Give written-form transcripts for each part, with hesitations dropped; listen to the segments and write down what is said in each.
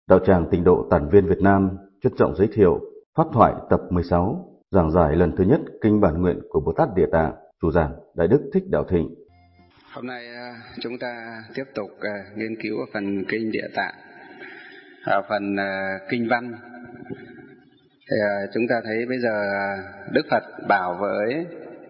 Đạo tràng Tịnh độ Tản Viên Việt Nam trân trọng giới thiệu Pháp thoại tập 16, giảng giải lần thứ nhất kinh bản nguyện của Bồ Tát Địa Tạng, chủ giảng Đại Đức Thích Đạo Thịnh. Hôm nay chúng ta tiếp tục nghiên cứu phần kinh Địa Tạng, phần kinh văn. Thì chúng ta thấy bây giờ Đức Phật bảo với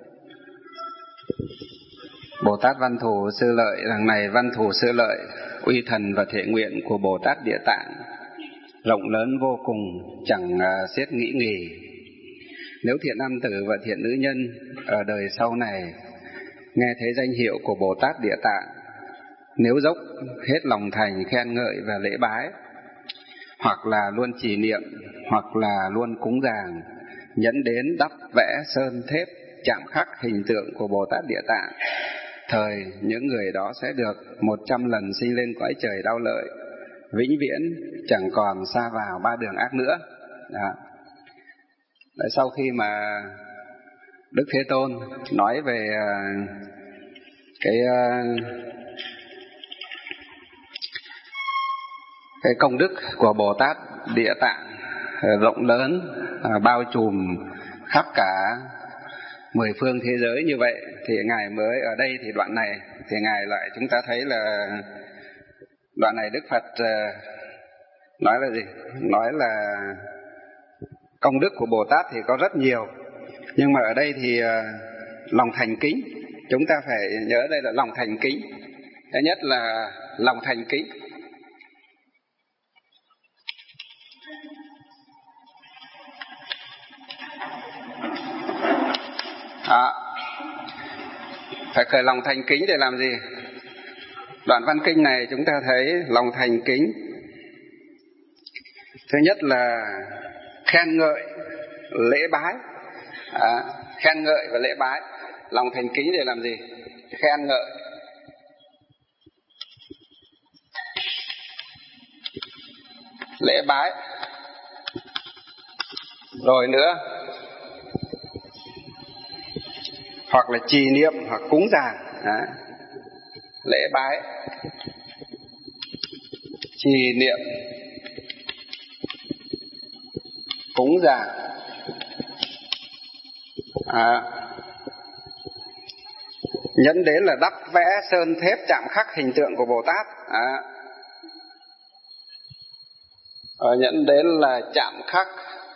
Bồ Tát Văn Thù Sư Lợi rằng: này Văn Thù Sư Lợi, uy thần và thể nguyện của Bồ Tát Địa Tạng rộng lớn vô cùng, chẳng xiết nghĩ nghỉ. Nếu thiện nam tử và thiện nữ nhân ở đời sau này nghe thấy danh hiệu của Bồ Tát Địa Tạng, nếu dốc hết lòng thành khen ngợi và lễ bái, hoặc là luôn trì niệm, hoặc là luôn cúng dường, nhẫn đến đắp vẽ sơn thép chạm khắc hình tượng của Bồ Tát Địa Tạng, thời những người đó sẽ được 100 lần sinh lên cõi trời đau lợi, vĩnh viễn chẳng còn sa vào ba đường ác nữa. Đấy, sau khi mà Đức Thế Tôn nói về cái công đức của Bồ Tát Địa Tạng rộng lớn, bao trùm khắp cả 10 phương thế giới như vậy, thì Ngài mới ở đây thì đoạn này thì Ngài lại, chúng ta thấy là đoạn này Đức Phật nói là gì? Nói là công đức của Bồ Tát thì có rất nhiều, nhưng mà ở đây thì lòng thành kính, chúng ta phải nhớ đây là lòng thành kính. Thứ nhất là lòng thành kính. Phải khởi lòng thành kính để làm gì? Đoạn văn kinh này chúng ta thấy lòng thành kính. Thứ nhất là khen ngợi, lễ bái. Khen ngợi và lễ bái. Lòng thành kính để làm gì? Khen ngợi. Lễ bái. Rồi nữa, hoặc là trì niệm hoặc cúng dường. Lễ bái, trì niệm, cúng dường. Nhấn đến là đắp vẽ sơn thép chạm khắc hình tượng của Bồ Tát. Nhấn đến là chạm khắc,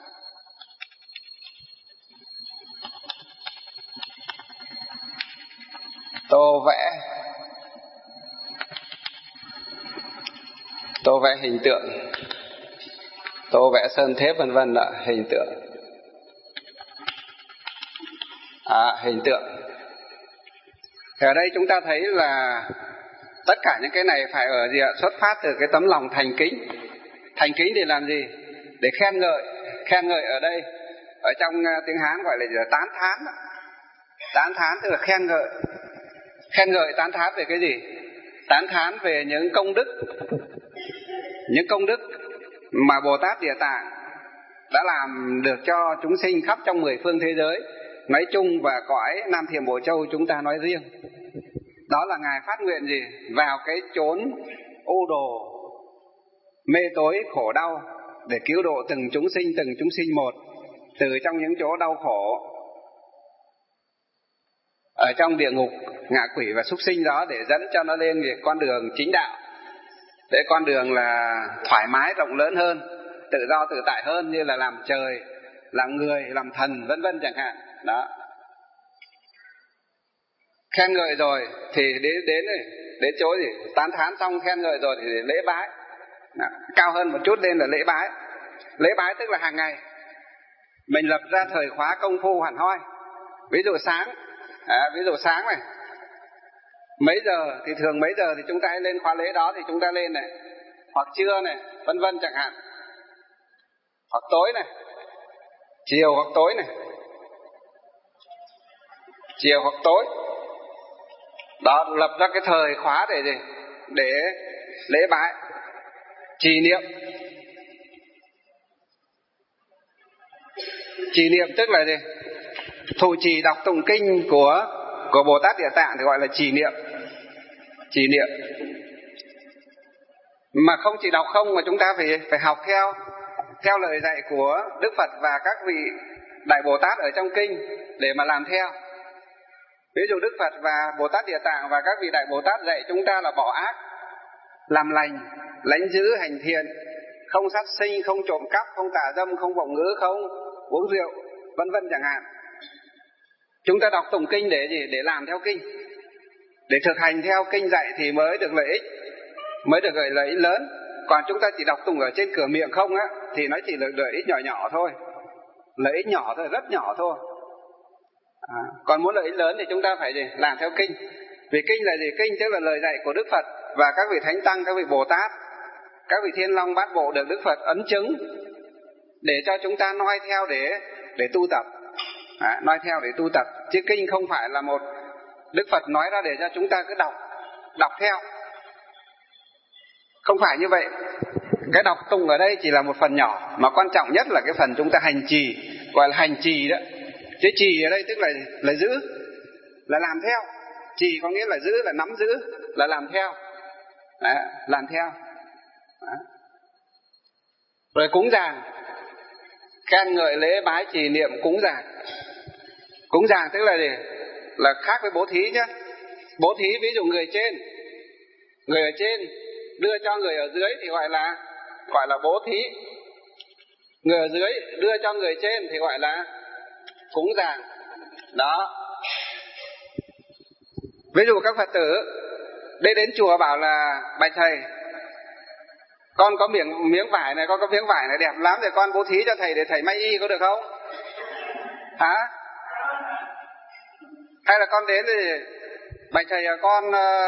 tô vẽ hình tượng, tô vẽ sơn thép vân vân là hình tượng. Hình tượng. Thì ở đây chúng ta thấy là tất cả những cái này phải ở gì ạ? Xuất phát từ cái tấm lòng thành kính. Thành kính để làm gì? Để khen ngợi. Khen ngợi ở đây, ở trong tiếng Hán gọi là tán thán. Tán thán tức là khen ngợi. Khen ngợi tán thán về cái gì? Tán thán về những công đức. Những công đức mà Bồ Tát Địa Tạng đã làm được cho chúng sinh khắp trong 10 phương thế giới nói chung và cõi Nam Thiểm Bổ Châu chúng ta nói riêng. Đó là Ngài phát nguyện gì? Vào cái chốn u đồ, mê tối, khổ đau, để cứu độ từng chúng sinh một, từ trong những chỗ đau khổ ở trong địa ngục, ngạ quỷ và súc sinh đó, để dẫn cho nó lên về con đường chính đạo, để con đường là thoải mái, rộng lớn hơn, tự do tự tại hơn, như là làm trời, làm người, làm thần vân vân chẳng hạn. Đó. Khen ngợi rồi thì đến chỗ gì? Tán thán xong khen ngợi rồi thì lễ bái. Đó. Cao hơn một chút lên là lễ bái. Lễ bái tức là hàng ngày mình lập ra thời khóa công phu hẳn hoi. Ví dụ sáng này, mấy giờ thì thường mấy giờ thì chúng ta hay lên khóa lễ đó thì chúng ta lên này, hoặc trưa này, vân vân chẳng hạn, hoặc tối này, chiều hoặc tối này, chiều hoặc tối. Đó, lập ra cái thời khóa để gì? Để lễ bái, trì niệm. Trì niệm tức là gì? Thụ trì đọc tụng kinh của Bồ Tát Địa Tạng thì gọi là trì niệm. Trì niệm. Mà không chỉ đọc không mà chúng ta phải học theo lời dạy của Đức Phật và các vị Đại Bồ Tát ở trong kinh để mà làm theo. Ví dụ Đức Phật và Bồ Tát Địa Tạng và các vị Đại Bồ Tát dạy chúng ta là bỏ ác, làm lành, lãnh giữ, hành thiện, không sát sinh, không trộm cắp, không tà dâm, không vọng ngữ, không uống rượu, vân vân chẳng hạn. Chúng ta đọc tụng kinh để gì? Để làm theo kinh, để thực hành theo kinh dạy thì mới được lợi ích, mới được lợi ích lớn. Còn chúng ta chỉ đọc tụng ở trên cửa miệng không á thì nó chỉ được lợi ích nhỏ nhỏ thôi, lợi ích nhỏ thôi, rất nhỏ thôi. Còn muốn lợi ích lớn thì chúng ta phải gì? Làm theo kinh. Vì kinh là gì? Kinh tức là lời dạy của Đức Phật và các vị Thánh Tăng, các vị Bồ Tát, các vị Thiên Long Bát Bộ được Đức Phật ấn chứng để cho chúng ta noi theo để tu tập. Noi theo để tu tập. Chứ kinh không phải là một Đức Phật nói ra để cho chúng ta cứ đọc theo. Không phải như vậy. Cái đọc tụng ở đây chỉ là một phần nhỏ, mà quan trọng nhất là cái phần chúng ta hành trì, gọi là hành trì đó. Chứ trì ở đây tức là giữ, là làm theo. Trì có nghĩa là giữ, là nắm giữ, là làm theo. Đó, làm theo. Đó. Rồi cúng dường, khen ngợi lễ bái trì niệm cúng dường. Cúng dường tức là gì? Là khác với bố thí nhé. Bố thí ví dụ người ở trên đưa cho người ở dưới thì gọi là bố thí. Người ở dưới đưa cho người trên thì gọi là cúng dường. Đó. Ví dụ các Phật tử đi đến chùa bảo là bạch thầy, con có miếng vải này, con có miếng vải này đẹp lắm, để con bố thí cho thầy để thầy may y, có được không? Hả? Hay là con đến thì bạch thầy, con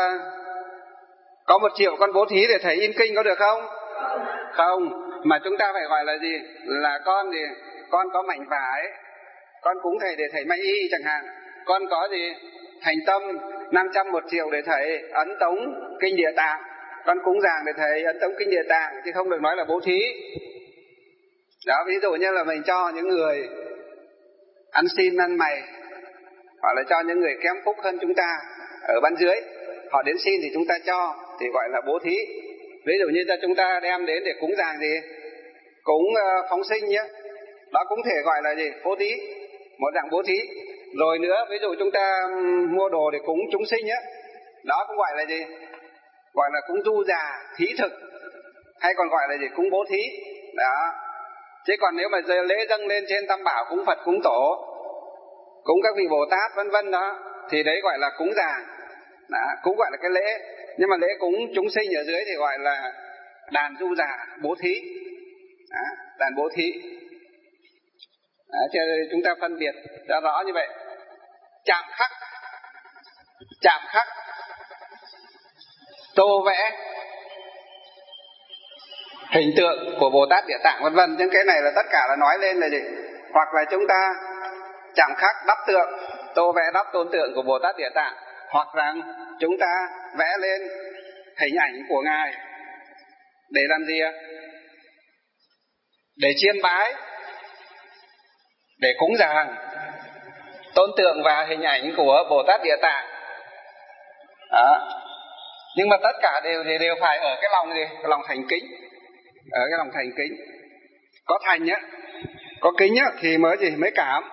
có 1 triệu con bố thí để thầy in kinh, có được không? Không, mà chúng ta phải gọi là gì? Là con có mảnh vải, con cúng thầy để thầy may y chẳng hạn. Con có gì? Thành tâm 500 1 triệu để thầy ấn tống kinh Địa Tạng, con cúng dường để thầy ấn tống kinh Địa Tạng, chứ không được nói là bố thí. Đó, ví dụ như là mình cho những người ăn xin ăn mày, hoặc là cho những người kém phúc hơn chúng ta ở ban dưới, họ đến xin thì chúng ta cho, thì gọi là bố thí. Ví dụ như chúng ta đem đến để cúng dường gì? Cúng phóng sinh nhé, đó cũng thể gọi là gì? Bố thí, một dạng bố thí. Rồi nữa, ví dụ chúng ta mua đồ để cúng chúng sinh nhé, đó cũng gọi là gì? Gọi là cúng du già, thí thực, hay còn gọi là gì? Cúng bố thí. Đó. Chứ còn nếu mà lễ dâng lên trên Tam Bảo, cúng Phật, cúng Tổ, cúng các vị Bồ Tát vân vân đó, thì đấy gọi là cúng dường. Đó, cũng gọi là cái lễ. Nhưng mà lễ cúng chúng sinh ở dưới thì gọi là đàn du già, bố thí. Đó, đàn bố thí. Đó, cho chúng ta phân biệt cho rõ như vậy. Chạm khắc, tô vẽ hình tượng của Bồ Tát Địa Tạng vân vân. Những cái này là tất cả là nói lên là gì? Hoặc là chúng ta chạm khắc đắp tượng, tô vẽ đắp tôn tượng của Bồ Tát Địa Tạng, hoặc rằng chúng ta vẽ lên hình ảnh của Ngài để làm gì ạ? Để chiêm bái, để cúng dường tôn tượng và hình ảnh của Bồ Tát Địa Tạng. Đó. Nhưng mà tất cả đều phải ở cái lòng gì? Cái lòng thành kính. Ở cái lòng thành kính. Có thành nhá, có kính nhá thì mới mới cảm.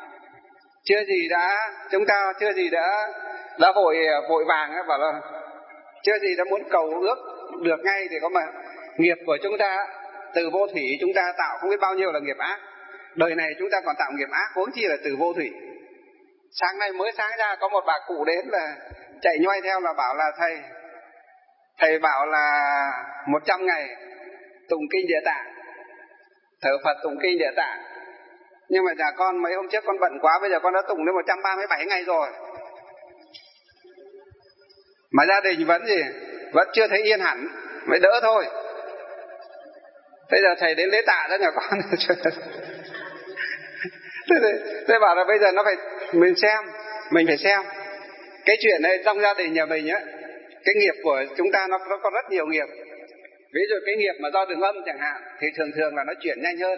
Chúng ta chưa gì đã vội vàng ấy, bảo là chưa gì đã muốn cầu ước được ngay, thì có mà nghiệp của chúng ta từ vô thủy chúng ta tạo không biết bao nhiêu là nghiệp ác. Đời này chúng ta còn tạo nghiệp ác, huống chi là từ vô thủy. Sáng nay mới sáng ra có một bà cụ đến là chạy nhoay theo là bảo là thầy bảo là 100 ngày tụng kinh Địa Tạng, thờ Phật tụng kinh Địa Tạng. Nhưng mà nhà con mấy hôm trước con bận quá, bây giờ con đã tụng đến 137 ngày rồi. Mà gia đình vẫn chưa thấy yên hẳn, mới đỡ thôi. Bây giờ thầy đến lễ tạ cho nhà con. Thế bảo là bây giờ nó phải mình phải xem cái chuyện này trong gia đình nhà mình á, cái nghiệp của chúng ta nó có rất nhiều nghiệp. Ví dụ cái nghiệp mà do đường âm chẳng hạn thì thường là nó chuyển nhanh hơn.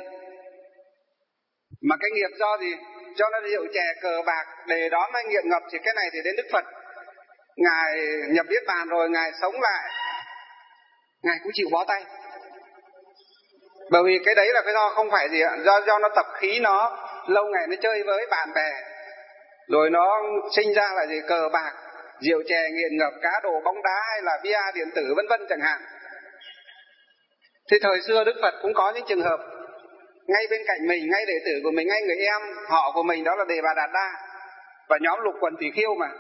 Mà cái nghiệp do gì? Cho nó rượu chè cờ bạc để đó nó nghiện ngập, thì cái này thì đến Đức Phật Ngài nhập Niết Bàn rồi, Ngài sống lại, Ngài cũng chịu bó tay. Bởi vì cái đấy là cái do không phải gì ạ, do nó tập khí, nó lâu ngày nó chơi với bạn bè, rồi nó sinh ra là gì, cờ bạc, rượu chè nghiện ngập, cá độ, bóng đá hay là bia điện tử vân vân chẳng hạn. Thì thời xưa Đức Phật cũng có những trường hợp ngay bên cạnh mình, ngay đệ tử của mình, ngay người em họ của mình, đó là Đề Bà Đạt Đa và nhóm Lục Quần Tỷ Khiêu mà.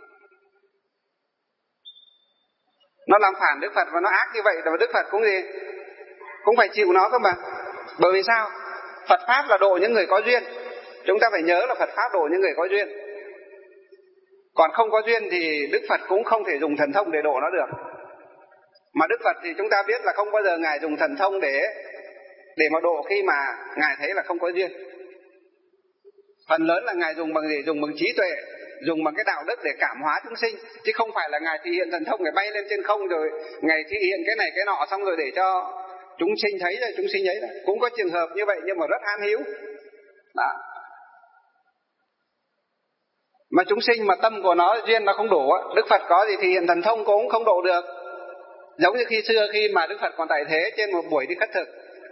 Nó làm phản Đức Phật và nó ác như vậy, và Đức Phật cũng gì, cũng phải chịu nó cơ mà. Bởi vì sao? Phật Pháp là độ những người có duyên. Chúng ta phải nhớ là Phật Pháp độ những người có duyên. Còn không có duyên thì Đức Phật cũng không thể dùng thần thông để độ nó được. Mà Đức Phật thì chúng ta biết là không bao giờ Ngài dùng thần thông để mà độ khi mà Ngài thấy là không có duyên. Phần lớn là Ngài dùng bằng gì? Dùng bằng trí tuệ, dùng bằng cái đạo đức để cảm hóa chúng sinh, chứ không phải là Ngài thể hiện thần thông, Ngài bay lên trên không rồi Ngài thể hiện cái này cái nọ xong rồi để cho chúng sinh thấy rồi chúng sinh ấy. Cũng có trường hợp như vậy nhưng mà rất han hiếu. Đó. Mà chúng sinh mà tâm của nó duyên nó không đủ, Đức Phật có gì thể hiện thần thông cũng không độ được. Giống như khi xưa khi mà Đức Phật còn tại thế, trên một buổi đi khất thực,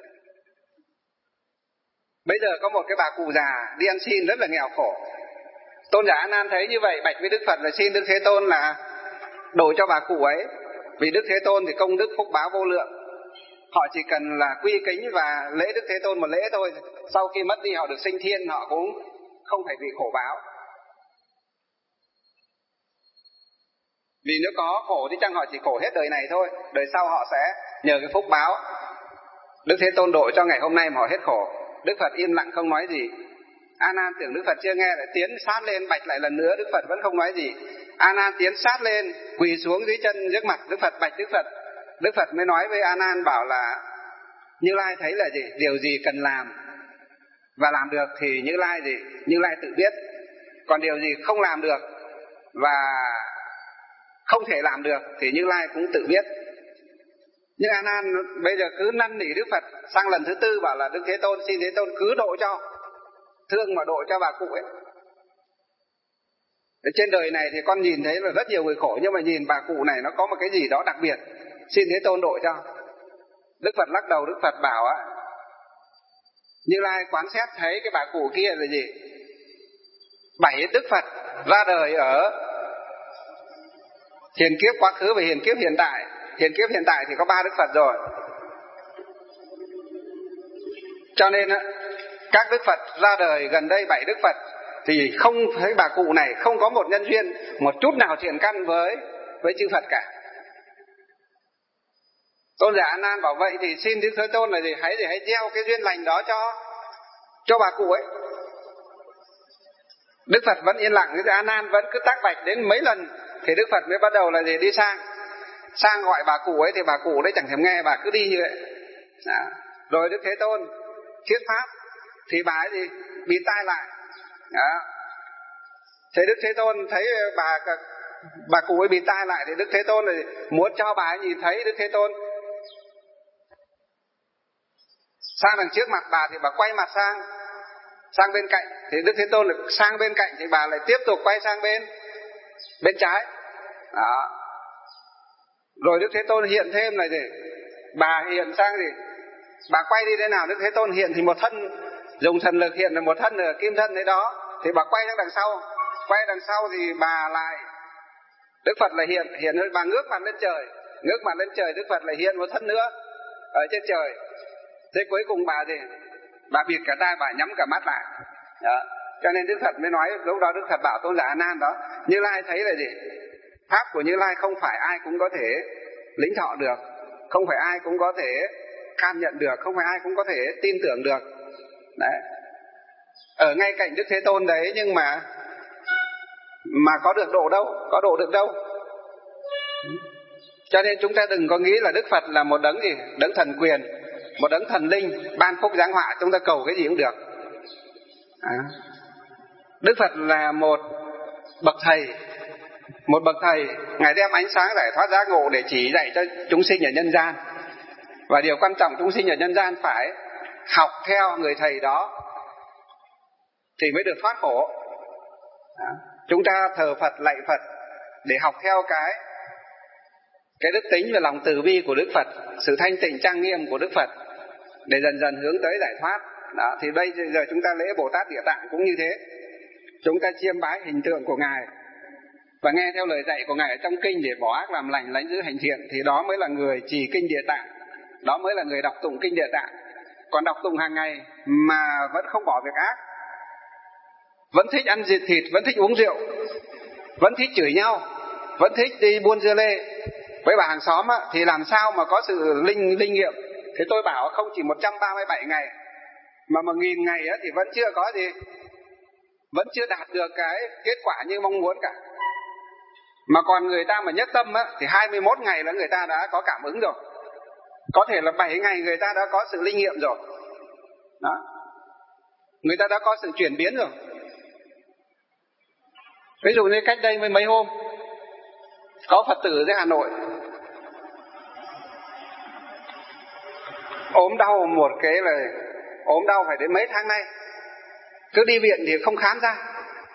bây giờ có một cái bà cụ già đi ăn xin rất là nghèo khổ. Tôn giả A Nan thấy như vậy bạch với Đức Phật là xin Đức Thế Tôn là độ cho bà cụ ấy. Vì Đức Thế Tôn thì công đức phúc báo vô lượng, họ chỉ cần là quy kính và lễ Đức Thế Tôn một lễ thôi, sau khi mất đi họ được sinh thiên, họ cũng không phải bị khổ báo. Vì nếu có khổ thì chẳng họ chỉ khổ hết đời này thôi, đời sau họ sẽ nhờ cái phúc báo Đức Thế Tôn độ cho ngày hôm nay mà họ hết khổ. Đức Phật im lặng không nói gì. A Nan tưởng Đức Phật chưa nghe, lại tiến sát lên bạch lại lần nữa, Đức Phật vẫn không nói gì. A Nan tiến sát lên quỳ xuống dưới chân trước mặt Đức Phật bạch Đức Phật. Đức Phật mới nói với A Nan bảo là Như Lai thấy là gì, điều gì cần làm và làm được thì Như Lai gì, Như Lai tự biết. Còn điều gì không làm được và không thể làm được thì Như Lai cũng tự biết. Nhưng A Nan bây giờ cứ năn nỉ Đức Phật sang lần thứ tư bảo là Đức Thế Tôn, xin Thế Tôn cứ độ cho, thương mà độ cho bà cụ ấy. Trên đời này thì con nhìn thấy là rất nhiều người khổ, nhưng mà nhìn bà cụ này nó có một cái gì đó đặc biệt, xin Thế Tôn độ cho. Đức Phật lắc đầu, Đức Phật bảo á, Như Lai quán xét thấy cái bà cụ kia là gì, 7 Đức Phật ra đời ở hiền kiếp quá khứ và hiền kiếp hiện tại. Hiền kiếp hiện tại thì có 3 Đức Phật rồi. Cho nên các Đức Phật ra đời gần đây 7 Đức Phật thì không thấy bà cụ này không có một nhân duyên một chút nào thiện căn với chư Phật cả. Tôn giả A Nan bảo vậy thì xin Đức Thế Tôn là gì, hãy gieo cái duyên lành đó cho bà cụ ấy. Đức Phật vẫn yên lặng, A Nan vẫn cứ tác bạch đến mấy lần thì Đức Phật mới bắt đầu là gì, đi sang gọi bà cụ ấy, thì bà cụ đấy chẳng thèm nghe, bà cứ đi như vậy. Đó. Rồi Đức Thế Tôn thuyết pháp thì bà ấy gì bịt tai lại. Đó. Thế Đức Thế Tôn thấy bà cụ ấy bịt tai lại thì Đức Thế Tôn là muốn cho bà ấy nhìn thấy. Đức Thế Tôn sang đằng trước mặt bà thì bà quay mặt sang bên cạnh, thì Đức Thế Tôn được sang bên cạnh thì bà lại tiếp tục quay sang bên trái. Đó. Rồi Đức Thế Tôn hiện thêm là gì, bà hiện sang gì, bà quay đi thế nào Đức Thế Tôn hiện thì một thân, dùng thần lực hiện là một thân ở kim thân thế đó, thì bà quay sang đằng sau. Quay đằng sau thì bà lại, Đức Phật là hiện bà ngước mặt lên trời. Ngước mặt lên trời Đức Phật lại hiện một thân nữa ở trên trời. Thế cuối cùng bà gì, bà bịt cả tai, bà nhắm cả mắt lại. Đó. Cho nên Đức Phật mới nói, lúc đó Đức Phật bảo Tôn giả A Nan đó, Như Lai thấy là gì, pháp của Như Lai không phải ai cũng có thể lĩnh thọ được, không phải ai cũng có thể can nhận được, không phải ai cũng có thể tin tưởng được. Đấy. Ở ngay cạnh Đức Thế Tôn đấy, nhưng mà có được độ đâu, có độ được đâu. Cho nên chúng ta đừng có nghĩ là Đức Phật là một đấng gì, đấng thần quyền, một đấng thần linh ban phúc giáng họa, chúng ta cầu cái gì cũng được. Đức Phật là một bậc thầy, Ngài đem ánh sáng giải thoát giác ngộ để chỉ dạy cho chúng sinh ở nhân gian. Và điều quan trọng, chúng sinh ở nhân gian phải học theo người thầy đó thì mới được thoát khổ. Chúng ta thờ Phật, lạy Phật để học theo cái đức tính và lòng từ bi của Đức Phật, sự thanh tịnh trang nghiêm của Đức Phật, để dần dần hướng tới giải thoát. Đó, thì bây giờ chúng ta lễ Bồ Tát Địa Tạng cũng như thế. Chúng ta chiêm bái hình tượng của Ngài và nghe theo lời dạy của Ngài ở trong kinh để bỏ ác làm lành, lãnh giữ hành thiện, thì đó mới là người trì kinh Địa Tạng, đó mới là người đọc tụng kinh Địa Tạng. Còn đọc tụng hàng ngày mà vẫn không bỏ việc ác, vẫn thích ăn thịt, vẫn thích uống rượu, vẫn thích chửi nhau, vẫn thích đi buôn dưa lê với bà hàng xóm á, thì làm sao mà có sự linh nghiệm. Thế tôi bảo không chỉ 137 ngày mà 1000 ngày á, thì vẫn chưa có gì, vẫn chưa đạt được cái kết quả như mong muốn cả. Mà còn người ta mà nhất tâm á, thì 21 ngày là người ta đã có cảm ứng rồi, có thể là 7 ngày người ta đã có sự linh nghiệm rồi. Đó, người ta đã có sự chuyển biến rồi. Ví dụ như cách đây mấy hôm có Phật tử ở Hà Nội ốm đau, một cái là ốm đau phải đến mấy tháng nay, cứ đi viện thì không khám ra,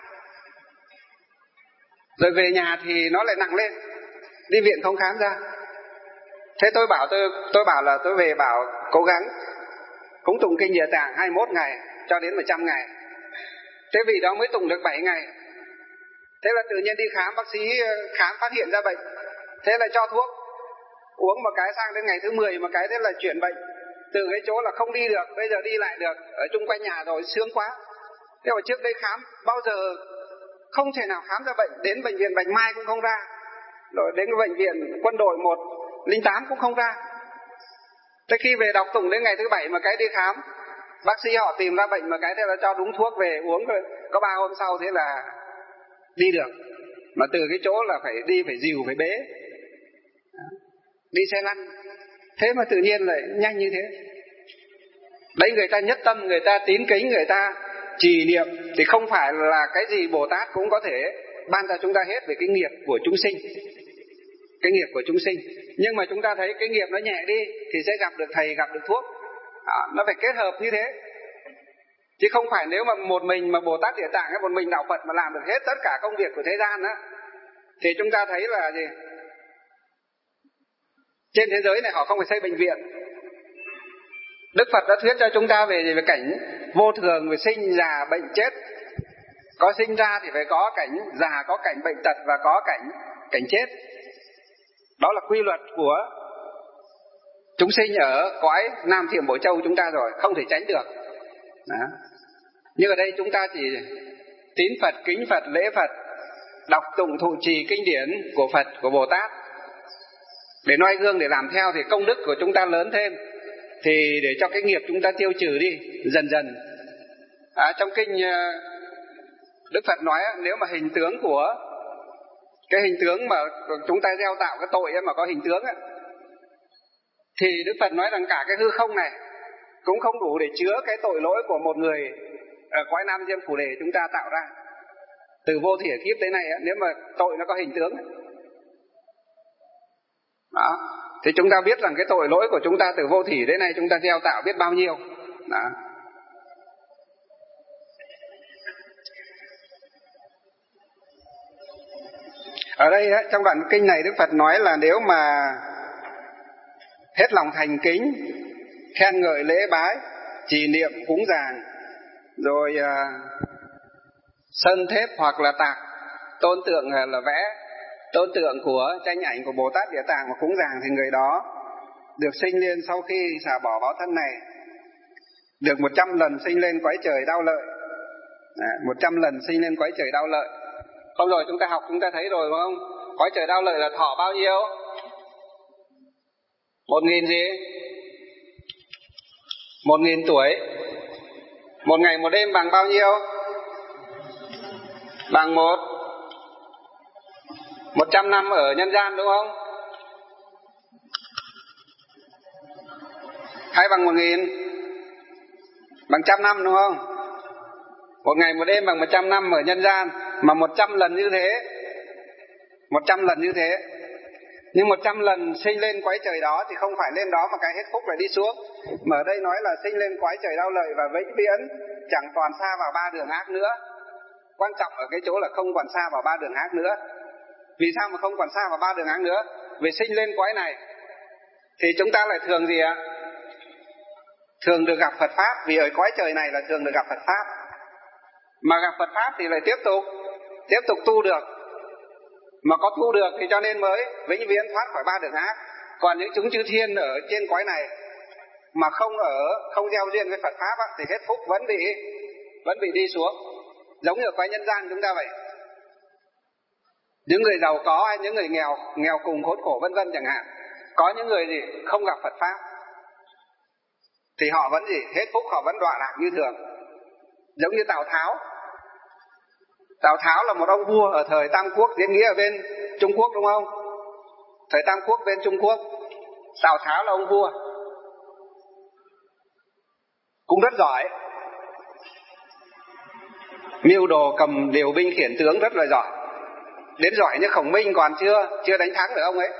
rồi về nhà thì nó lại nặng lên, đi viện không khám ra. Thế tôi bảo là tôi về bảo cố gắng cúng tụng kinh Địa Tạng 21 ngày cho đến 100 ngày. Thế vì đó mới tụng được 7 ngày. Thế là tự nhiên đi khám, bác sĩ khám phát hiện ra bệnh, thế là cho thuốc uống một cái, sang đến ngày thứ 10 một cái, thế là chuyển bệnh. Từ cái chỗ là không đi được, bây giờ đi lại được, ở chung quanh nhà rồi, sướng quá. Thế mà trước đây khám bao giờ không thể nào khám ra bệnh, đến bệnh viện Bạch Mai cũng không ra, rồi đến cái bệnh viện Quân đội 108 cũng không ra. Thế khi về đọc tụng đến ngày thứ 7 mà cái đi khám, bác sĩ họ tìm ra bệnh mà cái, thế là cho đúng thuốc về uống, rồi có 3 hôm sau thế là đi được. Mà từ cái chỗ là phải đi, phải dìu, phải bế, đi xe lăn, thế mà tự nhiên lại nhanh như thế. Đấy, người ta nhất tâm, người ta tín kính, người ta trì niệm, thì không phải là cái gì Bồ Tát cũng có thể ban cho chúng ta hết về cái nghiệp của chúng sinh, cái nghiệp của chúng sinh. Nhưng mà chúng ta thấy cái nghiệp nó nhẹ đi thì sẽ gặp được thầy, gặp được thuốc. Nó phải kết hợp như thế, chứ không phải nếu mà một mình mà Bồ Tát Địa Tạng hay một mình đạo Phật mà làm được hết tất cả công việc của thế gian á, thì chúng ta thấy là gì? Trên thế giới này họ không phải xây bệnh viện. Đức Phật đã thuyết cho chúng ta về cảnh vô thường, về sinh già bệnh chết. Có sinh ra thì phải có cảnh già, có cảnh bệnh tật và có cảnh chết. Đó là quy luật của chúng sinh ở cõi Nam Thiểm Bộ Châu chúng ta rồi, không thể tránh được. Đó. Nhưng ở đây chúng ta chỉ tín Phật, kính Phật, lễ Phật, đọc tụng thụ trì kinh điển của Phật, của Bồ Tát, để noi gương, để làm theo, thì công đức của chúng ta lớn thêm, thì để cho cái nghiệp chúng ta tiêu trừ đi dần dần. Trong kinh Đức Phật nói, nếu mà hình tướng của cái hình tướng mà chúng ta gieo tạo cái tội ấy, mà có hình tướng ấy, thì Đức Phật nói rằng cả cái hư không này cũng không đủ để chứa cái tội lỗi của một người ở cõi Nam Diêm Phù Đề chúng ta tạo ra từ vô thỉa kiếp tới này ấy, nếu mà tội nó có hình tướng ấy. Đó, thì chúng ta biết rằng cái tội lỗi của chúng ta từ vô thỉ đến nay chúng ta gieo tạo biết bao nhiêu. Đó. Ở đây ấy, trong đoạn kinh này Đức Phật nói là nếu mà hết lòng thành kính, khen ngợi lễ bái, trì niệm cúng dường, rồi sơn thép hoặc là tạc tôn tượng là vẽ tôn tượng của tranh ảnh của Bồ Tát Địa Tạng và cúng dường, thì người đó được sinh lên sau khi xả bỏ báo thân này, được 100 lần sinh lên cõi trời đau lợi. 100 lần sinh lên cõi trời đau lợi. Hôm rồi chúng ta học chúng ta thấy rồi đúng không? Cõi trời đau lợi là thọ bao nhiêu? 1000 gì? 1000 tuổi. Một ngày một đêm bằng bao nhiêu? Bằng 100 năm ở nhân gian đúng không? Hay bằng 1000? Bằng 100 năm đúng không? Một ngày một đêm bằng 100 năm ở nhân gian, mà 100 lần như thế. 100 lần như thế. Nhưng 100 lần sinh lên cõi trời đó thì không phải lên đó mà cái hết phúc lại đi xuống. Mà ở đây nói là sinh lên cõi trời đau lợi và vĩnh viễn chẳng còn xa vào ba đường ác nữa. Quan trọng ở cái chỗ là không còn xa vào ba đường ác nữa. Vì sao mà không còn xa vào ba đường ác nữa? vì sinh lên cõi này, thì chúng ta lại thường gì ạ? Thường được gặp Phật Pháp, vì ở cõi trời này là thường được gặp Phật Pháp. Mà gặp Phật Pháp thì lại tiếp tục tu được. Mà có tu được thì cho nên mới vĩnh viễn thoát khỏi ba đường ác. Còn những chúng chư thiên ở trên cõi này mà không gieo duyên với Phật Pháp á, thì hết phúc vẫn bị đi xuống. Giống như ở cõi nhân gian chúng ta vậy. Những người giàu có hay những người nghèo cùng khốn khổ vân vân chẳng hạn, có những người gì không gặp Phật Pháp thì họ vẫn gì hết phúc, họ vẫn đọa lạc như thường. Giống như Tào Tháo là một ông vua ở thời Tam Quốc, diễn nghĩa ở bên Trung Quốc đúng không? Thời Tam Quốc bên Trung Quốc, Tào Tháo là ông vua, cũng rất giỏi, mưu đồ cầm điều binh khiển tướng rất là giỏi, đến giỏi như Khổng Minh còn chưa đánh thắng được ông ấy.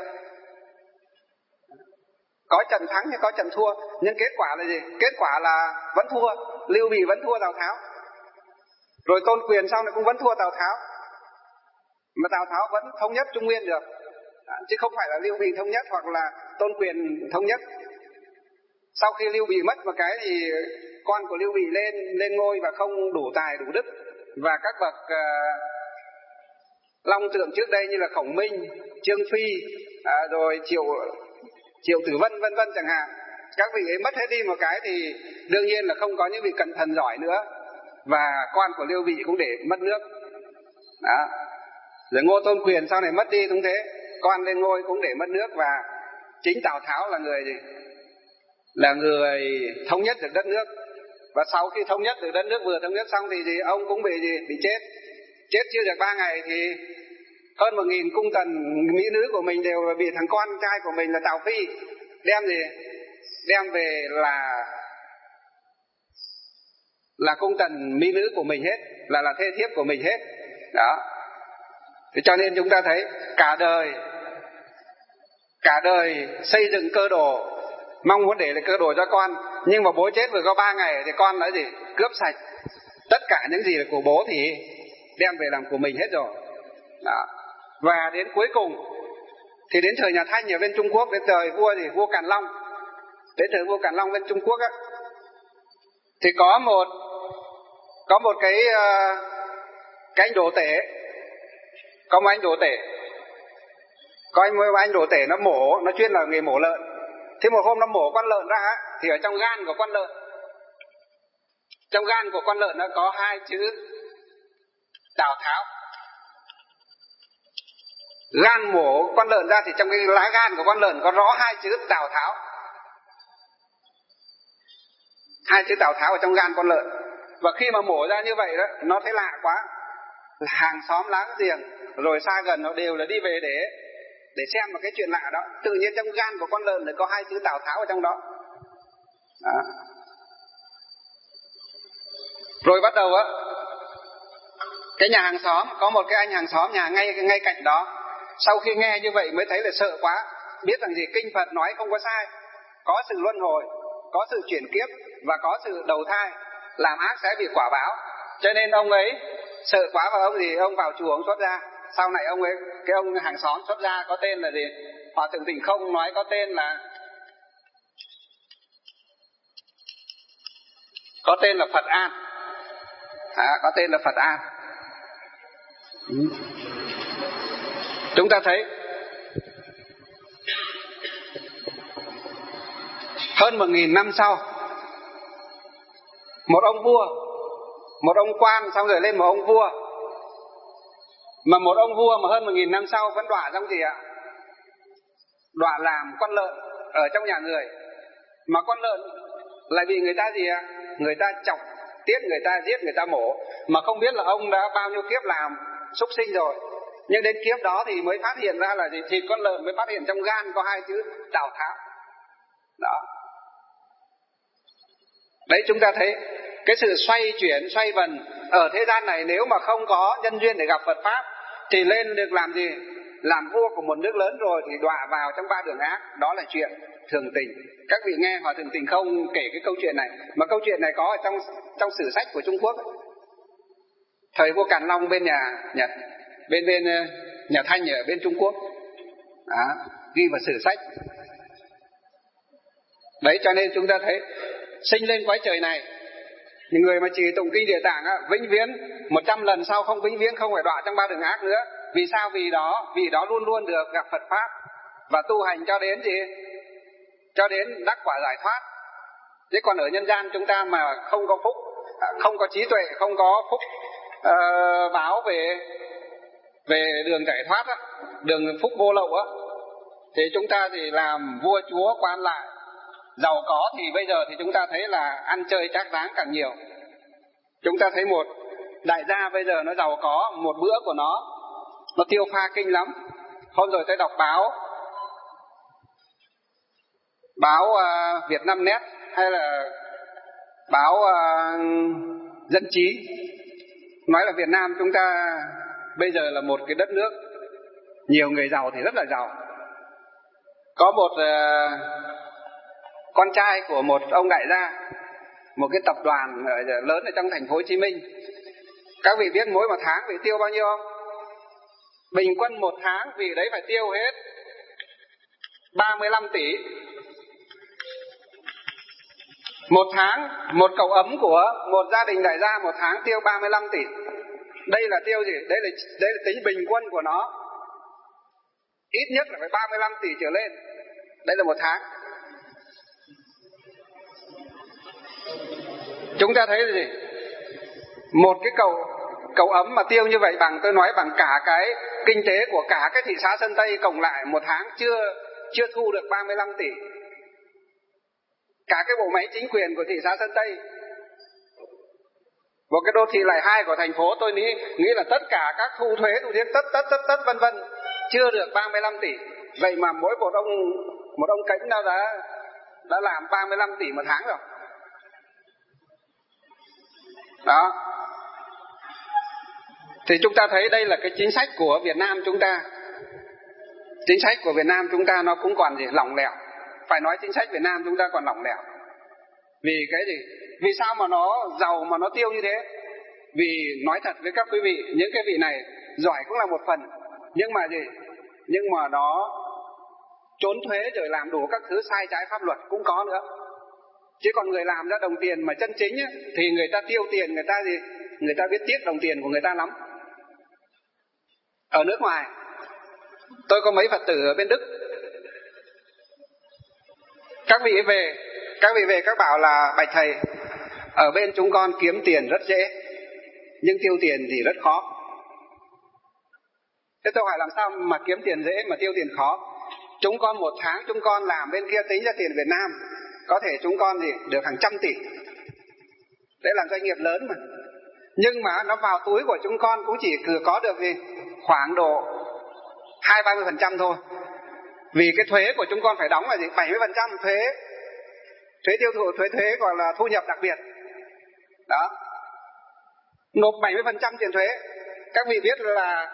Có trận thắng nhưng có trận thua, nhưng kết quả là gì? Kết quả là vẫn thua. Lưu Bị vẫn thua Tào Tháo, rồi Tôn Quyền sau này cũng vẫn thua Tào Tháo, mà Tào Tháo vẫn thống nhất Trung Nguyên được, chứ không phải là Lưu Bị thống nhất hoặc là Tôn Quyền thống nhất. Sau khi Lưu Bị mất một cái thì con của Lưu Bị lên ngôi và không đủ tài đủ đức, và các bậc long tượng trước đây như là Khổng Minh, Trương Phi, rồi Triệu Tử Vân vân vân chẳng hạn, các vị ấy mất hết đi một cái thì đương nhiên là không có những vị cận thần giỏi nữa, và con của Lưu Bị cũng để mất nước. Đó. Rồi Ngô Tôn Quyền sau này mất đi cũng thế, con lên ngôi cũng để mất nước, và chính Tào Tháo là người gì? Là người thống nhất được đất nước. Và sau khi thống nhất được đất nước, vừa thống nhất xong thì gì? Ông cũng bị chết. Chết chưa được 3 ngày thì hơn 1.000 cung tần mỹ nữ của mình đều bị thằng con trai của mình là Tào Phi đem về là cung tần mỹ nữ của mình hết, là thê thiếp của mình hết. Đó. Thế cho nên chúng ta thấy cả đời xây dựng cơ đồ, mong muốn để lại cơ đồ cho con, nhưng mà bố chết vừa có 3 ngày thì con đã gì? Cướp sạch tất cả những gì là của bố thì đem về làm của mình hết rồi. Đó. Và đến cuối cùng thì đến thời nhà Thanh ở bên Trung Quốc, đến thời vua Càn Long, đến thời vua Càn Long bên Trung Quốc á, thì có một cái anh đồ tể, có một anh đồ tể, nó chuyên là nghề mổ lợn. Thế một hôm nó mổ con lợn ra thì ở trong gan của con lợn nó có 2 chữ Tào Tháo. Gan mổ con lợn ra thì trong cái lá gan của con lợn có rõ 2 chữ Tào Tháo. 2 chữ Tào Tháo ở trong gan con lợn. Và khi mà mổ ra như vậy đó, nó thấy lạ quá, hàng xóm láng giềng rồi xa gần nó đều là đi về để xem một cái chuyện lạ đó. Tự nhiên trong gan của con lợn lại có 2 chữ Tào Tháo ở trong đó. Đó. Rồi bắt đầu á, cái nhà hàng xóm, có một cái anh hàng xóm nhà ngay cạnh đó, sau khi nghe như vậy mới thấy là sợ quá, biết rằng gì kinh Phật nói không có sai, có sự luân hồi, có sự chuyển kiếp và có sự đầu thai, làm ác sẽ bị quả báo. Cho nên ông ấy sợ quá, và ông vào chùa ông xuất ra. Sau này cái ông hàng xóm xuất ra có tên là gì? Hòa Thượng Tịnh Không nói có tên là Phật An. Có tên là Phật An. Chúng ta thấy hơn 1.000 năm sau, một ông vua, một ông quan xong rồi lên một ông vua, mà một ông vua mà hơn 1.000 năm sau vẫn đọa trong gì ạ? Đọa làm con lợn ở trong nhà người. Mà con lợn lại bị người ta gì ạ? Người ta chọc tiết, người ta giết, người ta mổ, mà không biết là ông đã bao nhiêu kiếp làm súc sinh rồi. Nhưng đến kiếp đó thì mới phát hiện ra là gì? Thịt con lợn mới phát hiện trong gan có 2 chữ Tào Tháo. Đó. Đấy, chúng ta thấy cái sự xoay chuyển, xoay vần ở thế gian này, nếu mà không có nhân duyên để gặp Phật Pháp thì lên được làm gì? Làm vua của một nước lớn rồi thì đọa vào trong 3 đường ác. Đó là chuyện thường tình. Các vị nghe Hòa Thượng Tịnh Không kể cái câu chuyện này, mà câu chuyện này có ở trong sử sách của Trung Quốc. Thời vua Càn Long bên nhà Thanh ở bên Trung Quốc. Đó. ghi vào sử sách. Đấy, cho nên chúng ta thấy sinh lên cõi trời này, những người mà chỉ tụng kinh Địa Tạng á, vĩnh viễn 100 lần sau không vĩnh viễn không phải đọa trong ba đường ác nữa. Vì sao? Vì đó luôn luôn được gặp Phật pháp và tu hành cho đến gì? Cho đến đắc quả giải thoát. Chứ còn ở nhân gian chúng ta mà không có phúc, không có trí tuệ, không có phúc báo về đường giải thoát á, đường phúc vô lậu á, thì chúng ta thì làm vua chúa quan lại, giàu có thì bây giờ thì chúng ta thấy là ăn chơi trác táng càng nhiều. Chúng ta thấy một đại gia bây giờ nó giàu có, một bữa của nó tiêu pha kinh lắm. Hôm rồi tôi đọc báo Vietnamnet hay là báo Dân Trí nói là Việt Nam chúng ta bây giờ là một cái đất nước nhiều người giàu thì rất là giàu. Có một con trai của một ông đại gia, một cái tập đoàn lớn ở trong thành phố Hồ Chí Minh. Các vị biết mỗi một tháng vị tiêu bao nhiêu không? Bình quân một tháng vị đấy phải tiêu hết 35 tỷ. Một tháng, một cậu ấm của một gia đình đại gia một tháng tiêu 35 tỷ. Đây là tiêu gì? Đây là tính bình quân của nó. Ít nhất là phải 35 tỷ trở lên. Đây là một tháng. Chúng ta thấy là gì? Một cái cậu ấm mà tiêu như vậy tôi nói bằng cả cái kinh tế của cả cái thị xã Sơn Tây cộng lại một tháng chưa thu được 35 tỷ. Cả cái bộ máy chính quyền của thị xã Sơn Tây, một cái đô thị loại 2 của thành phố, tôi nghĩ là tất cả các thu thuế, thu thiếc tất vân vân chưa được 35 tỷ. Vậy mà mỗi một ông cánh nào đã làm 35 tỷ một tháng rồi. Đó. Thì chúng ta thấy đây là cái chính sách của Việt Nam chúng ta. Chính sách của Việt Nam chúng ta nó cũng còn gì lỏng lẻo. Phải nói chính sách Việt Nam chúng ta còn lỏng lẻo. Vì cái gì? Vì sao mà nó giàu mà nó tiêu như thế? Vì nói thật với các quý vị, những cái vị này giỏi cũng là một phần, nhưng mà gì? Nhưng mà nó trốn thuế rồi làm đủ các thứ sai trái pháp luật cũng có nữa. Chứ còn người làm ra đồng tiền mà chân chính ấy, thì người ta tiêu tiền, người ta gì? Người ta biết tiếc đồng tiền của người ta lắm. Ở nước ngoài, tôi có mấy Phật tử ở bên Đức. Các vị về các bảo là bạch thầy, ở bên chúng con kiếm tiền rất dễ, nhưng tiêu tiền thì rất khó. Thế tôi hỏi làm sao mà kiếm tiền dễ mà tiêu tiền khó? Chúng con một tháng chúng con làm bên kia tính ra tiền Việt Nam, có thể chúng con thì được hàng trăm tỷ. Đấy là doanh nghiệp lớn mà. Nhưng mà nó vào túi của chúng con cũng chỉ có được gì? Khoảng độ 20-30% thôi. Vì cái thuế của chúng con phải đóng là gì? 70% thuế tiêu thụ, thuế gọi là thu nhập đặc biệt. Đó. Nộp 70% tiền thuế. Các vị biết là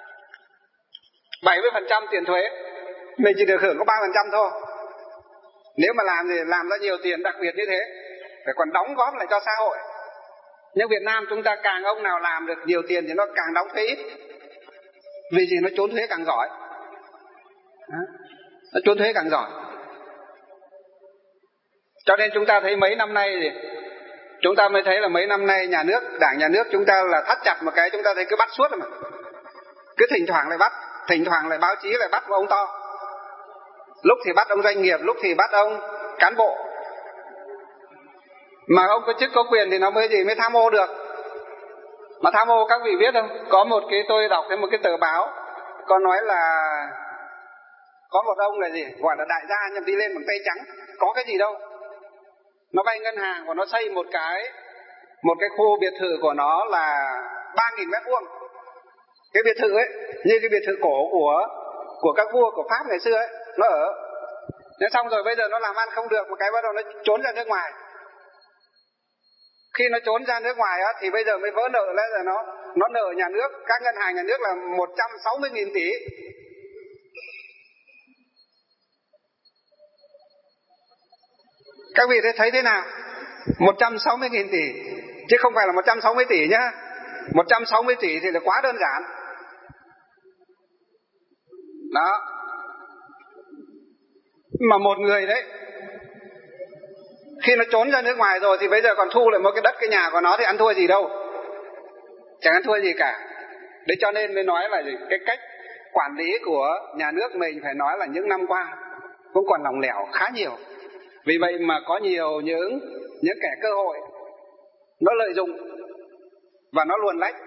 70% tiền thuế mình chỉ được hưởng có 3% thôi. Nếu mà làm ra nhiều tiền đặc biệt như thế, phải còn đóng góp lại cho xã hội. Nhưng Việt Nam chúng ta càng ông nào làm được nhiều tiền thì nó càng đóng thuế ít. Vì gì? Nó trốn thuế càng giỏi. Nó trốn thuế càng giỏi. Cho nên chúng ta thấy mấy năm nay thì chúng ta mới thấy là mấy năm nay Đảng nhà nước chúng ta là thắt chặt một cái, chúng ta thấy cứ bắt suốt mà. Cứ thỉnh thoảng lại bắt, thỉnh thoảng lại báo chí lại bắt một ông to. Lúc thì bắt ông doanh nghiệp, lúc thì bắt ông cán bộ. Mà ông có chức có quyền thì nó mới tham ô được. Mà tham ô các vị biết không? Có một cái tôi đọc thấy một cái tờ báo có nói là có một ông là gì? Gọi là đại gia nhưng đi lên bằng tay trắng. Có cái gì đâu. Nó vay ngân hàng và nó xây một cái khu biệt thự của nó là 3.000 mét vuông. Cái biệt thự ấy như cái biệt thự cổ của các vua của Pháp ngày xưa ấy, nó ở. Nên xong rồi bây giờ nó làm ăn không được, một cái bắt đầu nó trốn ra nước ngoài. Khi nó trốn ra nước ngoài á, thì bây giờ mới vỡ nợ lên rồi nó nợ nhà nước, các ngân hàng nhà nước là 160.000 tỷ. Các vị thấy thế nào? 160.000 tỷ chứ không phải là 160 tỷ nhá. 160 tỷ thì là quá đơn giản. Đó. Mà một người đấy, khi nó trốn ra nước ngoài rồi thì bây giờ còn thu lại một cái đất cái nhà của nó thì ăn thua gì đâu, chẳng ăn thua gì cả. Đấy cho nên mới nói là gì? Cái cách quản lý của nhà nước mình phải nói là những năm qua cũng còn lỏng lẻo khá nhiều. Vì vậy mà có nhiều những kẻ cơ hội nó lợi dụng và nó luồn lách,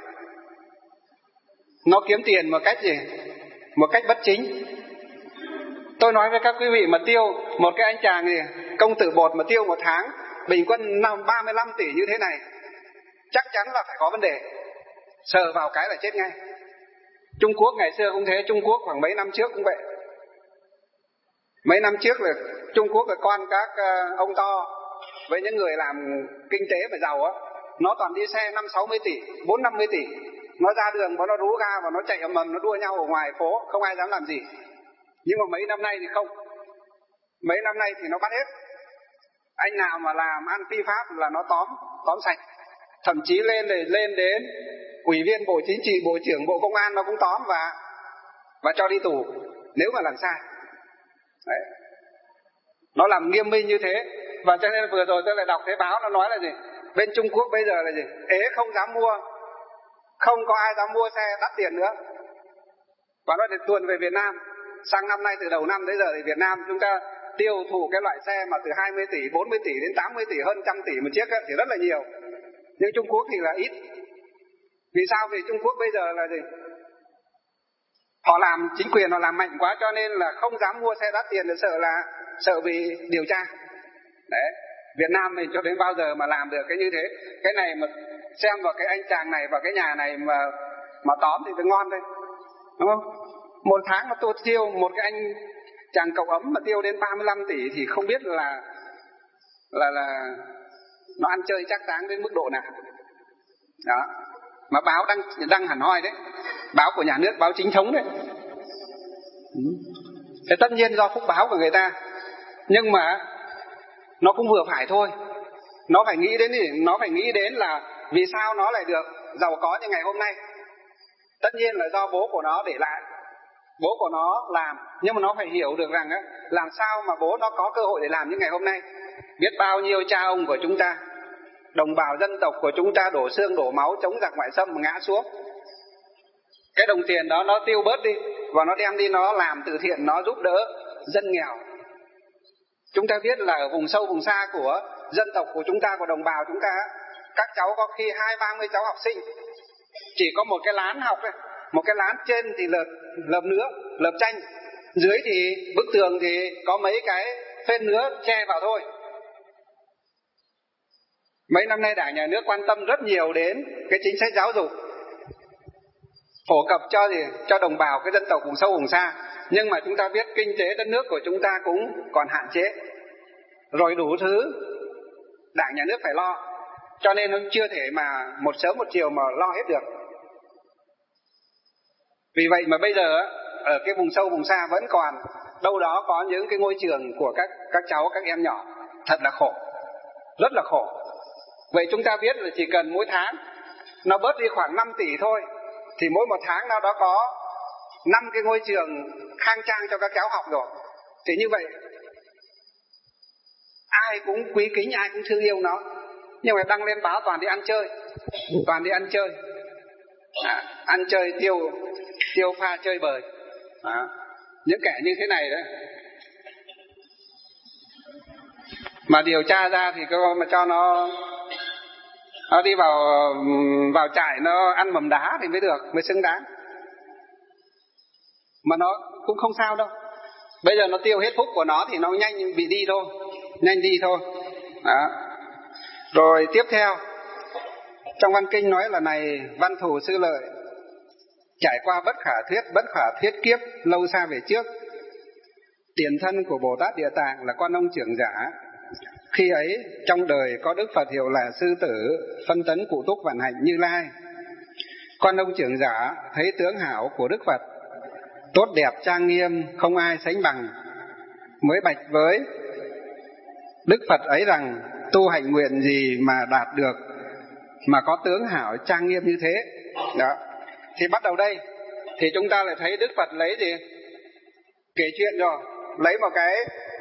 nó kiếm tiền một cách gì? Một cách bất chính. Tôi nói với các quý vị mà tiêu một cái anh chàng gì công tử bột mà tiêu một tháng bình quân 35 tỷ như thế này, chắc chắn là phải có vấn đề. Sờ vào cái là chết ngay. Trung Quốc ngày xưa cũng thế. Trung Quốc khoảng mấy năm trước cũng vậy. Mấy năm trước là Trung Quốc là con các ông to với những người làm kinh tế mà giàu á, nó toàn đi xe 50-60 tỷ, 40-50 tỷ. Nó ra đường nó rú ga và nó chạy ầm ầm, nó đua nhau ở ngoài phố, không ai dám làm gì. Nhưng mà mấy năm nay thì không. Mấy năm nay thì nó bắt hết. Anh nào mà làm ăn phi pháp là nó tóm sạch. Thậm chí lên đến Ủy viên Bộ Chính trị, Bộ trưởng Bộ Công an nó cũng tóm và cho đi tù nếu mà làm sai. Đấy. Nó làm nghiêm minh như thế. Và cho nên vừa rồi tôi lại đọc thấy báo nó nói là gì? Bên Trung Quốc bây giờ là gì? Ế không dám mua, không có ai dám mua xe đắt tiền nữa. Và nó được tuồn về Việt Nam. Sang năm nay từ đầu năm tới giờ thì Việt Nam chúng ta tiêu thụ cái loại xe mà từ 20 tỷ, 40 tỷ đến 80 tỷ, hơn 100 tỷ một chiếc ấy, thì rất là nhiều. Nhưng Trung Quốc thì là ít. Vì sao? Vì Trung Quốc bây giờ là gì? Họ làm, chính quyền họ làm mạnh quá cho nên là không dám mua xe đắt tiền, sợ bị điều tra. Đấy. Việt Nam mình cho đến bao giờ mà làm được cái như thế? Cái này mà xem vào cái anh chàng này và cái nhà này mà tóm thì ngon đây, đúng không? Một tháng mà tôi tiêu một cái anh chàng cậu ấm mà tiêu đến 35 tỷ thì không biết là nó ăn chơi chắc táng đến mức độ nào. Đó. Mà báo đăng hẳn hoi đấy, báo của nhà nước, báo chính thống đấy. Thế tất nhiên do phúc báo của người ta, nhưng mà nó cũng vừa phải thôi. Nó phải nghĩ đến là vì sao nó lại được giàu có như ngày hôm nay. Tất nhiên là do bố của nó để lại, bố của nó làm, nhưng mà nó phải hiểu được rằng á, làm sao mà bố nó có cơ hội để làm như ngày hôm nay. Biết bao nhiêu cha ông của chúng ta, đồng bào dân tộc của chúng ta đổ xương đổ máu chống giặc ngoại xâm mà ngã xuống. Cái đồng tiền đó nó tiêu bớt đi và nó đem đi nó làm từ thiện, nó giúp đỡ dân nghèo. Chúng ta biết là ở vùng sâu vùng xa của dân tộc của chúng ta, của đồng bào chúng ta, các cháu có khi 20-30 cháu học sinh, chỉ có một cái lán học thôi. Một cái lán trên thì lợp nứa, lợp tranh, dưới thì bức tường thì có mấy cái phên nứa che vào thôi. Mấy năm nay Đảng Nhà nước quan tâm rất nhiều đến cái chính sách giáo dục, phổ cập cho đồng bào cái dân tộc vùng sâu vùng xa. Nhưng mà chúng ta biết kinh tế đất nước của chúng ta cũng còn hạn chế, rồi đủ thứ Đảng Nhà nước phải lo, cho nên nó chưa thể mà một sớm một chiều mà lo hết được. Vì vậy mà bây giờ ở cái vùng sâu vùng xa vẫn còn đâu đó có những cái ngôi trường của các cháu, các em nhỏ, thật là khổ, rất là khổ. Vậy chúng ta biết là chỉ cần mỗi tháng nó bớt đi khoảng 5 tỷ thôi, thì mỗi một tháng nó đã có 5 cái ngôi trường khang trang cho các cháu học rồi. Thì như vậy ai cũng quý kính, ai cũng thương yêu nó. Nhưng mà đăng lên báo toàn đi ăn chơi, ăn chơi tiêu pha chơi bời. Những kẻ như thế này đấy mà điều tra ra thì mà cho nó đi vào trại nó ăn mầm đá thì mới được, mới xứng đáng. Mà nó cũng không sao đâu. Bây giờ nó tiêu hết phúc của nó thì nó nhanh đi thôi. Đó. Rồi tiếp theo trong văn kinh nói là này văn thù sư lợi, trải qua bất khả thuyết kiếp lâu xa về trước, tiền thân của Bồ Tát Địa Tạng là Quan Ông Trưởng Giả. Khi ấy trong đời có Đức Phật hiệu là Sư Tử, phân tấn Cụ Túc Vạn Hạnh Như Lai. Quan Ông Trưởng Giả thấy tướng hảo của Đức Phật tốt đẹp trang nghiêm, không ai sánh bằng, mới bạch với Đức Phật ấy rằng tu hạnh nguyện gì mà đạt được mà có tướng hảo trang nghiêm như thế. Đó. Thì bắt đầu đây thì chúng ta lại thấy Đức Phật lấy gì? Kể chuyện rồi, lấy một cái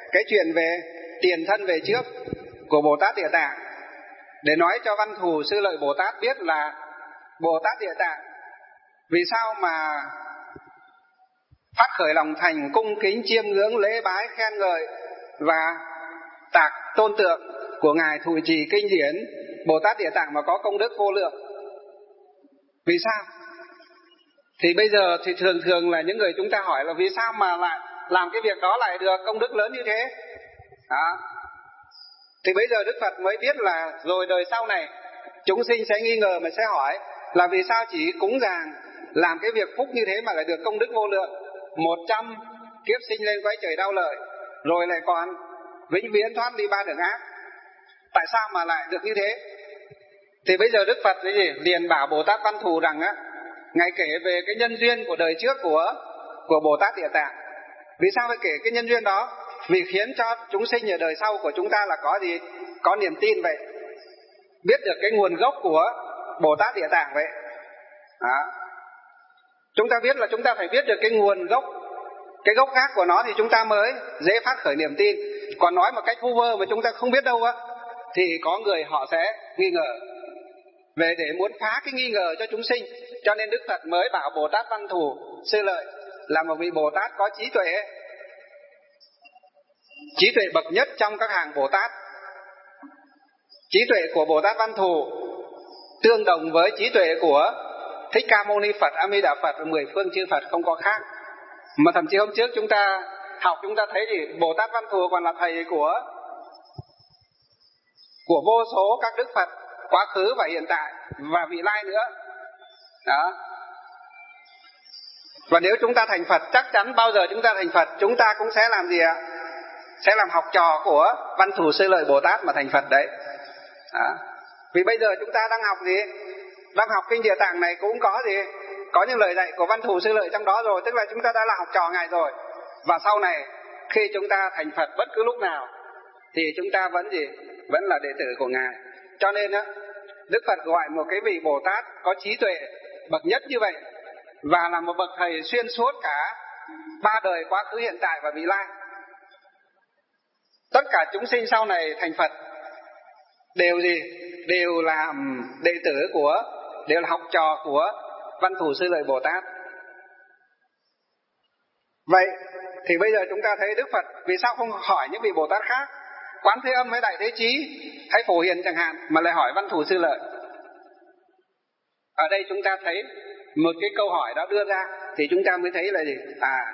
cái chuyện về tiền thân về trước của Bồ Tát Địa Tạng, để nói cho Văn Thù Sư Lợi Bồ Tát biết là Bồ Tát Địa Tạng vì sao mà phát khởi lòng thành cung kính chiêm ngưỡng lễ bái khen ngợi và tạc tôn tượng của ngài thụ trì kinh điển Bồ Tát Địa Tạng mà có công đức vô lượng. Vì sao? Thì bây giờ thì thường là những người chúng ta hỏi là vì sao mà lại làm cái việc đó lại được công đức lớn như thế đó. Thì bây giờ Đức Phật mới biết là rồi đời sau này chúng sinh sẽ nghi ngờ mà sẽ hỏi là vì sao chỉ cúng dường làm cái việc phúc như thế mà lại được công đức vô lượng, 100 kiếp sinh lên quay trời đau lợi, rồi lại còn vĩnh viễn thoát đi ba đường ác. Tại sao mà lại được như thế? Thì bây giờ Đức Phật liền bảo Bồ Tát Văn Thù rằng á, ngài kể về cái nhân duyên của đời trước của Bồ Tát Địa Tạng. Vì sao phải kể cái nhân duyên đó? Vì khiến cho chúng sinh ở đời sau của chúng ta là có gì? Có niềm tin vậy, biết được cái nguồn gốc của Bồ Tát Địa Tạng vậy đó. Chúng ta biết là chúng ta phải biết được cái nguồn gốc, cái gốc gác của nó thì chúng ta mới dễ phát khởi niềm tin. Còn nói một cách vu vơ mà chúng ta không biết đâu á, thì có người họ sẽ nghi ngờ. Về để muốn phá cái nghi ngờ cho chúng sinh, cho nên Đức Phật mới bảo Bồ Tát Văn Thù Sư Lợi là một vị Bồ Tát có trí tuệ bậc nhất trong các hàng Bồ Tát. Trí tuệ của Bồ Tát Văn Thù tương đồng với trí tuệ của Thích Ca Mâu Ni Phật, A Di Đà Phật và 10 phương chư Phật, không có khác. Mà thậm chí hôm trước chúng ta học chúng ta thấy thì Bồ Tát Văn Thù còn là thầy của vô số các Đức Phật quá khứ và hiện tại và vị lai nữa đó. Và nếu chúng ta thành Phật, chắc chắn bao giờ chúng ta thành Phật, chúng ta cũng sẽ làm gì ạ? Sẽ làm học trò của Văn Thù Sư Lợi Bồ Tát mà thành Phật đấy đó. Vì bây giờ chúng ta đang học gì? Đang học kinh Địa Tạng này cũng có gì? Có những lời dạy của Văn Thù Sư Lợi trong đó rồi, tức là chúng ta đã là học trò ngài rồi. Và sau này khi chúng ta thành Phật bất cứ lúc nào thì chúng ta vẫn gì? Vẫn là đệ tử của ngài. Cho nên á, Đức Phật gọi một cái vị Bồ Tát có trí tuệ bậc nhất như vậy, và là một bậc thầy xuyên suốt cả ba đời quá khứ hiện tại và vị lai. Tất cả chúng sinh sau này thành Phật đều gì? Đều là đệ tử của, đều là học trò của Văn Thù Sư Lợi Bồ Tát. Vậy thì bây giờ chúng ta thấy Đức Phật vì sao không hỏi những vị Bồ Tát khác, Quán Thế Âm hay Đại Thế Chí hay Phổ Hiền chẳng hạn, mà lại hỏi Văn Thù Sư Lợi? Ở đây chúng ta thấy một cái câu hỏi đó đưa ra thì chúng ta mới thấy là gì?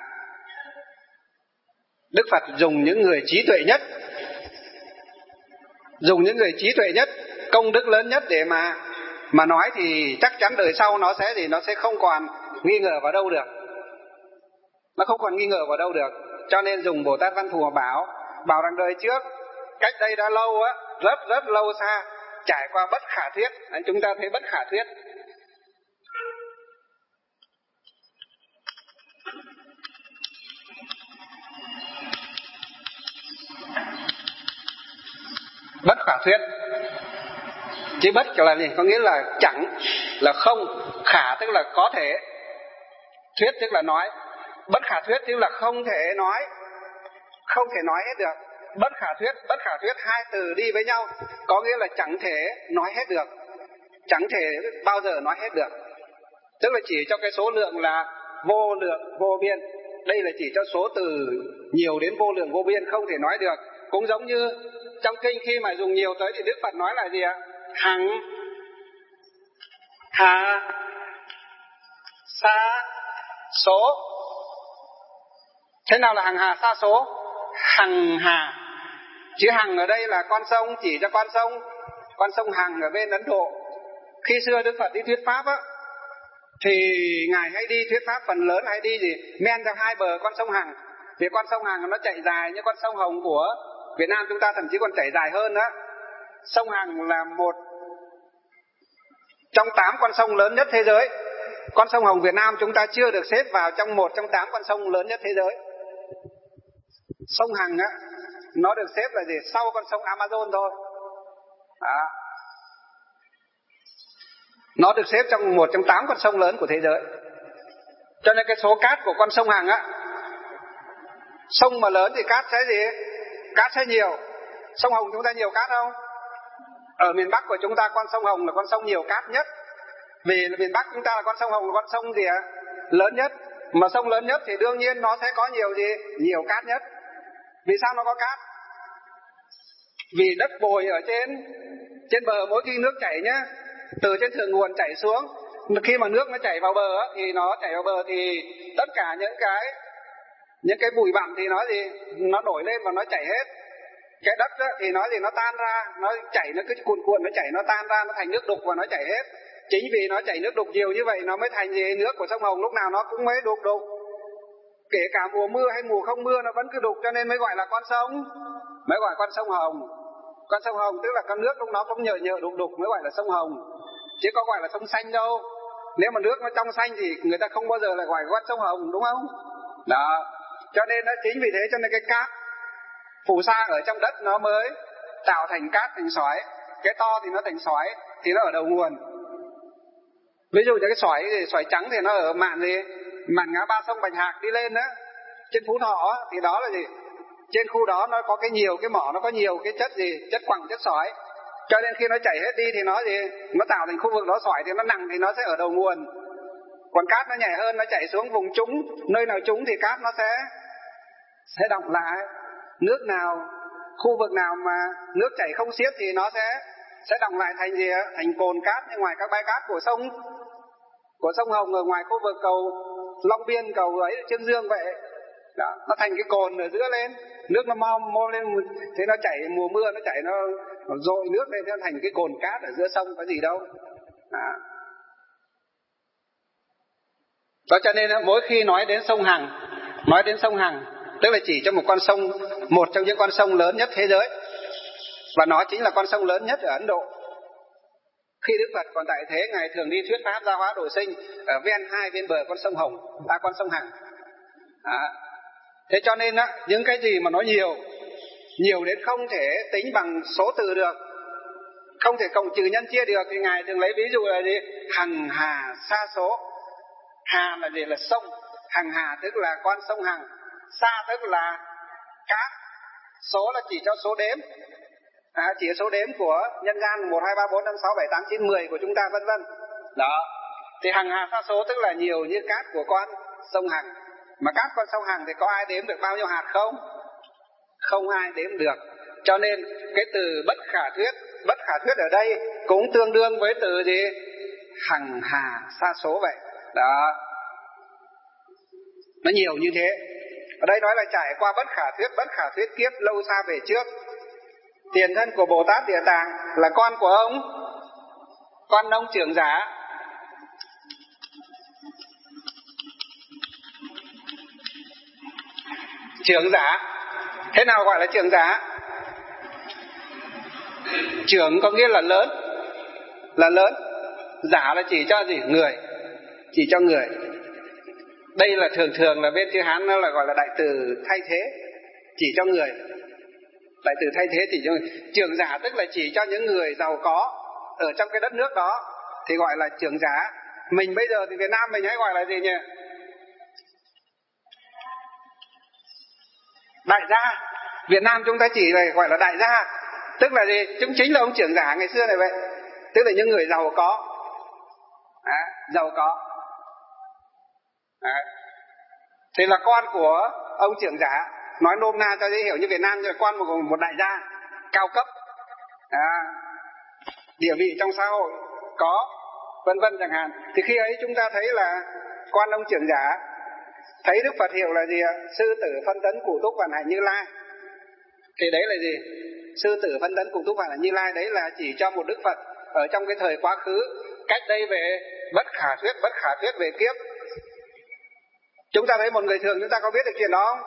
Đức Phật dùng những người trí tuệ nhất, dùng những người trí tuệ nhất, công đức lớn nhất để mà nói, thì chắc chắn đời sau nó sẽ gì? Nó sẽ không còn nghi ngờ vào đâu được. Nó không còn nghi ngờ vào đâu được. Cho nên dùng Bồ Tát Văn Thù bảo rằng đời trước, cách đây đã lâu á, rất lâu xa, trải qua bất khả thuyết. Đấy, chúng ta thấy bất khả thuyết. Bất khả thuyết. Chứ bất là gì? Có nghĩa là chẳng, là không. Khả tức là có thể, thuyết tức là nói. Bất khả thuyết tức là không thể nói, không thể nói hết được. Bất khả thuyết hai từ đi với nhau, có nghĩa là chẳng thể nói hết được, chẳng thể bao giờ nói hết được. Tức là chỉ cho cái số lượng là vô lượng vô biên. Đây là chỉ cho số từ nhiều đến vô lượng vô biên, không thể nói được. Cũng giống như trong kinh khi mà dùng nhiều tới thì Đức Phật nói là gì ạ? Hằng hà sa số. Thế nào là hằng hà sa số? Hằng hà, chữ hằng ở đây là con sông, chỉ cho con sông Hằng ở bên Ấn Độ. Khi xưa Đức Phật đi thuyết pháp á, thì ngài hay đi thuyết pháp phần lớn hay đi gì? Men theo hai bờ con sông Hằng. Vì con sông Hằng nó chạy dài như con sông Hồng của Việt Nam chúng ta, thậm chí còn chảy dài hơn đó. Sông Hằng là một trong 8 con sông lớn nhất thế giới. Con sông Hồng Việt Nam chúng ta chưa được xếp vào trong 1 trong 8 con sông lớn nhất thế giới. Sông Hằng á, nó được xếp là gì? Sau con sông Amazon thôi. Đó. Nó được xếp trong 1 trong 8 con sông lớn của thế giới. Cho nên cái số cát của con sông Hằng á, sông mà lớn thì cát sẽ gì? Cát sẽ nhiều. Sông Hồng chúng ta nhiều cát không? Ở miền Bắc của chúng ta con sông Hồng là con sông nhiều cát nhất. Vì miền Bắc chúng ta là con sông Hồng là con sông gì ạ? Lớn nhất. Mà sông lớn nhất thì đương nhiên nó sẽ có nhiều gì? Nhiều cát nhất. Vì sao nó có cát? Vì đất bồi ở trên bờ mỗi khi nước chảy nhá, từ trên thượng nguồn chảy xuống, khi mà nước nó chảy vào bờ thì nó chảy vào bờ thì tất cả những cái bụi bặm thì nó gì? Nó nổi lên và nó chảy hết. Cái đất đó, thì nó gì? Nó tan ra, nó chảy, nó cứ cuồn cuộn, nó chảy, nó tan ra, nó thành nước đục và nó chảy hết. Chính vì nó chảy nước đục nhiều như vậy nó mới thành gì? Nước của sông Hồng lúc nào nó cũng mới đục. Kể cả mùa mưa hay mùa không mưa nó vẫn cứ đục, cho nên mới gọi là con sông, mới gọi con sông Hồng. Con sông Hồng tức là con nước lúc nó cũng nhợ đục mới gọi là sông Hồng, chứ có gọi là sông xanh đâu. Nếu mà nước nó trong xanh thì người ta không bao giờ lại gọi con sông Hồng, đúng không? Đó, cho nên nó chính vì thế cho nên cái cát phù sa ở trong đất nó mới tạo thành cát, thành sỏi. Cái to thì nó thành sỏi, thì nó ở đầu nguồn. Ví dụ như cái sỏi trắng thì nó ở mạn gì? Mạn ngã ba sông Bạch Hạc đi lên đó, trên Phú Thọ thì đó là gì? Trên khu đó nó có nhiều cái mỏ, nó có nhiều cái chất gì? Chất quặng, chất sỏi. Cho nên khi nó chảy hết đi thì nó gì? Nó tạo thành khu vực đó sỏi thì nó nặng thì nó sẽ ở đầu nguồn. Còn cát nó nhẹ hơn, nó chảy xuống vùng trũng, nơi nào trũng thì cát nó sẽ đọng lại. Nước nào, khu vực nào mà nước chảy không xiết thì nó sẽ đọng lại thành gì? Thành cồn cát. Như ngoài các bãi cát của sông Hồng ở ngoài khu vực cầu Long Biên, cầu ấy Trương Dương vậy đó, nó thành cái cồn ở giữa lên, nước nó mo lên, thế nó chảy mùa mưa nó chảy, nó dội nước lên, nó thành cái cồn cát ở giữa sông, có gì đâu đó. Cho nên mỗi khi nói đến sông Hằng tức là chỉ cho một con sông, một trong những con sông lớn nhất thế giới, và nó chính là con sông lớn nhất ở Ấn Độ. Khi Đức Phật còn tại thế, Ngài thường đi thuyết pháp Giáo hóa độ sinh ở hai bên bờ con sông Hồng, con sông Hằng. Thế cho nên những cái gì mà nó nhiều đến không thể tính bằng số từ được, không thể cộng trừ nhân chia được, thì Ngài thường lấy ví dụ là gì? Hằng hà sa số. Hà là gì? Là sông. Hằng hà tức là con sông Hằng. Sa tức là cát. Số là chỉ cho số đếm, chỉ số đếm của nhân gian 1, 2, 3, 4, 5, 6, 7, 8, 9, 10 của chúng ta vân vân. Đó. Thì hằng hà sa số tức là nhiều như cát của con sông Hằng. Mà cát con sông Hằng thì có ai đếm được bao nhiêu hạt không? Không ai đếm được. Cho nên cái từ bất khả thuyết ở đây cũng tương đương với từ gì? Hằng hà sa số vậy. Đó. Nó nhiều như thế. Ở đây nói là trải qua bất khả thuyết kiếp lâu xa về trước. Tiền thân của Bồ Tát Địa Tạng là con của ông Trưởng Giả. Trưởng Giả. Thế nào gọi là Trưởng Giả? Trưởng có nghĩa là lớn. Giả là chỉ cho gì? Người. Chỉ cho người. Đây là thường là bên chữ Hán nó là gọi là đại từ thay thế, chỉ cho người. Đại từ thay thế chỉ cho người. Trưởng giả tức là chỉ cho những người giàu có ở trong cái đất nước đó thì gọi là trưởng giả. Mình bây giờ thì Việt Nam mình hay gọi là gì nhỉ? Đại gia. Việt Nam chúng ta chỉ gọi là đại gia. Tức là gì? Chúng chính là ông trưởng giả ngày xưa này vậy. Tức là những người giàu có. Giàu có. Thì là con của ông trưởng giả. Nói nôm na cho dễ hiểu, như Việt Nam là con một đại gia cao cấp, địa vị trong xã hội có, vân vân chẳng hạn. Thì khi ấy chúng ta thấy là con ông trưởng giả, thấy Đức Phật hiệu là gì ạ? Sư tử phân tấn Cụ Túc Vạn Hạnh Như Lai. Thì đấy là gì? Sư tử phân tấn Cụ Túc Vạn Hạnh Như Lai đấy là chỉ cho một Đức Phật ở trong cái thời quá khứ, cách đây về bất khả thuyết về kiếp. Chúng ta thấy một người thường chúng ta có biết được chuyện đó không?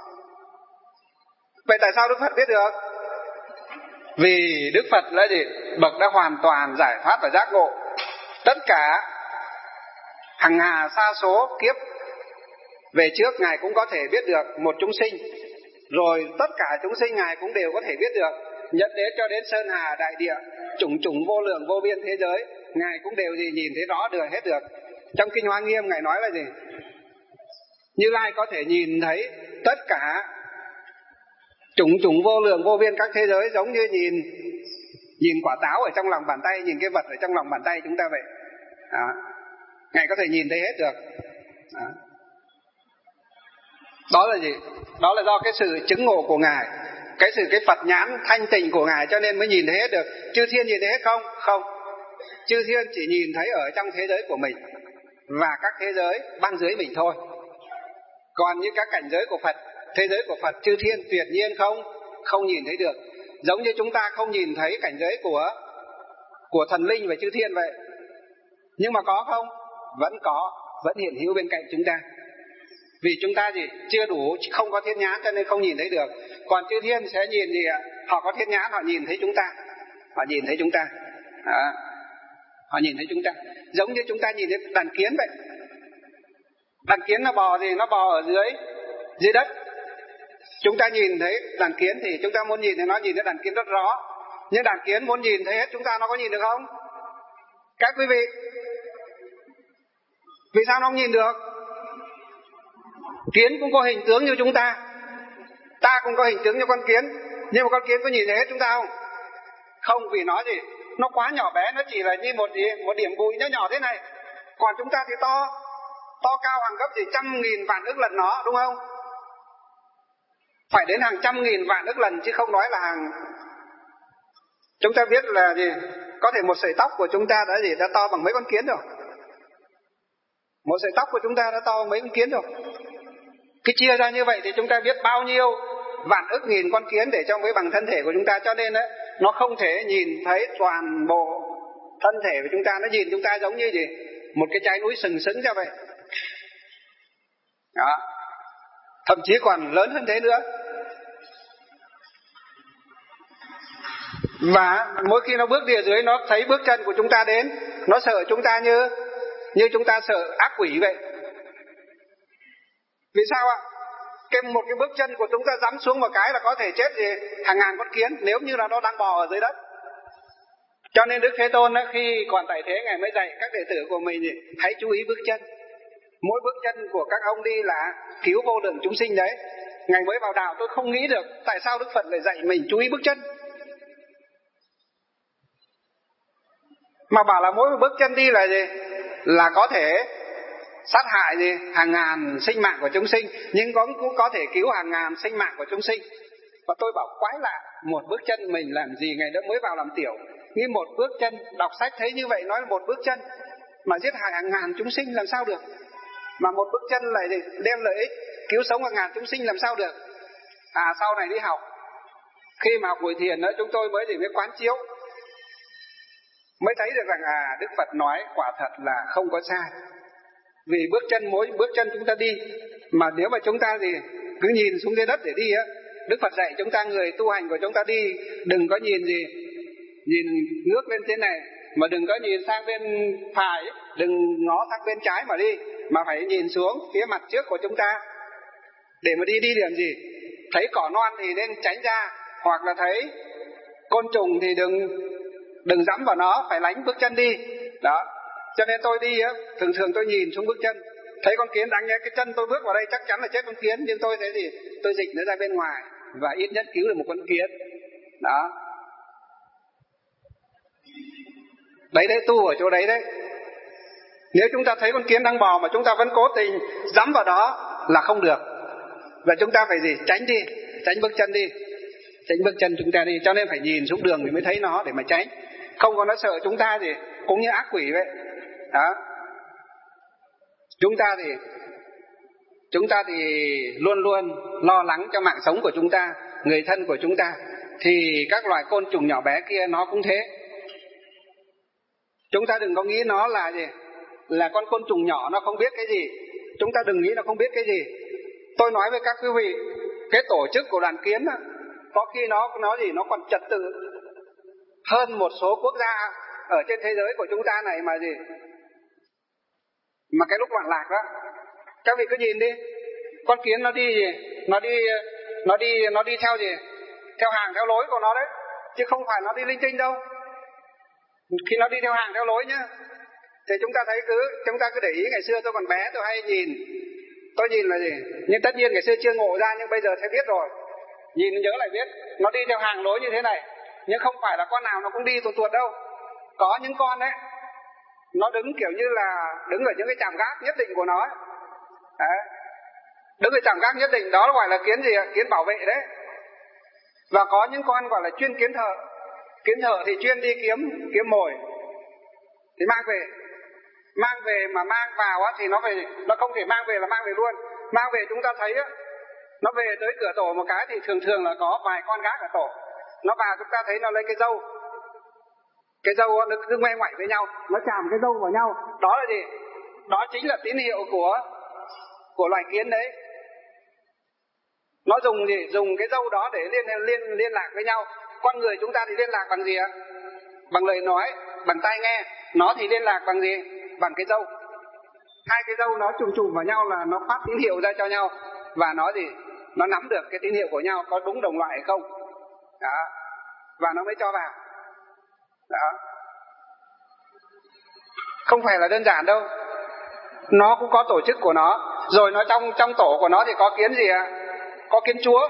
Vậy tại sao Đức Phật biết được? Vì Đức Phật là gì? Bậc đã hoàn toàn giải thoát và giác ngộ. Tất cả hằng hà sa số kiếp về trước Ngài cũng có thể biết được một chúng sinh. Rồi tất cả chúng sinh Ngài cũng đều có thể biết được. Nhận đến cho đến sơn hà đại địa, chủng chủng vô lượng vô biên thế giới, Ngài cũng đều gì nhìn thấy rõ được hết được. Trong Kinh Hoa Nghiêm Ngài nói là gì? Như Lai có thể nhìn thấy tất cả Chủng vô lượng vô biên các thế giới, giống như nhìn quả táo ở trong lòng bàn tay, nhìn cái vật ở trong lòng bàn tay chúng ta vậy. Ngài có thể nhìn thấy hết được. Đó là gì? Đó là do cái sự chứng ngộ của Ngài, cái Phật nhãn thanh tịnh của Ngài, cho nên mới nhìn thấy hết được. Chư thiên nhìn thấy hết không? Không. Chư thiên chỉ nhìn thấy ở trong thế giới của mình và các thế giới ban dưới mình thôi. Còn như các cảnh giới của Phật, thế giới của Phật, chư thiên tuyệt nhiên không nhìn thấy được. Giống như chúng ta không nhìn thấy cảnh giới của thần linh và chư thiên vậy. Nhưng mà có không? Vẫn có, vẫn hiện hữu bên cạnh chúng ta. Vì chúng ta gì? Chưa đủ, không có thiên nhãn cho nên không nhìn thấy được. Còn chư thiên sẽ nhìn gì ạ? Họ có thiên nhãn, họ nhìn thấy chúng ta. Họ nhìn thấy chúng ta. Họ nhìn thấy chúng ta. Giống như chúng ta nhìn thấy đàn kiến vậy. Đàn kiến nó bò gì? Nó bò ở dưới đất. Chúng ta nhìn thấy đàn kiến thì chúng ta muốn nhìn thấy nó, nhìn thấy đàn kiến rất rõ. Nhưng đàn kiến muốn nhìn thấy hết chúng ta, nó có nhìn được không? Các quý vị, vì sao nó không nhìn được? Kiến cũng có hình tướng như chúng ta, ta cũng có hình tướng như con kiến, nhưng mà con kiến có nhìn thấy hết chúng ta không? Không, vì nó gì? Nó quá nhỏ bé, nó chỉ là như một điểm bụi nó nhỏ thế này. Còn chúng ta thì to cao hàng gấp gì 100.000 vạn ức lần nó, đúng không? Phải đến hàng 100.000 vạn ức lần chứ không nói là hàng. Chúng ta biết là gì? Có thể một sợi tóc của chúng ta đã to bằng mấy con kiến rồi. Một sợi tóc của chúng ta đã to bằng mấy con kiến rồi. Cái chia ra như vậy thì chúng ta biết bao nhiêu vạn ức nghìn con kiến để cho mới bằng thân thể của chúng ta. Cho nên đấy, nó không thể nhìn thấy toàn bộ thân thể của chúng ta. Nó nhìn chúng ta giống như gì? Một cái trái núi sừng sững ra vậy. Đó. Thậm chí còn lớn hơn thế nữa. Và mỗi khi nó bước đi ở dưới, nó thấy bước chân của chúng ta đến, nó sợ chúng ta như chúng ta sợ ác quỷ vậy. Vì sao ạ? Một cái bước chân của chúng ta giẫm xuống một cái là có thể chết gì hàng ngàn con kiến nếu như là nó đang bò ở dưới đất. Cho nên Đức Thế Tôn khi còn tại thế, Ngài mới dạy các đệ tử của mình hãy chú ý bước chân. Mỗi bước chân của các ông đi là cứu vô lượng chúng sinh đấy. Ngày mới vào đạo tôi không nghĩ được tại sao Đức Phật lại dạy mình chú ý bước chân, mà bảo là mỗi một bước chân đi là gì? Là có thể sát hại gì? Hàng ngàn sinh mạng của chúng sinh, nhưng cũng có thể cứu hàng ngàn sinh mạng của chúng sinh. Và tôi bảo quái lạ, một bước chân mình làm gì ngày đó mới vào làm tiểu. Như một bước chân, đọc sách thấy như vậy nói là một bước chân mà giết hại hàng ngàn chúng sinh làm sao được? Mà một bước chân lại đem lợi ích cứu sống hàng ngàn chúng sinh làm sao được? Sau này đi học, khi mà học buổi thiền đó, chúng tôi mới quán chiếu, mới thấy được rằng Đức Phật nói quả thật là không có sai. Vì mỗi bước chân chúng ta đi, mà nếu mà chúng ta cứ nhìn xuống dưới đất để đi á, Đức Phật dạy chúng ta, người tu hành của chúng ta đi đừng có nhìn ngước lên thế này, mà đừng có nhìn sang bên phải, đừng ngó sang bên trái mà đi, mà phải nhìn xuống phía mặt trước của chúng ta để mà đi điểm gì. Thấy cỏ non thì nên tránh ra, hoặc là thấy côn trùng thì đừng dẫm vào nó, phải lánh bước chân đi. Đó. Cho nên tôi đi thường tôi nhìn xuống bước chân, thấy con kiến đáng nhẽ cái chân tôi bước vào đây chắc chắn là chết con kiến, nhưng tôi thấy tôi dịch nó ra bên ngoài và ít nhất cứu được một con kiến. Đó. Đấy tu ở chỗ đấy đấy. Nếu chúng ta thấy con kiến đang bò mà chúng ta vẫn cố tình dẫm vào đó là không được. Và chúng ta phải tránh đi, tránh bước chân đi, tránh bước chân chúng ta đi. Cho nên phải nhìn xuống đường thì mới thấy nó để mà tránh. Không có nó sợ chúng ta cũng như ác quỷ vậy. Đó. Chúng ta thì luôn luôn lo lắng cho mạng sống của chúng ta, người thân của chúng ta. Thì các loài côn trùng nhỏ bé kia nó cũng thế. Chúng ta đừng có nghĩ nó là con côn trùng nhỏ nó không biết cái gì. Chúng ta đừng nghĩ nó không biết cái gì. Tôi nói với các quý vị, cái tổ chức của đàn kiến có khi nó còn trật tự hơn một số quốc gia ở trên thế giới của chúng ta này mà mà cái lúc loạn lạc đó, các vị cứ nhìn đi, con kiến nó đi theo theo hàng theo lối của nó đấy, chứ không phải nó đi linh tinh đâu. Khi nó đi theo hàng theo lối nhá, thì chúng ta cứ để ý. Ngày xưa tôi còn bé tôi hay nhìn là nhưng tất nhiên ngày xưa chưa ngộ ra, nhưng bây giờ thấy biết rồi. nhìn nhớ lại biết, nó đi theo hàng lối như thế này. Nhưng không phải là con nào nó cũng đi tuột tuột đâu. Có những con đấy, nó đứng kiểu như là đứng ở những cái trạm gác nhất định của nó ấy. Đấy. Đứng ở trạm gác nhất định, đó gọi là kiến gì ạ? Kiến bảo vệ đấy. Và có những con gọi là chuyên kiến thợ. Kiến thợ thì chuyên đi kiếm mồi thì mang về mà mang vào á, thì nó không thể mang về là mang về luôn. Mang về chúng ta thấy á, nó về tới cửa tổ một cái thì thường là có vài con gác ở tổ. Nó vào chúng ta thấy nó lấy cái dâu nó cứ ngoe ngoại với nhau, nó chạm cái dâu vào nhau. Đó là gì? Đó chính là tín hiệu của loài kiến đấy. Nó dùng gì? Dùng cái dâu đó để liên lạc với nhau. Con người chúng ta thì liên lạc bằng gì ạ? Bằng lời nói, bằng tai nghe. Nó thì liên lạc bằng gì? Bằng cái dâu. Hai cái dâu nó chùm vào nhau là nó phát tín hiệu ra cho nhau. Và nó gì? Nó nắm được cái tín hiệu của nhau có đúng đồng loại hay không. Đó. Và nó mới cho vào. Đó. Không phải là đơn giản đâu. Nó cũng có tổ chức của nó. Rồi nó trong tổ của nó thì có kiến gì ạ? Có kiến chúa.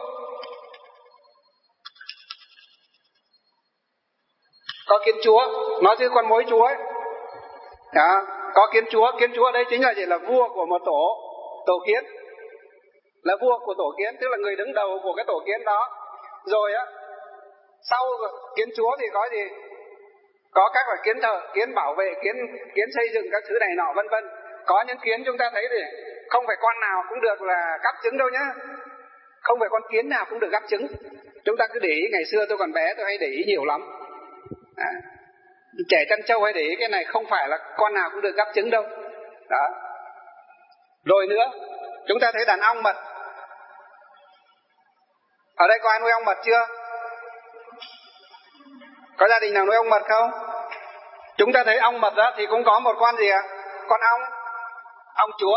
Có kiến chúa, nó như con mối chúa ấy. Đó. Có kiến chúa đấy chính là gì? Là vua của một tổ kiến. Là vua của tổ kiến, tức là người đứng đầu của cái tổ kiến đó. Rồi á, sau kiến chúa thì có gì? Có các loại kiến thợ, kiến bảo vệ, kiến xây dựng các thứ này nọ vân vân. Có những kiến chúng ta thấy thì không phải con nào cũng được là gắp trứng đâu nhá. Không phải con kiến nào cũng được gắp trứng. Chúng ta cứ để ý, ngày xưa tôi còn bé tôi hay để ý nhiều lắm. Trẻ chăn trâu hay để ý cái này, không phải là con nào cũng được gắp trứng đâu. Đó. Rồi nữa, chúng ta thấy đàn ong mật. Ở đây có ai nuôi ong mật chưa? Có gia đình nào nuôi ong mật không? Chúng ta thấy ong mật đó thì cũng có một con gì ạ? Con ong chúa.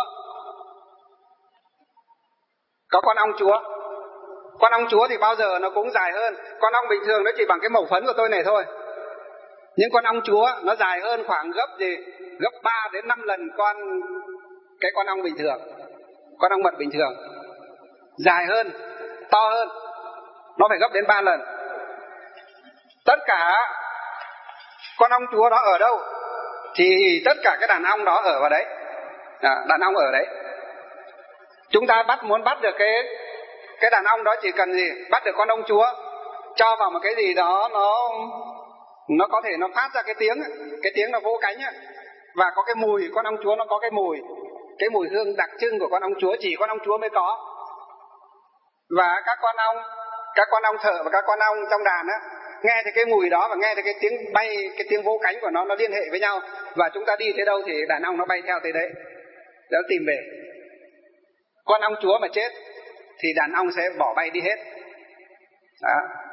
Có con ong chúa. Con ong chúa thì bao giờ nó cũng dài hơn. Con ong bình thường nó chỉ bằng cái mẩu phấn của tôi này thôi. Nhưng con ong chúa nó dài hơn khoảng gấp 3 đến 5 lần cái con ong bình thường. Con ong mật bình thường. Dài hơn, to hơn. Nó phải gấp đến 3 lần. Tất cả con ong chúa đó ở đâu thì tất cả cái đàn ong đó ở vào đấy. Đàn ong ở đấy. Chúng ta muốn bắt được cái đàn ong đó chỉ cần gì? Bắt được con ong chúa, cho vào một cái gì đó nó có thể nó phát ra cái tiếng nó vỗ cánh ấy. Và có cái mùi, con ong chúa nó có cái mùi hương đặc trưng của con ong chúa, chỉ con ong chúa mới có. Và các con ong thợ và các con ong trong đàn á, nghe thấy cái mùi đó và nghe thấy cái tiếng bay, cái tiếng vỗ cánh của nó liên hệ với nhau. Và chúng ta đi tới đâu thì đàn ong nó bay theo tới đấy, nó tìm về. Con ong chúa mà chết thì đàn ong sẽ bỏ bay đi hết. Đó.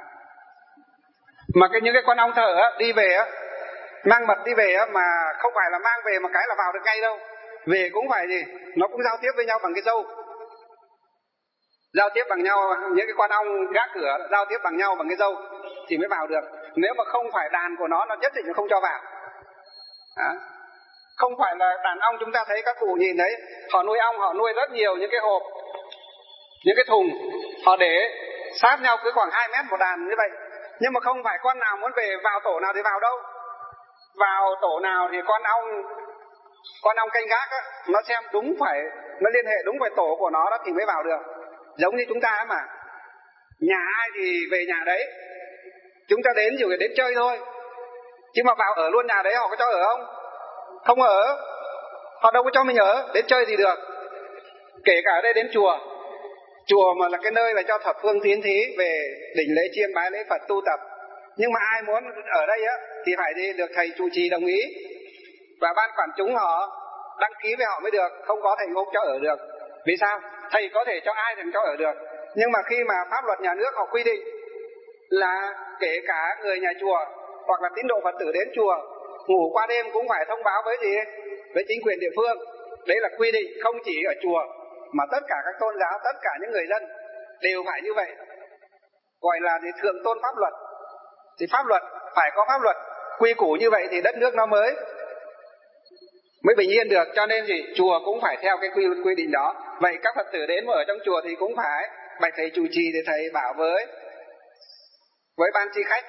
Mà những cái con ong thợ á, đi về á, mang mật đi về á, mà không phải là mang về một cái là vào được ngay đâu. Về cũng phải gì? Nó cũng giao tiếp với nhau bằng cái dâu. Giao tiếp bằng nhau, những cái con ong gác cửa giao tiếp bằng nhau bằng cái dâu thì mới vào được. Nếu mà không phải đàn của nó nhất định nó không cho vào. Đó. Không phải là đàn ong chúng ta thấy các cụ nhìn đấy, họ nuôi ong, họ nuôi rất nhiều những cái hộp, những cái thùng, họ để sát nhau cứ khoảng 2 mét một đàn như vậy. Nhưng mà không phải con nào muốn về vào tổ nào thì vào đâu. Vào tổ nào thì con ong canh gác á, nó xem đúng phải, nó liên hệ đúng với tổ của nó đó thì mới vào được. Giống như chúng ta mà, nhà ai thì về nhà đấy. Chúng ta đến chỉ đến chơi thôi. Chứ mà vào ở luôn nhà đấy họ có cho ở không? Không ở. Họ đâu có cho mình ở, đến chơi thì được. Kể cả ở đây đến chùa. Chùa mà là cái nơi mà cho thập phương tiến thí về đỉnh lễ chiêm bái lễ Phật tu tập. Nhưng mà ai muốn ở đây á thì phải được thầy trụ trì đồng ý. Và ban quản chúng họ đăng ký với họ mới được. Không có thầy không cho ở được. Vì sao? Thầy có thể cho ai thì cho ở được. Nhưng mà khi mà pháp luật nhà nước họ quy định là kể cả người nhà chùa hoặc là tín đồ Phật tử đến chùa ngủ qua đêm cũng phải thông báo với gì? Với chính quyền địa phương. Đấy là quy định không chỉ ở chùa mà tất cả các tôn giáo, tất cả những người dân đều phải như vậy. Gọi là thượng tôn pháp luật. Thì pháp luật phải có pháp luật quy củ như vậy thì đất nước nó mới bình yên được. Cho nên gì? Chùa cũng phải theo cái quy định đó. Vậy các Phật tử đến mà ở trong chùa thì cũng phải bạch thầy chủ trì thì thầy bảo với ban tri khách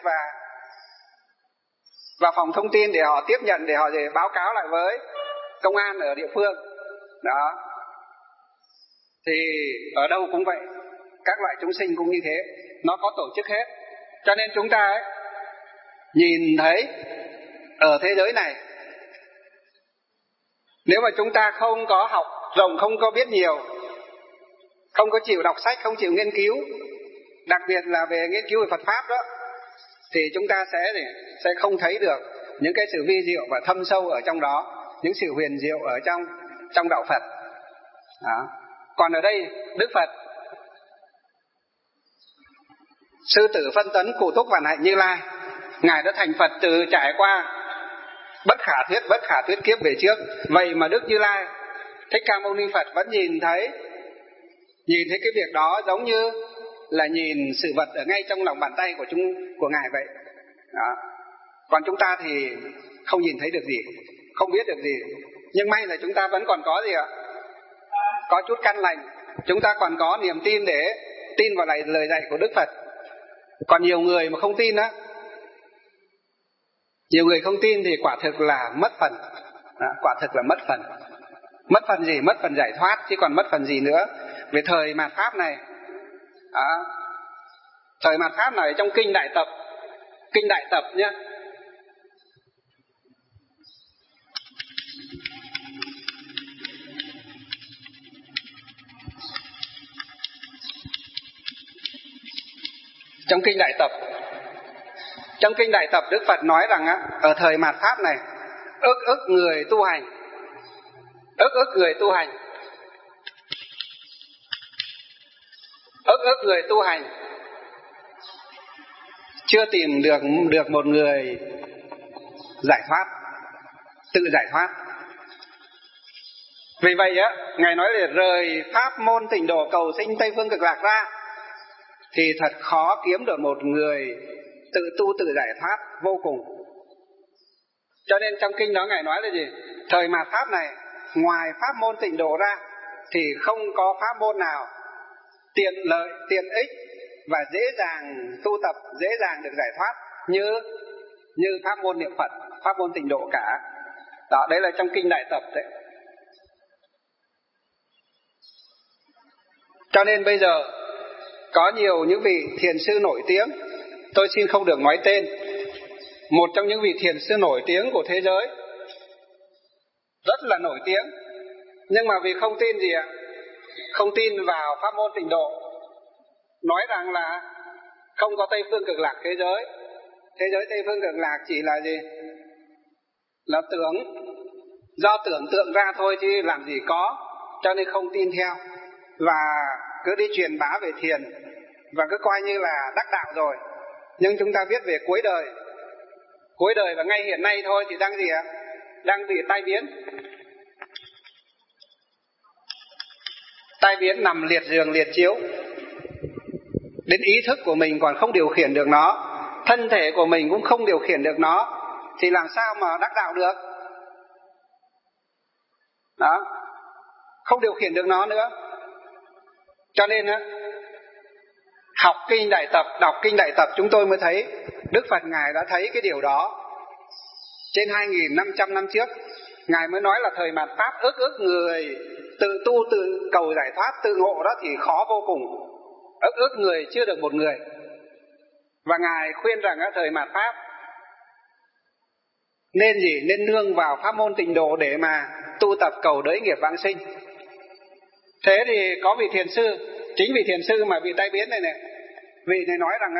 và phòng thông tin để họ tiếp nhận, để họ báo cáo lại với công an ở địa phương. Đó. Thì ở đâu cũng vậy, các loại chúng sinh cũng như thế, nó có tổ chức hết. Cho nên chúng ta nhìn thấy ở thế giới này, nếu mà chúng ta không có học rộng, không có biết nhiều, không có chịu đọc sách, không chịu nghiên cứu, đặc biệt là về nghiên cứu về Phật Pháp đó, thì chúng ta sẽ không thấy được những cái sự vi diệu và thâm sâu ở trong đó, những sự huyền diệu ở trong đạo Phật. Đó. Còn ở đây Đức Phật Sư tử phân tấn cụ túc vạn hạnh Như Lai, Ngài đã thành Phật từ trải qua bất khả thuyết kiếp về trước. Vậy mà Đức Như Lai Thích Ca Mâu Ni Phật vẫn nhìn thấy cái việc đó giống như là nhìn sự vật ở ngay trong lòng bàn tay của Ngài vậy. Đó. Còn chúng ta thì không nhìn thấy được gì, không biết được gì. Nhưng may là chúng ta vẫn còn có gì ạ? Có chút căn lành. Chúng ta còn có niềm tin để tin vào lời dạy của Đức Phật. Còn nhiều người mà không tin á, nhiều người không tin thì quả thực là mất phần. Đó, quả thực là mất phần. Mất phần gì? Mất phần giải thoát, chứ còn mất phần gì nữa. Về thời mạt Pháp này, thời mạt Pháp này trong Kinh Đại Tập nhé, trong Kinh Đại Tập Đức Phật nói rằng ở thời mạt Pháp này, ức người tu hành chưa tìm được một người giải thoát, tự giải thoát. Vì vậy Ngài nói là rời pháp môn tịnh độ cầu sinh Tây Phương Cực Lạc ra thì thật khó kiếm được một người tự tu tự giải thoát vô cùng. Cho nên trong kinh đó Ngài nói là gì? Thời mạt Pháp này, ngoài pháp môn tịnh độ ra thì không có pháp môn nào tiện lợi, tiện ích và dễ dàng tu tập, dễ dàng được giải thoát như pháp môn niệm Phật, pháp môn tịnh độ cả. Đó, đấy là trong Kinh Đại Tập đấy. Cho nên bây giờ có nhiều những vị thiền sư nổi tiếng, tôi xin không được nói tên, một trong những vị thiền sư nổi tiếng của thế giới, rất là nổi tiếng, nhưng mà vì không tin gì ạ? Không tin vào pháp môn tịnh độ, nói rằng là không có Tây Phương Cực Lạc thế giới. Thế giới Tây Phương Cực Lạc chỉ là gì? Là do tưởng tượng ra thôi chứ làm gì có, cho nên không tin theo. Và cứ đi truyền bá về thiền và cứ coi như là đắc đạo rồi. Nhưng chúng ta biết về cuối đời và ngay hiện nay thôi thì đang gì ạ? Đang bị tai biến nằm liệt giường liệt chiếu. Đến ý thức của mình còn không điều khiển được nó, thân thể của mình cũng không điều khiển được nó, thì làm sao mà đắc đạo được? Đó, không điều khiển được nó nữa. Cho nên học Kinh Đại Tập, đọc Kinh Đại Tập chúng tôi mới thấy Đức Phật Ngài đã thấy cái điều đó. Trên 2.500 năm trước Ngài mới nói là thời mạt Pháp ức người tự tu tự cầu giải thoát, tự ngộ đó thì khó vô cùng. Ức người chưa được một người. Và Ngài khuyên rằng thời mạt Pháp nên gì? Nên nương vào pháp môn tịnh độ để mà tu tập cầu đới nghiệp vãng sinh. Thế thì có vị thiền sư, chính vị thiền sư mà bị tai biến này vị này nói rằng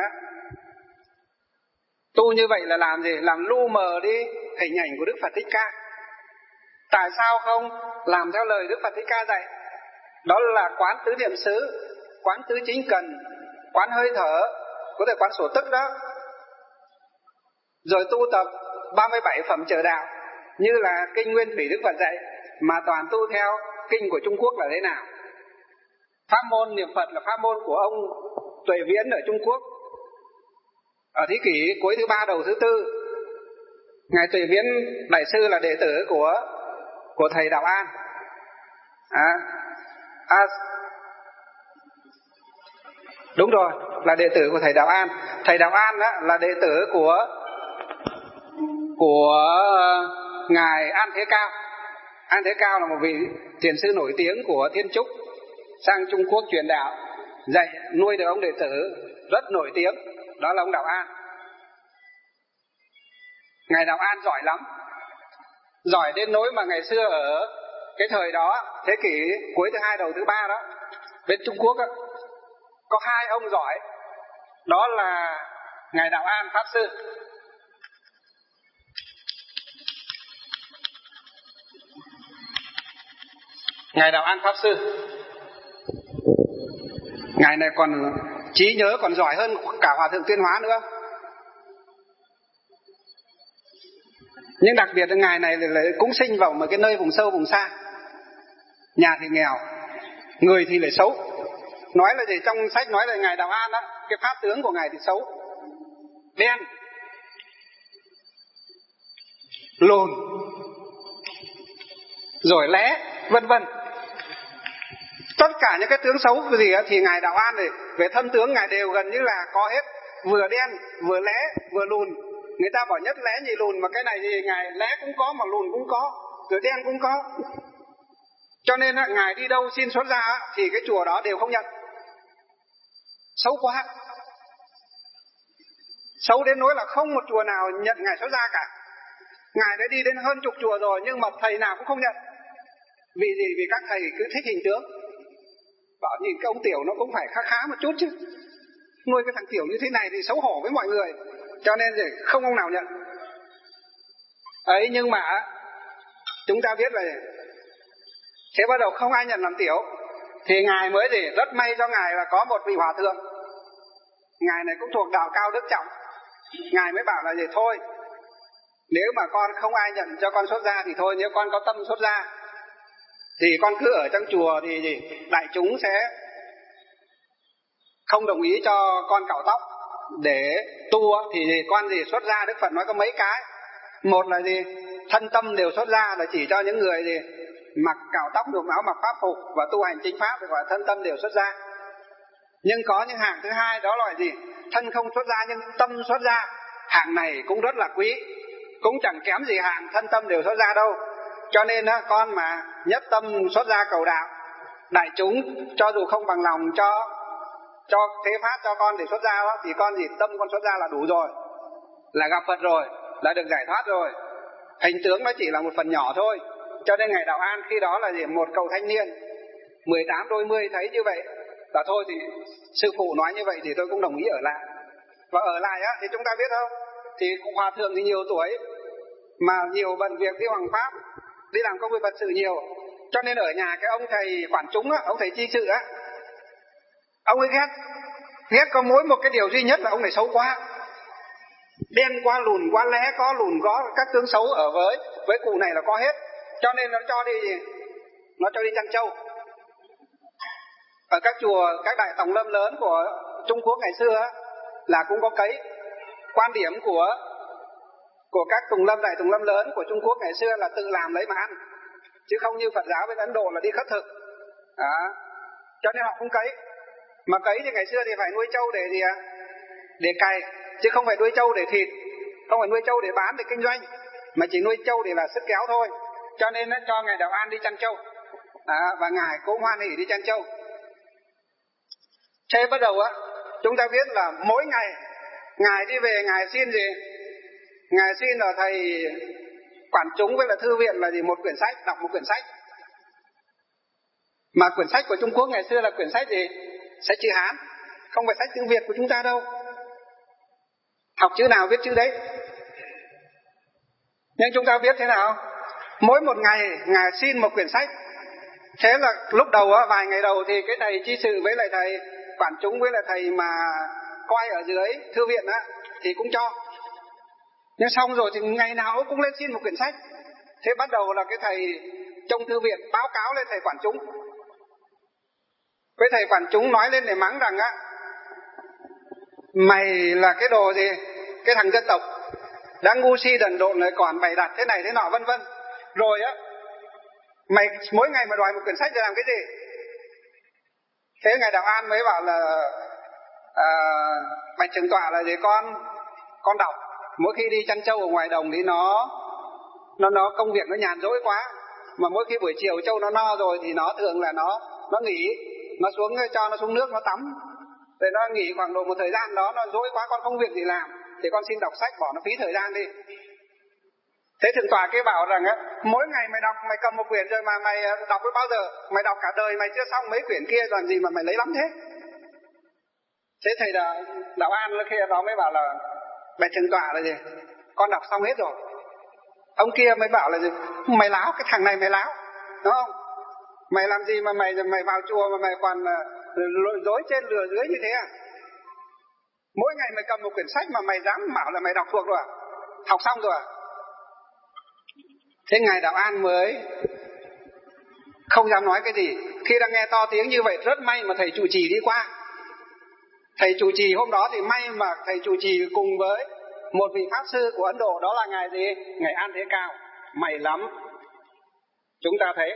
tu như vậy là làm gì? Làm lu mờ đi hình ảnh của Đức Phật Thích Ca. Tại sao không làm theo lời Đức Phật Thích Ca dạy? Đó là quán tứ niệm xứ, quán tứ chính cần, quán hơi thở, có thể quán sổ tức đó. Rồi tu tập 37 phẩm trợ đạo như là kinh Nguyên Thủy Đức Phật dạy, mà toàn tu theo kinh của Trung Quốc là thế nào? Pháp môn niệm Phật là pháp môn của ông Tuệ Viễn ở Trung Quốc ở thế kỷ cuối thứ 3 đầu thứ 4. Ngài Tuệ Viễn đại sư là đệ tử của thầy Đạo An. Đúng rồi, là đệ tử của thầy Đạo An. Thầy Đạo An đó là đệ tử của ngài An Thế Cao. An Thế Cao là một vị thiền sư nổi tiếng của Thiên Trúc, sang Trung Quốc truyền đạo, dạy nuôi được ông đệ tử rất nổi tiếng, đó là ông Đạo An. Ngài Đạo An giỏi lắm, giỏi đến nỗi mà ngày xưa ở cái thời đó, thế kỷ cuối thứ 2 đầu thứ 3 đó, bên Trung Quốc đó, có 2 ông giỏi, đó là ngài Đạo An Pháp Sư. Ngài Đạo An Pháp Sư, ngài này còn trí nhớ còn giỏi hơn cả Hòa Thượng Tuyên Hóa nữa. Nhưng đặc biệt là ngài này cũng sinh vào một cái nơi vùng sâu vùng xa, nhà thì nghèo, người thì lại xấu. Nói là gì, trong sách nói là ngài Đạo An đó, cái pháp tướng của ngài thì xấu, đen, lùn, rồi lé, vân vân. Tất cả những cái tướng xấu cái gì thì ngài Đạo An này về thân tướng ngài đều gần như là có hết, vừa đen, vừa lé, vừa lùn. Người ta bảo nhất lé nhì lùn, mà cái này thì ngài lé cũng có mà lùn cũng có, rồi đen cũng có. Cho nên ngài đi đâu xin xuất gia thì cái chùa đó đều không nhận. Xấu quá, xấu đến nỗi là không một chùa nào nhận ngài xuất gia cả. Ngài đã đi đến hơn chục chùa rồi nhưng mà thầy nào cũng không nhận. Vì gì? Vì các thầy cứ thích hình tướng, bảo nhìn cái ông Tiểu nó cũng phải khá khá một chút chứ, nuôi cái thằng Tiểu như thế này thì xấu hổ với mọi người, cho nên thì không ông nào nhận ấy. Nhưng mà chúng ta biết là thế bắt đầu không ai nhận làm Tiểu, thì ngài mới gì rất may cho ngài là có một vị hòa thượng, ngài này cũng thuộc đạo Cao Đức Trọng. Ngài mới bảo là gì, thôi nếu mà con không ai nhận cho con xuất gia thì thôi, nếu con có tâm xuất gia thì con cứ ở trong chùa thì gì đại chúng sẽ không đồng ý cho con cạo tóc để tu. Thì gì con gì xuất gia, Đức Phật nói có mấy cái. Một là gì, thân tâm đều xuất gia, là chỉ cho những người gì mặc cạo tóc, nhuộm áo, mặc pháp phục và tu hành chính pháp, thì gọi là thân tâm đều xuất gia. Nhưng có những hạng thứ hai, đó là gì, thân không xuất gia nhưng tâm xuất gia. Hạng này cũng rất là quý, cũng chẳng kém gì hạng thân tâm đều xuất gia đâu. Cho nên con mà nhất tâm xuất gia cầu đạo, đại chúng cho dù không bằng lòng cho thế pháp cho con để xuất gia đó, thì con gì tâm con xuất gia là đủ rồi, là gặp Phật rồi, là được giải thoát rồi. Hình tướng nó chỉ là một phần nhỏ thôi. Cho nên ngài Đạo An khi đó là gì, một cậu thanh niên 18 đôi mươi thấy như vậy là thôi thì sư phụ nói như vậy thì tôi cũng đồng ý ở lại. Và ở lại thì chúng ta biết không, thì hòa thượng thì nhiều tuổi mà nhiều bận việc đi hoằng pháp, đi làm công việc Phật sự nhiều, cho nên ở nhà cái ông thầy quản chúng ông thầy chi sự ông ấy ghét có mỗi một cái điều duy nhất là ông này xấu quá, đen quá, lùn quá, lé có, lùn có, các tướng xấu ở với cụ này là có hết. Cho nên nó cho đi chăn trâu. Ở các chùa, các đại tòng lâm lớn của Trung Quốc ngày xưa là cũng có cấy. Quan điểm của các đại tùng lâm lớn của Trung Quốc ngày xưa là tự làm lấy mà ăn, chứ không như Phật giáo bên Ấn Độ là đi khất thực. Cho nên họ không cấy. Mà cấy thì ngày xưa thì phải nuôi trâu để gì để cày, chứ không phải nuôi trâu để thịt, không phải nuôi trâu để bán để kinh doanh, mà chỉ nuôi trâu để là sức kéo thôi. Cho nên nó cho ngài Đạo An đi chăn trâu, và ngài cũng hoan hỉ đi chăn trâu. Thế bắt đầu chúng ta biết là mỗi ngày ngài đi về, ngài xin gì, ngài xin là thầy quản chúng với là thư viện là gì, một quyển sách, đọc một quyển sách. Mà quyển sách của Trung Quốc ngày xưa là quyển sách gì, sách chữ Hán, không phải sách tiếng Việt của chúng ta đâu. Học chữ nào viết chữ đấy. Nhưng chúng ta biết thế nào, mỗi một ngày ngài xin một quyển sách. Thế là lúc đầu vài ngày đầu thì cái thầy chi sự với lại thầy quản chúng với lại thầy mà coi ở dưới thư viện thì cũng cho. Nhưng xong rồi thì ngày nào cũng lên xin một quyển sách. Thế bắt đầu là cái thầy trong thư viện báo cáo lên thầy quản chúng. Với thầy quản chúng nói lên để mắng rằng mày là cái đồ gì, cái thằng dân tộc đã ngu si đần độn lại còn bày đặt thế này thế nọ vân vân. Rồi mày mỗi ngày mà đòi một quyển sách để làm cái gì? Thế ngài Đạo An mới bảo là Bạch Thượng Tọa là gì con đọc. Mỗi khi đi chăn trâu ở ngoài đồng thì nó công việc nó nhàn rỗi quá, mà mỗi khi buổi chiều trâu nó no rồi thì nó thường là nó nghỉ, nó xuống cho nó xuống nước nó tắm, rồi nó nghỉ khoảng độ một thời gian đó, nó rỗi quá con không việc gì làm thì con xin đọc sách bỏ nó phí thời gian đi. Thế Thượng Tọa kia bảo rằng á, mỗi ngày mày đọc, mày cầm một quyển rồi mà mày đọc với bao giờ? Mày đọc cả đời mày chưa xong mấy quyển kia làm gì mà mày lấy lắm thế? Thế thầy Đạo An khi đó mới bảo là Bạch Thượng Tọa là gì? Con đọc xong hết rồi. Ông kia mới bảo là gì? Mày láo, cái thằng này mày láo, đúng không? Mày làm gì mà mày vào chùa mà mày còn dối trên lừa dưới như thế à? Mỗi ngày mày cầm một quyển sách mà mày dám bảo là mày đọc thuộc rồi à? Học xong rồi à? Thế Ngài Đạo An mới không dám nói cái gì. Khi đang nghe to tiếng như vậy, rất may mà thầy trụ trì đi qua. Thầy trụ trì hôm đó thì may mà thầy trụ trì cùng với một vị pháp sư của Ấn Độ, đó là ngài gì? Ngài An Thế Cao. May lắm. Chúng ta thấy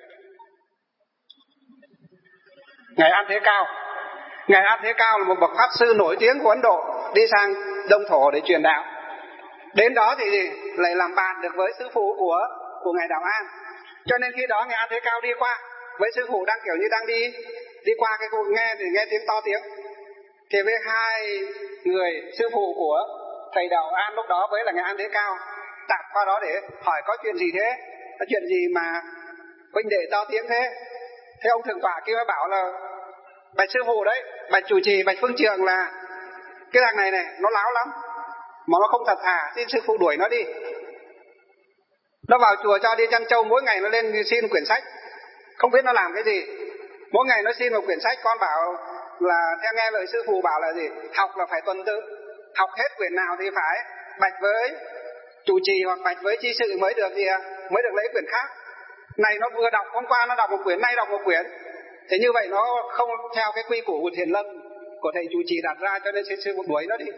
Ngài An Thế Cao. Ngài An Thế Cao là một bậc pháp sư nổi tiếng của Ấn Độ, đi sang Đông Thổ để truyền đạo. Đến đó thì lại làm bạn được với sư phụ của Ngài Đạo An. Cho nên khi đó Ngài An Thế Cao đi qua với sư phụ đang kiểu như đang đi qua cái cuộc nghe tiếng to tiếng. Thì với hai người sư phụ của thầy Đạo An lúc đó với là Ngài An Thế Cao tạt qua đó để hỏi có chuyện gì thế? Có chuyện gì mà huynh đệ to tiếng thế? Thế ông Thượng Tọa kia mới bảo là Bạch sư phụ đấy, Bạch chủ trì, Bạch phương trường là cái thằng này nó láo lắm, mà nó không thật thà, xin sư phụ đuổi nó đi. Nó vào chùa cho đi chăn trâu, mỗi ngày nó lên xin quyển sách, không biết nó làm cái gì. Mỗi ngày nó xin một quyển sách, con bảo là theo nghe lời sư phụ bảo là gì? Học là phải tuần tự, học hết quyển nào thì phải bạch với chủ trì hoặc bạch với chi sự mới được mới được lấy quyển khác. Này nó vừa đọc, hôm qua nó đọc một quyển, nay đọc một quyển. Thế như vậy nó không theo cái quy củ của Thiền Lâm của thầy chủ trì đặt ra, cho nên sư phụ đuổi nó đi.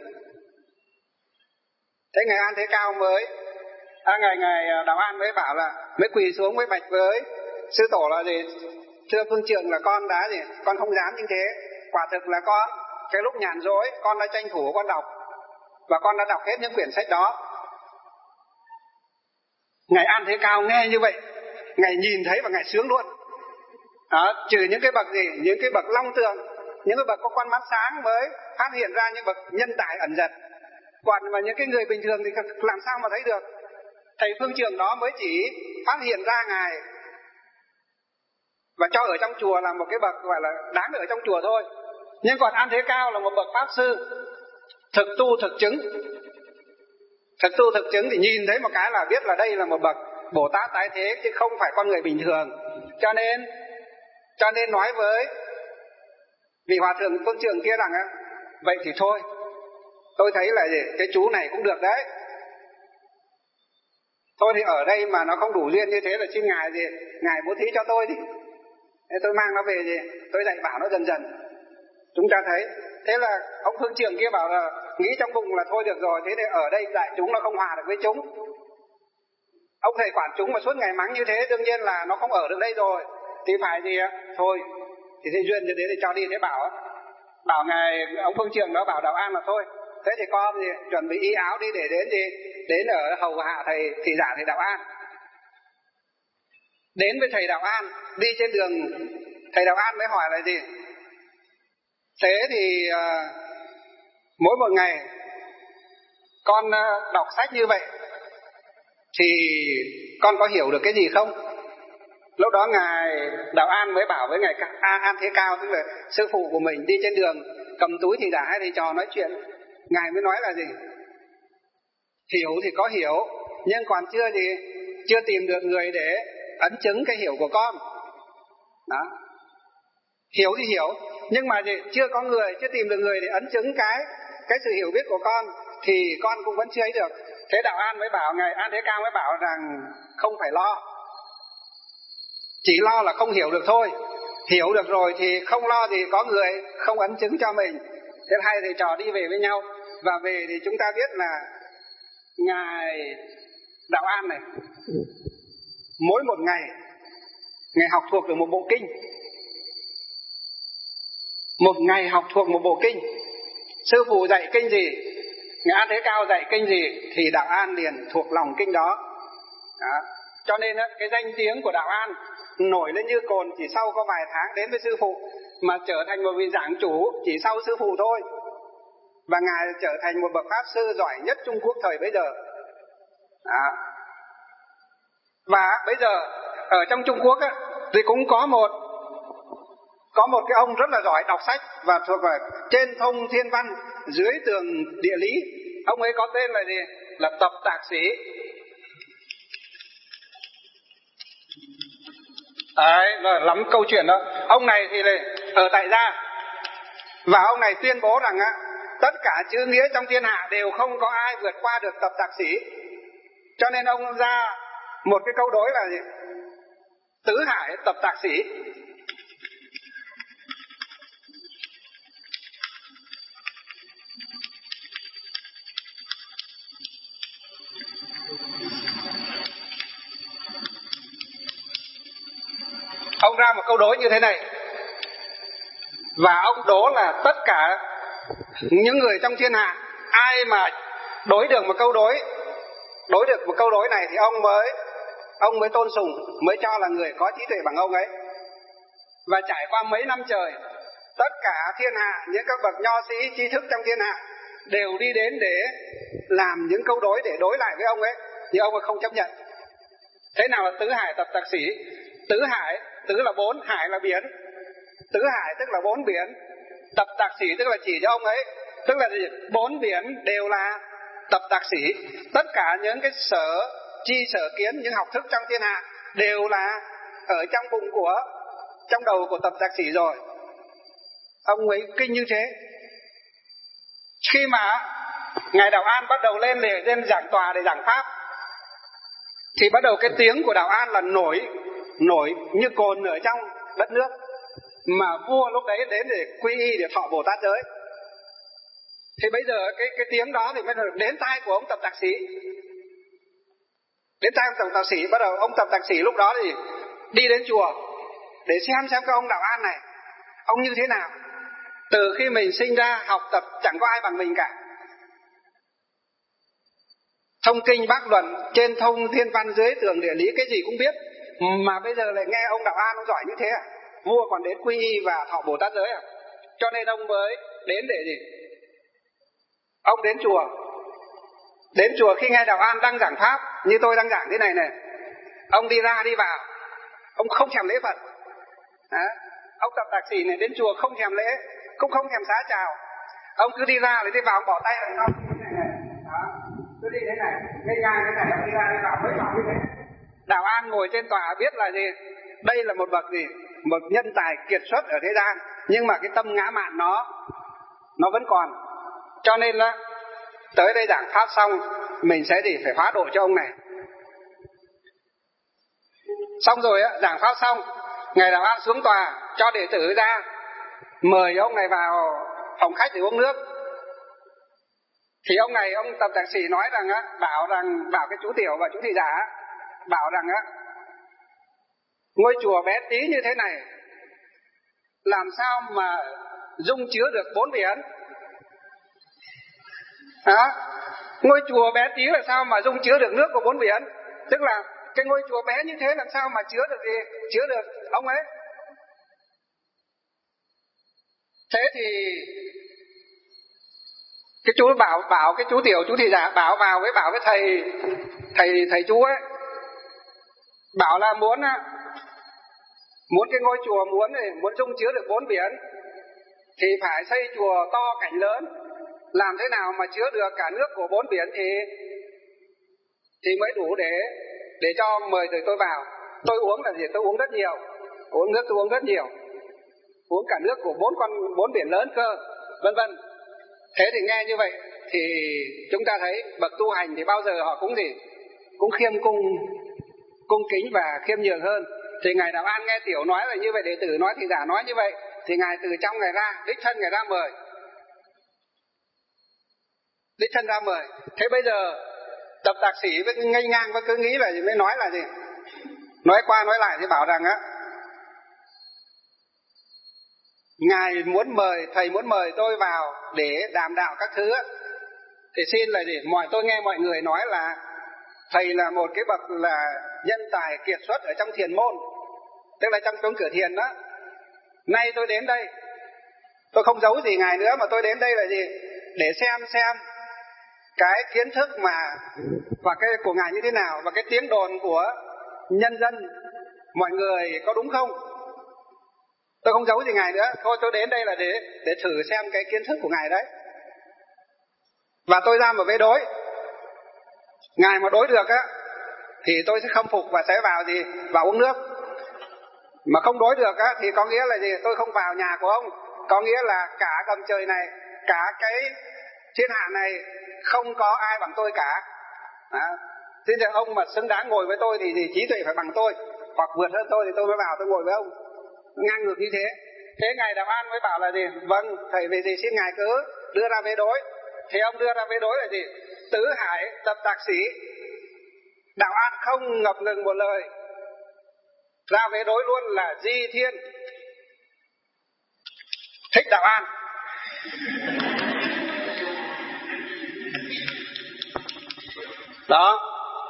Thế Ngài An Thế Cao Ngài Đạo An mới bảo là mới quỳ xuống mới bạch với sư tổ là gì? Thưa phương trượng là con đã gì? Con không dám như thế. Quả thực là con cái lúc nhàn rỗi con đã tranh thủ con đọc, và con đã đọc hết những quyển sách đó. Ngài An Thế Cao nghe như vậy, Ngài nhìn thấy và Ngài sướng luôn. Đó, trừ những cái bậc gì? Những cái bậc long tường, những cái bậc có con mắt sáng mới phát hiện ra những bậc nhân tài ẩn giật. Còn mà những cái người bình thường thì làm sao mà thấy được? Thầy phương trường đó mới chỉ phát hiện ra Ngài và cho ở trong chùa là một cái bậc gọi là đáng ở trong chùa thôi. Nhưng còn An Thế Cao là một bậc pháp sư thực tu thực chứng. Thực tu thực chứng thì nhìn thấy một cái là biết là đây là một bậc Bồ Tát tái thế, chứ không phải con người bình thường. Cho nên nói với vị hòa thượng phương trường kia rằng vậy thì thôi, tôi thấy là gì? Cái chú này cũng được đấy. Thôi thì ở đây mà nó không đủ duyên như thế là xin Ngài gì? Ngài bố thí cho tôi đi. Thế tôi mang nó về gì? Tôi dạy bảo nó dần dần. Chúng ta thấy. Thế là ông phương trường kia bảo là nghĩ trong bụng là thôi được rồi, thế thì ở đây đại chúng nó không hòa được với chúng. Ông thầy quản chúng mà suốt ngày mắng như thế, đương nhiên là nó không ở được đây rồi. Thì phải gì? Thôi thì thế duyên như thế thì cho đi. Thế bảo Ngài ông phương trường đó bảo Đạo An là thôi, thế thì con gì chuẩn bị y áo đi để đến gì? Đến ở hầu hạ thầy thị giả thầy Đạo An. Đến với thầy Đạo An, đi trên đường thầy Đạo An mới hỏi là gì? Thế thì mỗi một ngày con đọc sách như vậy thì con có hiểu được cái gì không? Lúc đó Ngài Đạo An mới bảo với Ngài An Thế Cao, tức là sư phụ của mình, đi trên đường cầm túi thì giả hay thầy trò nói chuyện. Ngài mới nói là gì? Hiểu thì có hiểu, nhưng còn chưa tìm được người để ấn chứng cái hiểu của con. Đó. Hiểu thì hiểu, nhưng mà chưa tìm được người để ấn chứng cái sự hiểu biết của con thì con cũng vẫn chưa ấy được. Thế Đạo An mới bảo, Ngài An Thế Cao mới bảo rằng không phải lo. Chỉ lo là không hiểu được thôi. Hiểu được rồi thì không lo thì có người không ấn chứng cho mình. Thế hai thầy trò đi về với nhau. Và về thì chúng ta biết là Ngài Đạo An này mỗi một ngày Ngài học thuộc được một bộ kinh. Một ngày học thuộc một bộ kinh. Sư phụ dạy kinh gì, Ngài A Thế Cao dạy kinh gì thì Đạo An liền thuộc lòng kinh đó. Cho nên cái danh tiếng của Đạo An nổi lên như cồn chỉ sau có vài tháng đến với sư phụ, mà trở thành một vị giảng chủ chỉ sau sư phụ thôi. Và Ngài trở thành một bậc pháp sư giỏi nhất Trung Quốc thời bấy giờ. Và bây giờ ở trong Trung Quốc thì cũng có một cái ông rất là giỏi đọc sách và thuộc về trên thông thiên văn dưới tường địa lý. Ông ấy có tên là gì? Là Tập Tạc Sĩ. Đấy, là lắm câu chuyện đó. Ông này thì là ở tại gia, và ông này tuyên bố rằng tất cả chữ nghĩa trong thiên hạ đều không có ai vượt qua được Tập Tạc Sĩ. Cho nên ông ra một cái câu đối là gì? Tứ hải Tập Tạc Sĩ. Ông ra một câu đối như thế này, và ông đố là tất cả những người trong thiên hạ ai mà đối được một câu đối này thì ông mới tôn sùng, mới cho là người có trí tuệ bằng ông ấy. Và trải qua mấy năm trời, tất cả thiên hạ, những các bậc nho sĩ trí thức trong thiên hạ đều đi đến để làm những câu đối để đối lại với ông ấy, nhưng ông ấy không chấp nhận. Thế nào là tứ hải Tập Tạc Sĩ? Tứ hải, tứ là 4, hải là biển. Tứ hải tức là 4 biển. Tập Tạc Sĩ tức là chỉ cho ông ấy, tức là gì? 4 biển đều là Tập Tạc Sĩ. Tất cả những cái sở chi sở kiến, những học thức trong thiên hạ đều là ở trong đầu của Tập Tạc Sĩ rồi. Ông ấy kinh như thế. Khi mà Ngài Đạo An bắt đầu lên giảng tòa để giảng pháp, thì bắt đầu cái tiếng của Đạo An là nổi như cồn ở trong đất nước. Mà vua lúc đấy đến để quy y, để thọ Bồ Tát giới. Thì bây giờ cái tiếng đó thì mới đến tai của ông Tập Tạc Sĩ. Đến tai ông Tập Tạc Sĩ, bắt đầu ông Tập Tạc Sĩ lúc đó thì đi đến chùa để xem cái ông Đạo An này, ông như thế nào. Từ khi mình sinh ra học tập chẳng có ai bằng mình cả. Thông kinh bác luận, trên thông thiên văn dưới tường địa lý, cái gì cũng biết. Mà bây giờ lại nghe ông Đạo An ông giỏi như thế à? Vua còn đến quy y và thọ Bồ Tát giới à? Cho nên ông mới đến để gì? Ông đến chùa khi nghe Đạo An đang giảng pháp như tôi đang giảng thế này này, ông đi ra đi vào, ông không thèm lễ Phật. Ông Tập Tạc Sĩ này đến chùa không thèm lễ, cũng không thèm xá chào. Ông cứ đi ra đi vào, ông bỏ tay đằng sau như thế này. Cứ đi thế này, ngay ngang thế này, ông đi ra đi vào mới vào như thế. Đạo An ngồi trên tòa biết là gì? Đây là một bậc gì? Một nhân tài kiệt xuất ở thế gian, nhưng mà cái tâm ngã mạn nó vẫn còn. Cho nên là tới đây giảng pháp xong, mình sẽ phải hóa độ cho ông này. Xong rồi giảng pháp xong, Ngài Đạo An xuống tòa cho đệ tử ra, mời ông này vào phòng khách để uống nước. Thì ông Tập Tạc Sĩ nói rằng bảo cái chú tiểu và chú thị giả bảo rằng ngôi chùa bé tí như thế này làm sao mà dung chứa được 4 biển. Ngôi chùa bé tí là sao mà dung chứa được nước của 4 biển. Tức là cái ngôi chùa bé như thế làm sao mà chứa được gì? Chứa được ông ấy. Thế thì cái chú bảo cái chú tiểu chú thị giả bảo với thầy chú ấy, bảo là muốn cái ngôi chùa muốn dung chứa được 4 biển thì phải xây chùa to cảnh lớn, làm thế nào mà chứa được cả nước của 4 biển thì mới đủ để cho mời tôi vào. Tôi uống là gì? Tôi uống rất nhiều. Uống nước tôi uống rất nhiều. Uống cả nước của 4 biển lớn cơ, vân vân. Thế thì nghe như vậy thì chúng ta thấy bậc tu hành thì bao giờ họ cũng gì? Cũng khiêm cung kính và khiêm nhường hơn. Thì Ngài Đạo An nghe tiểu nói là như vậy, đệ tử nói, thị giả nói như vậy, thì Ngài từ trong Ngài ra, đích thân Ngài ra mời. Đích thân ra mời. Thế bây giờ Tập Tạc Sĩ với ngây ngang và cứ nghĩ là mới nói là gì? Nói qua nói lại thì bảo rằng Ngài muốn mời, thầy muốn mời tôi vào để đàm đạo các thứ thì xin là gì? Tôi nghe mọi người nói là thầy là một cái bậc là nhân tài kiệt xuất ở trong thiền môn, tức là trong cửa thiền đó. Nay tôi đến đây, tôi không giấu gì ngài nữa, mà tôi đến đây là gì? Để xem cái kiến thức và cái của ngài như thế nào, và cái tiếng đồn của nhân dân mọi người có đúng không. Tôi không giấu gì ngài nữa. Thôi tôi đến đây là để thử xem cái kiến thức của ngài đấy. Và tôi ra một vế đối. Ngài mà đối được á thì tôi sẽ khâm phục và sẽ vào uống nước. Mà không đối được á thì có nghĩa là gì? Tôi không vào nhà của ông. Có nghĩa là cả gầm trời này, cả cái thiên hạ này không có ai bằng tôi cả. Thế thì ông mà xứng đáng ngồi với tôi thì trí tuệ phải bằng tôi, hoặc vượt hơn tôi thì tôi mới vào tôi ngồi với ông. Ngang ngược như thế. Thế ngài Đạo An mới bảo là gì? Vâng, thầy vì gì xin ngài cứ đưa ra vế đối. Thì ông đưa ra vế đối là gì? Tứ hải tập tạc sĩ. Đạo An không ngập ngừng một lời, ra vế đối luôn là Di Thiên Thích Đạo An. Đó.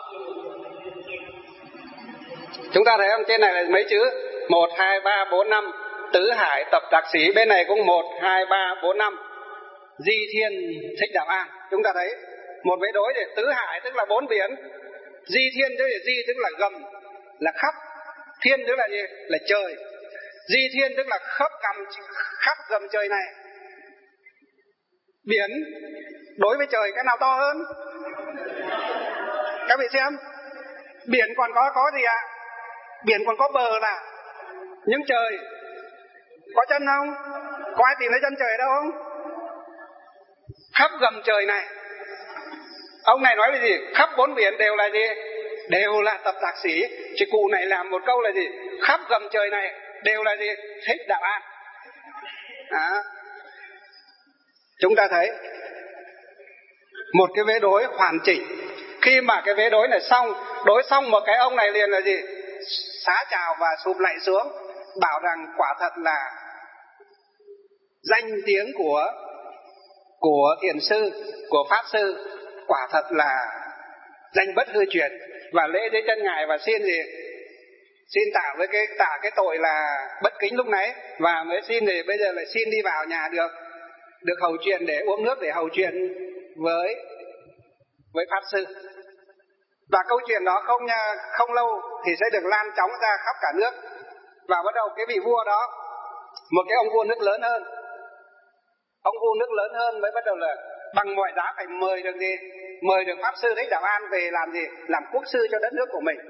Chúng ta thấy không? Trên này là mấy chữ? 1, 2, 3, 4, 5. Tứ hải tập tạc sĩ. Bên này cũng 1, 2, 3, 4, 5. Di Thiên Thích Đạo An. Chúng ta thấy một vế đối thì tứ hải tức là 4 biển. Di Thiên tức là di tức là gầm, là khắp. Thiên tức là gì? Là trời. Di Thiên tức là khắp gầm trời này. Biển đối với trời cái nào to hơn? Các vị xem, biển còn có gì ạ? Biển còn có bờ là, nhưng trời có chân không? Có ai tìm thấy chân trời đâu không? Khắp gầm trời này. Ông này nói là gì? Khắp 4 biển đều là gì? Đều là tập tạc sĩ. Chỉ cụ này làm một câu là gì? Khắp gầm trời này đều là gì? Thích Đạo An. Chúng ta thấy một cái vế đối hoàn chỉnh. Khi mà cái vế đối này xong, đối xong một cái, ông này liền là gì? Xá chào và sụp lạy xuống, bảo rằng quả thật là danh tiếng của thiền sư, của pháp sư, quả thật là danh bất hư truyền, và lễ dưới chân ngài và xin gì? Xin tạ cái tội là bất kính lúc nãy, và mới xin thì bây giờ lại xin đi vào nhà được hầu chuyện, để uống nước để hầu chuyện với pháp sư. Và câu chuyện đó không lâu thì sẽ được lan chóng ra khắp cả nước. Và bắt đầu cái vị vua đó, một cái ông vua nước lớn hơn, ông vua nước lớn hơn mới bắt đầu là bằng mọi giá phải mời được gì? Mời được pháp sư Thích Đạo An về làm gì? Làm quốc sư cho đất nước của mình.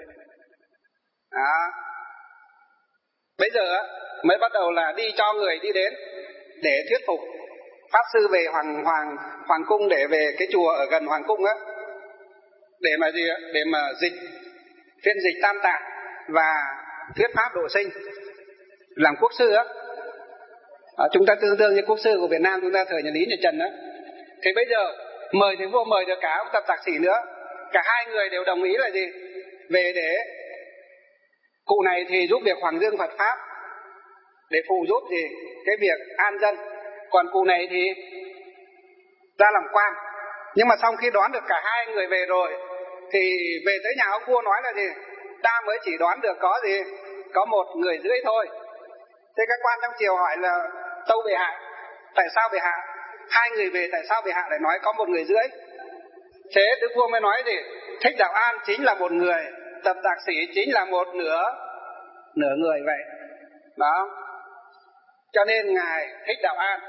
Bây giờ mới bắt đầu là đi cho người đi đến để thuyết phục pháp sư về hoàng cung, để về cái chùa ở gần hoàng cung á, để mà gì? Để mà phiên dịch Tam Tạng và thuyết pháp độ sinh, làm quốc sư á. Chúng ta tương đương như quốc sư của Việt Nam chúng ta thời nhà Lý nhà Trần á. Thì bây giờ mời thầy vua, mời được cả ông tập tạc sĩ nữa, cả hai người đều đồng ý là gì? Về để cụ này thì giúp việc Hoàng Dương Phật Pháp, để phụ giúp gì? Cái việc an dân. Còn cụ này thì ra làm quan. Nhưng mà sau khi đoán được cả hai người về rồi thì về tới nhà ông vua nói là gì? Ta mới chỉ đoán được có gì? Có 1,5 người thôi. Thế các quan trong triều hỏi là tâu bệ hạ, tại sao bệ hạ 2 người về, tại sao bệ hạ lại nói có 1,5 người? Thế Đức Vua mới nói gì? Thích Đạo An chính là 1 người, tập tạc sĩ chính là một nửa người vậy. Đó. Cho nên ngài Thích Đạo An,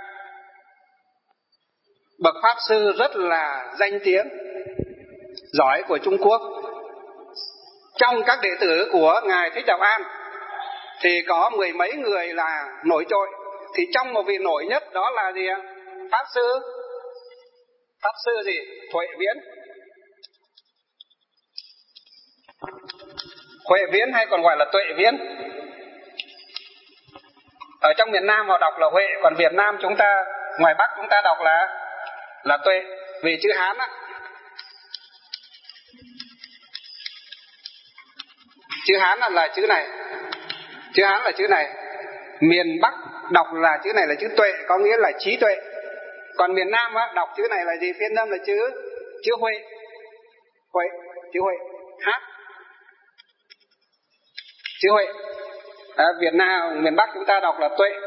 bậc pháp sư rất là danh tiếng, giỏi của Trung Quốc. Trong các đệ tử của ngài Thích Đạo An thì có 10 mấy người là nổi trội. Thì trong một vị nổi nhất đó là gì? Pháp sư gì? Huệ Viễn hay còn gọi là Tuệ Viễn. Ở trong miền Nam họ đọc là Huệ, còn Việt Nam chúng ta, ngoài Bắc chúng ta đọc là Tuệ, vì chữ Hán á. Chữ Hán là chữ này. Chữ Hán là chữ này. Miền Bắc đọc là chữ này là chữ tuệ, có nghĩa là trí tuệ. Còn miền Nam á, đọc chữ này là gì? Phiên âm là chữ Huệ. Huệ, chữ Huệ, hát. Chữ Huệ. Việt Nam, miền Bắc chúng ta đọc là tuệ.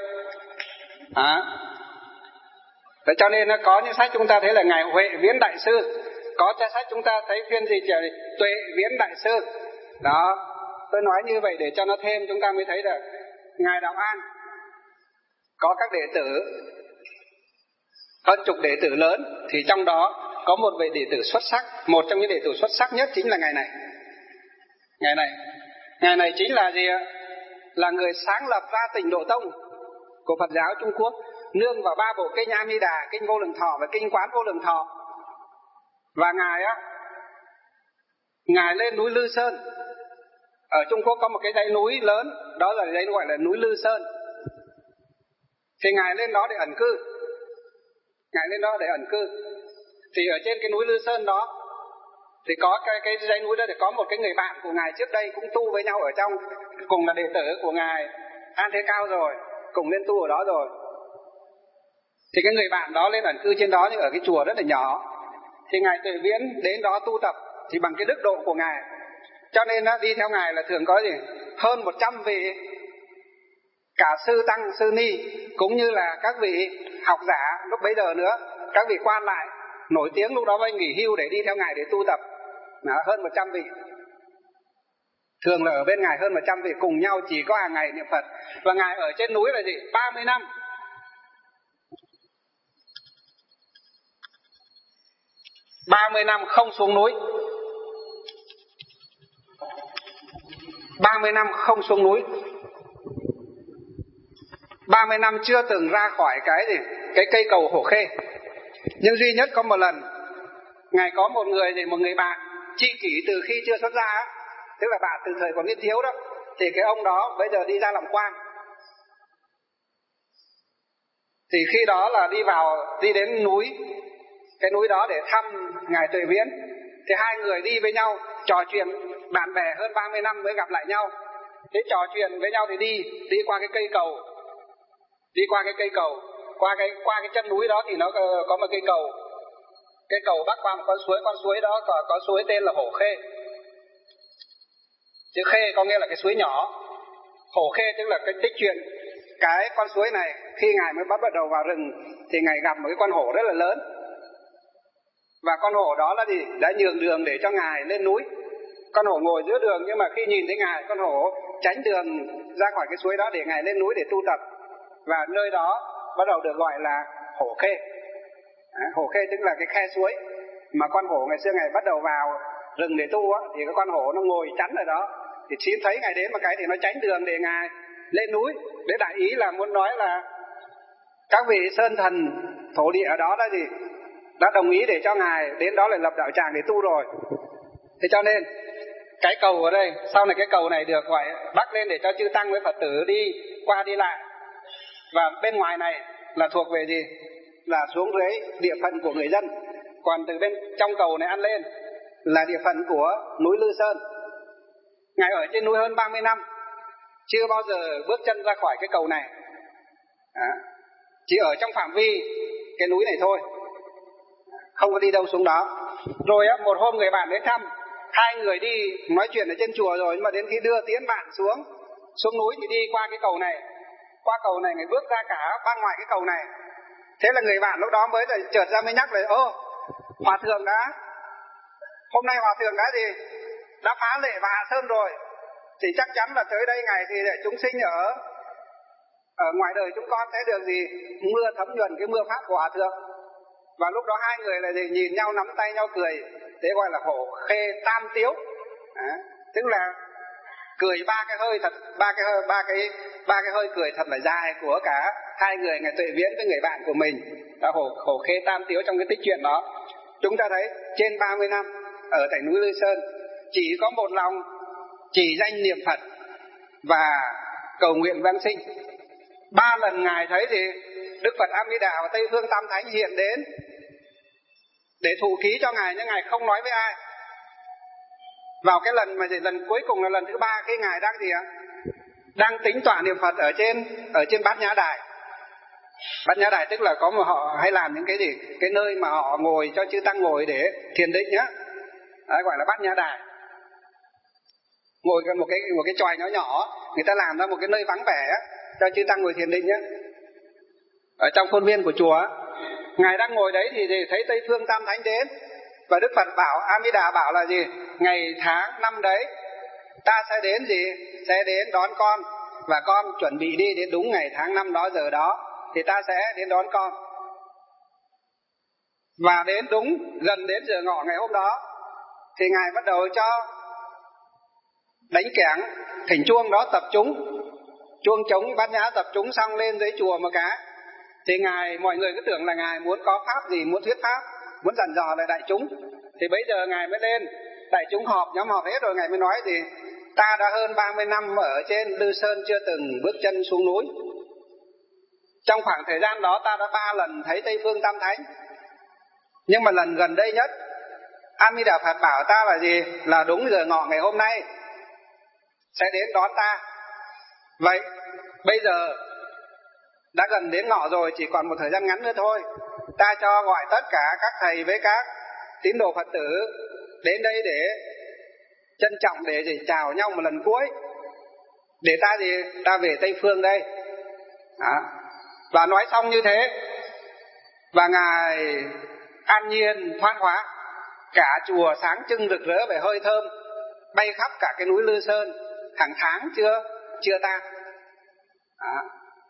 Vậy cho nên nó có những sách chúng ta thấy là Ngài Huệ Viễn Đại Sư, có sách chúng ta thấy phiên gì trời Tuệ Viễn Đại Sư. Đó, tôi nói như vậy để cho nó thêm, chúng ta mới thấy là Ngài Đạo An có các đệ tử hơn chục đệ tử lớn, thì trong đó có một vị đệ tử xuất sắc. Một trong những đệ tử xuất sắc nhất chính là ngài này. Ngài này chính là gì ạ? Là người sáng lập ra Tịnh Độ Tông của Phật giáo Trung Quốc, nương vào 3 bộ kinh A Di Đà, kinh Vô Lượng Thọ và kinh Quán Vô Lượng Thọ. Và ngài lên núi Lư Sơn. Ở Trung Quốc có một cái dãy núi lớn, đó là dãy gọi là núi Lư Sơn. Thì ngài lên đó để ẩn cư. Thì ở trên cái núi Lư Sơn đó thì có cái dãy núi đó, thì có một cái người bạn của ngài trước đây cũng tu với nhau ở trong, cùng là đệ tử của ngài An Thế Cao rồi, cùng lên tu ở đó rồi. Thì cái người bạn đó lên ẩn cư trên đó, nhưng ở cái chùa rất là nhỏ. Thì ngài Tuệ Viễn đến đó tu tập, thì bằng cái đức độ của ngài, cho nên đi theo ngài là thường có gì hơn 100 vị cả sư tăng sư ni, cũng như là các vị học giả lúc bấy giờ nữa, các vị quan lại nổi tiếng lúc đó mới nghỉ hưu để đi theo ngài để tu tập. Hơn 100 vị, thường là ở bên ngài hơn 100 vị cùng nhau chỉ có hàng ngày niệm Phật. Và ngài ở trên núi là gì? 30 năm. 30 năm không xuống núi. 30 năm không xuống núi. 30 năm chưa từng ra khỏi cái cây cầu Hổ Khê. Nhưng duy nhất có một lần, ngài có một người bạn tri kỷ từ khi chưa xuất gia, tức là bạn từ thời còn niên thiếu đó. Thì cái ông đó bây giờ đi ra làm quan. Thì khi đó là đi đến cái núi đó để thăm ngài Tuệ Viễn. Thì hai người đi với nhau trò chuyện bạn bè hơn 30 năm mới gặp lại nhau. Thế trò chuyện với nhau thì đi qua cái cây cầu. Qua cái chân núi đó thì nó có một cây cầu. Cái cầu bắc qua một con suối đó có suối tên là Hổ Khê. Chữ Khê có nghĩa là cái suối nhỏ. Hổ Khê tức là cái tích chuyện cái con suối này. Khi ngài mới bắt đầu vào rừng thì ngài gặp một cái con hổ rất là lớn. Và con hổ đó là gì? Đã nhường đường để cho ngài lên núi. Con hổ ngồi giữa đường, nhưng mà khi nhìn thấy ngài, con hổ tránh đường ra khỏi cái suối đó để ngài lên núi để tu tập. Và nơi đó bắt đầu được gọi là Hổ Khê. Hổ Khê tức là cái khe suối mà con hổ ngày xưa ngài bắt đầu vào rừng để tu á, thì cái con hổ nó ngồi chắn ở đó. Thì xin thấy ngài đến một cái thì nó tránh đường để ngài lên núi. Để đại ý là muốn nói là các vị sơn thần thổ địa ở đó đã đồng ý để cho ngài đến đó là lập đạo tràng để tu rồi. Thế cho nên cái cầu ở đây, sau này cái cầu này được gọi bắc lên để cho chư tăng với Phật tử đi qua đi lại. Và bên ngoài này là thuộc về gì? Là xuống dưới địa phận của người dân. Còn từ bên trong cầu này ăn lên là địa phận của núi Lư Sơn. Ngài ở trên núi hơn 30 năm, chưa bao giờ bước chân ra khỏi cái cầu này. Chỉ ở trong phạm vi cái núi này thôi, không có đi đâu xuống đó. Rồi một hôm người bạn đến thăm, hai người đi nói chuyện ở trên chùa rồi, nhưng mà đến khi đưa tiến bạn xuống núi thì đi qua cái cầu này. Qua cầu này người bước ra cả ban ngoài cái cầu này. Thế là người bạn lúc đó mới là chợt ra mới nhắc là Hòa thượng hôm nay Hòa thượng đã phá lệ và hạ sơn rồi, thì chắc chắn là tới đây ngày thì chúng sinh ở ngoài đời chúng con sẽ được mưa thấm nhuần cái mưa pháp của Hòa thượng. Và lúc đó hai người là nhìn nhau nắm tay nhau cười, thế gọi là Hổ Khê tam tiếu. Tức là cười ba cái hơi thật, ba cái hơi cười thật là dài của cả hai người, ngài Tuệ Viễn với người bạn của mình, là Hổ Khê tam tiếu. Trong cái tích chuyện đó chúng ta thấy trên 30 năm ở tại núi Lư Sơn chỉ có một lòng chỉ danh niệm Phật và cầu nguyện vãng sinh. 3 lần ngài thấy Đức Phật A Di Đà và Tây Phương Tam Thánh hiện đến để thụ ký cho ngài, nhưng ngài không nói với ai. Vào cái lần cuối cùng là lần thứ 3, khi ngài đang tính tọa niệm Phật ở trên Bát Nhã Đài. Bát Nhã Đài tức là có một họ hay làm những cái gì, cái nơi mà họ ngồi cho chư tăng ngồi để thiền định nhá, đấy, gọi là Bát Nhã Đài. Ngồi một cái chòi nhỏ nhỏ, người ta làm ra một cái nơi vắng vẻ cho chư tăng ngồi thiền định nhá. Ở trong khuôn viên của chùa, ngài đang ngồi đấy thì thấy Tây Phương Tam Thánh đến, và Đức Phật bảo, A Di Đà bảo là gì, ngày tháng năm đấy ta sẽ đến gì, sẽ đến đón con, và con chuẩn bị đi đến đúng ngày tháng năm đó, giờ đó thì ta sẽ đến đón con. Và đến đúng gần đến giờ ngọ ngày hôm đó thì ngài bắt đầu cho đánh kẻng, thỉnh chuông đó tập chúng, chuông trống Bát Nhã tập chúng xong lên dưới chùa một cái, thì ngài, mọi người cứ tưởng là ngài muốn có pháp gì, muốn thuyết pháp, muốn dặn dò lại đại chúng. Thì bây giờ ngài mới lên, đại chúng họp, nhóm họp hết rồi, ngài mới nói gì, ta đã hơn 30 năm ở trên Lư Sơn chưa từng bước chân xuống núi. Trong khoảng thời gian đó ta đã 3 lần thấy Tây Phương Tam Thánh, nhưng mà lần gần đây nhất A Di Đà Phật bảo ta là gì, là đúng giờ ngọ ngày hôm nay sẽ đến đón ta. Vậy bây giờ đã gần đến ngọ rồi, chỉ còn một thời gian ngắn nữa thôi, ta cho gọi tất cả các thầy với các tín đồ Phật tử đến đây để trân trọng, để gì chào nhau một lần cuối, để ta gì, ta về Tây Phương đây. Đó. Và nói xong như thế, và ngài an nhiên thoát hóa, cả chùa sáng trưng rực rỡ về hơi thơm, bay khắp cả cái núi Lư Sơn, hàng tháng chưa tan. Đó.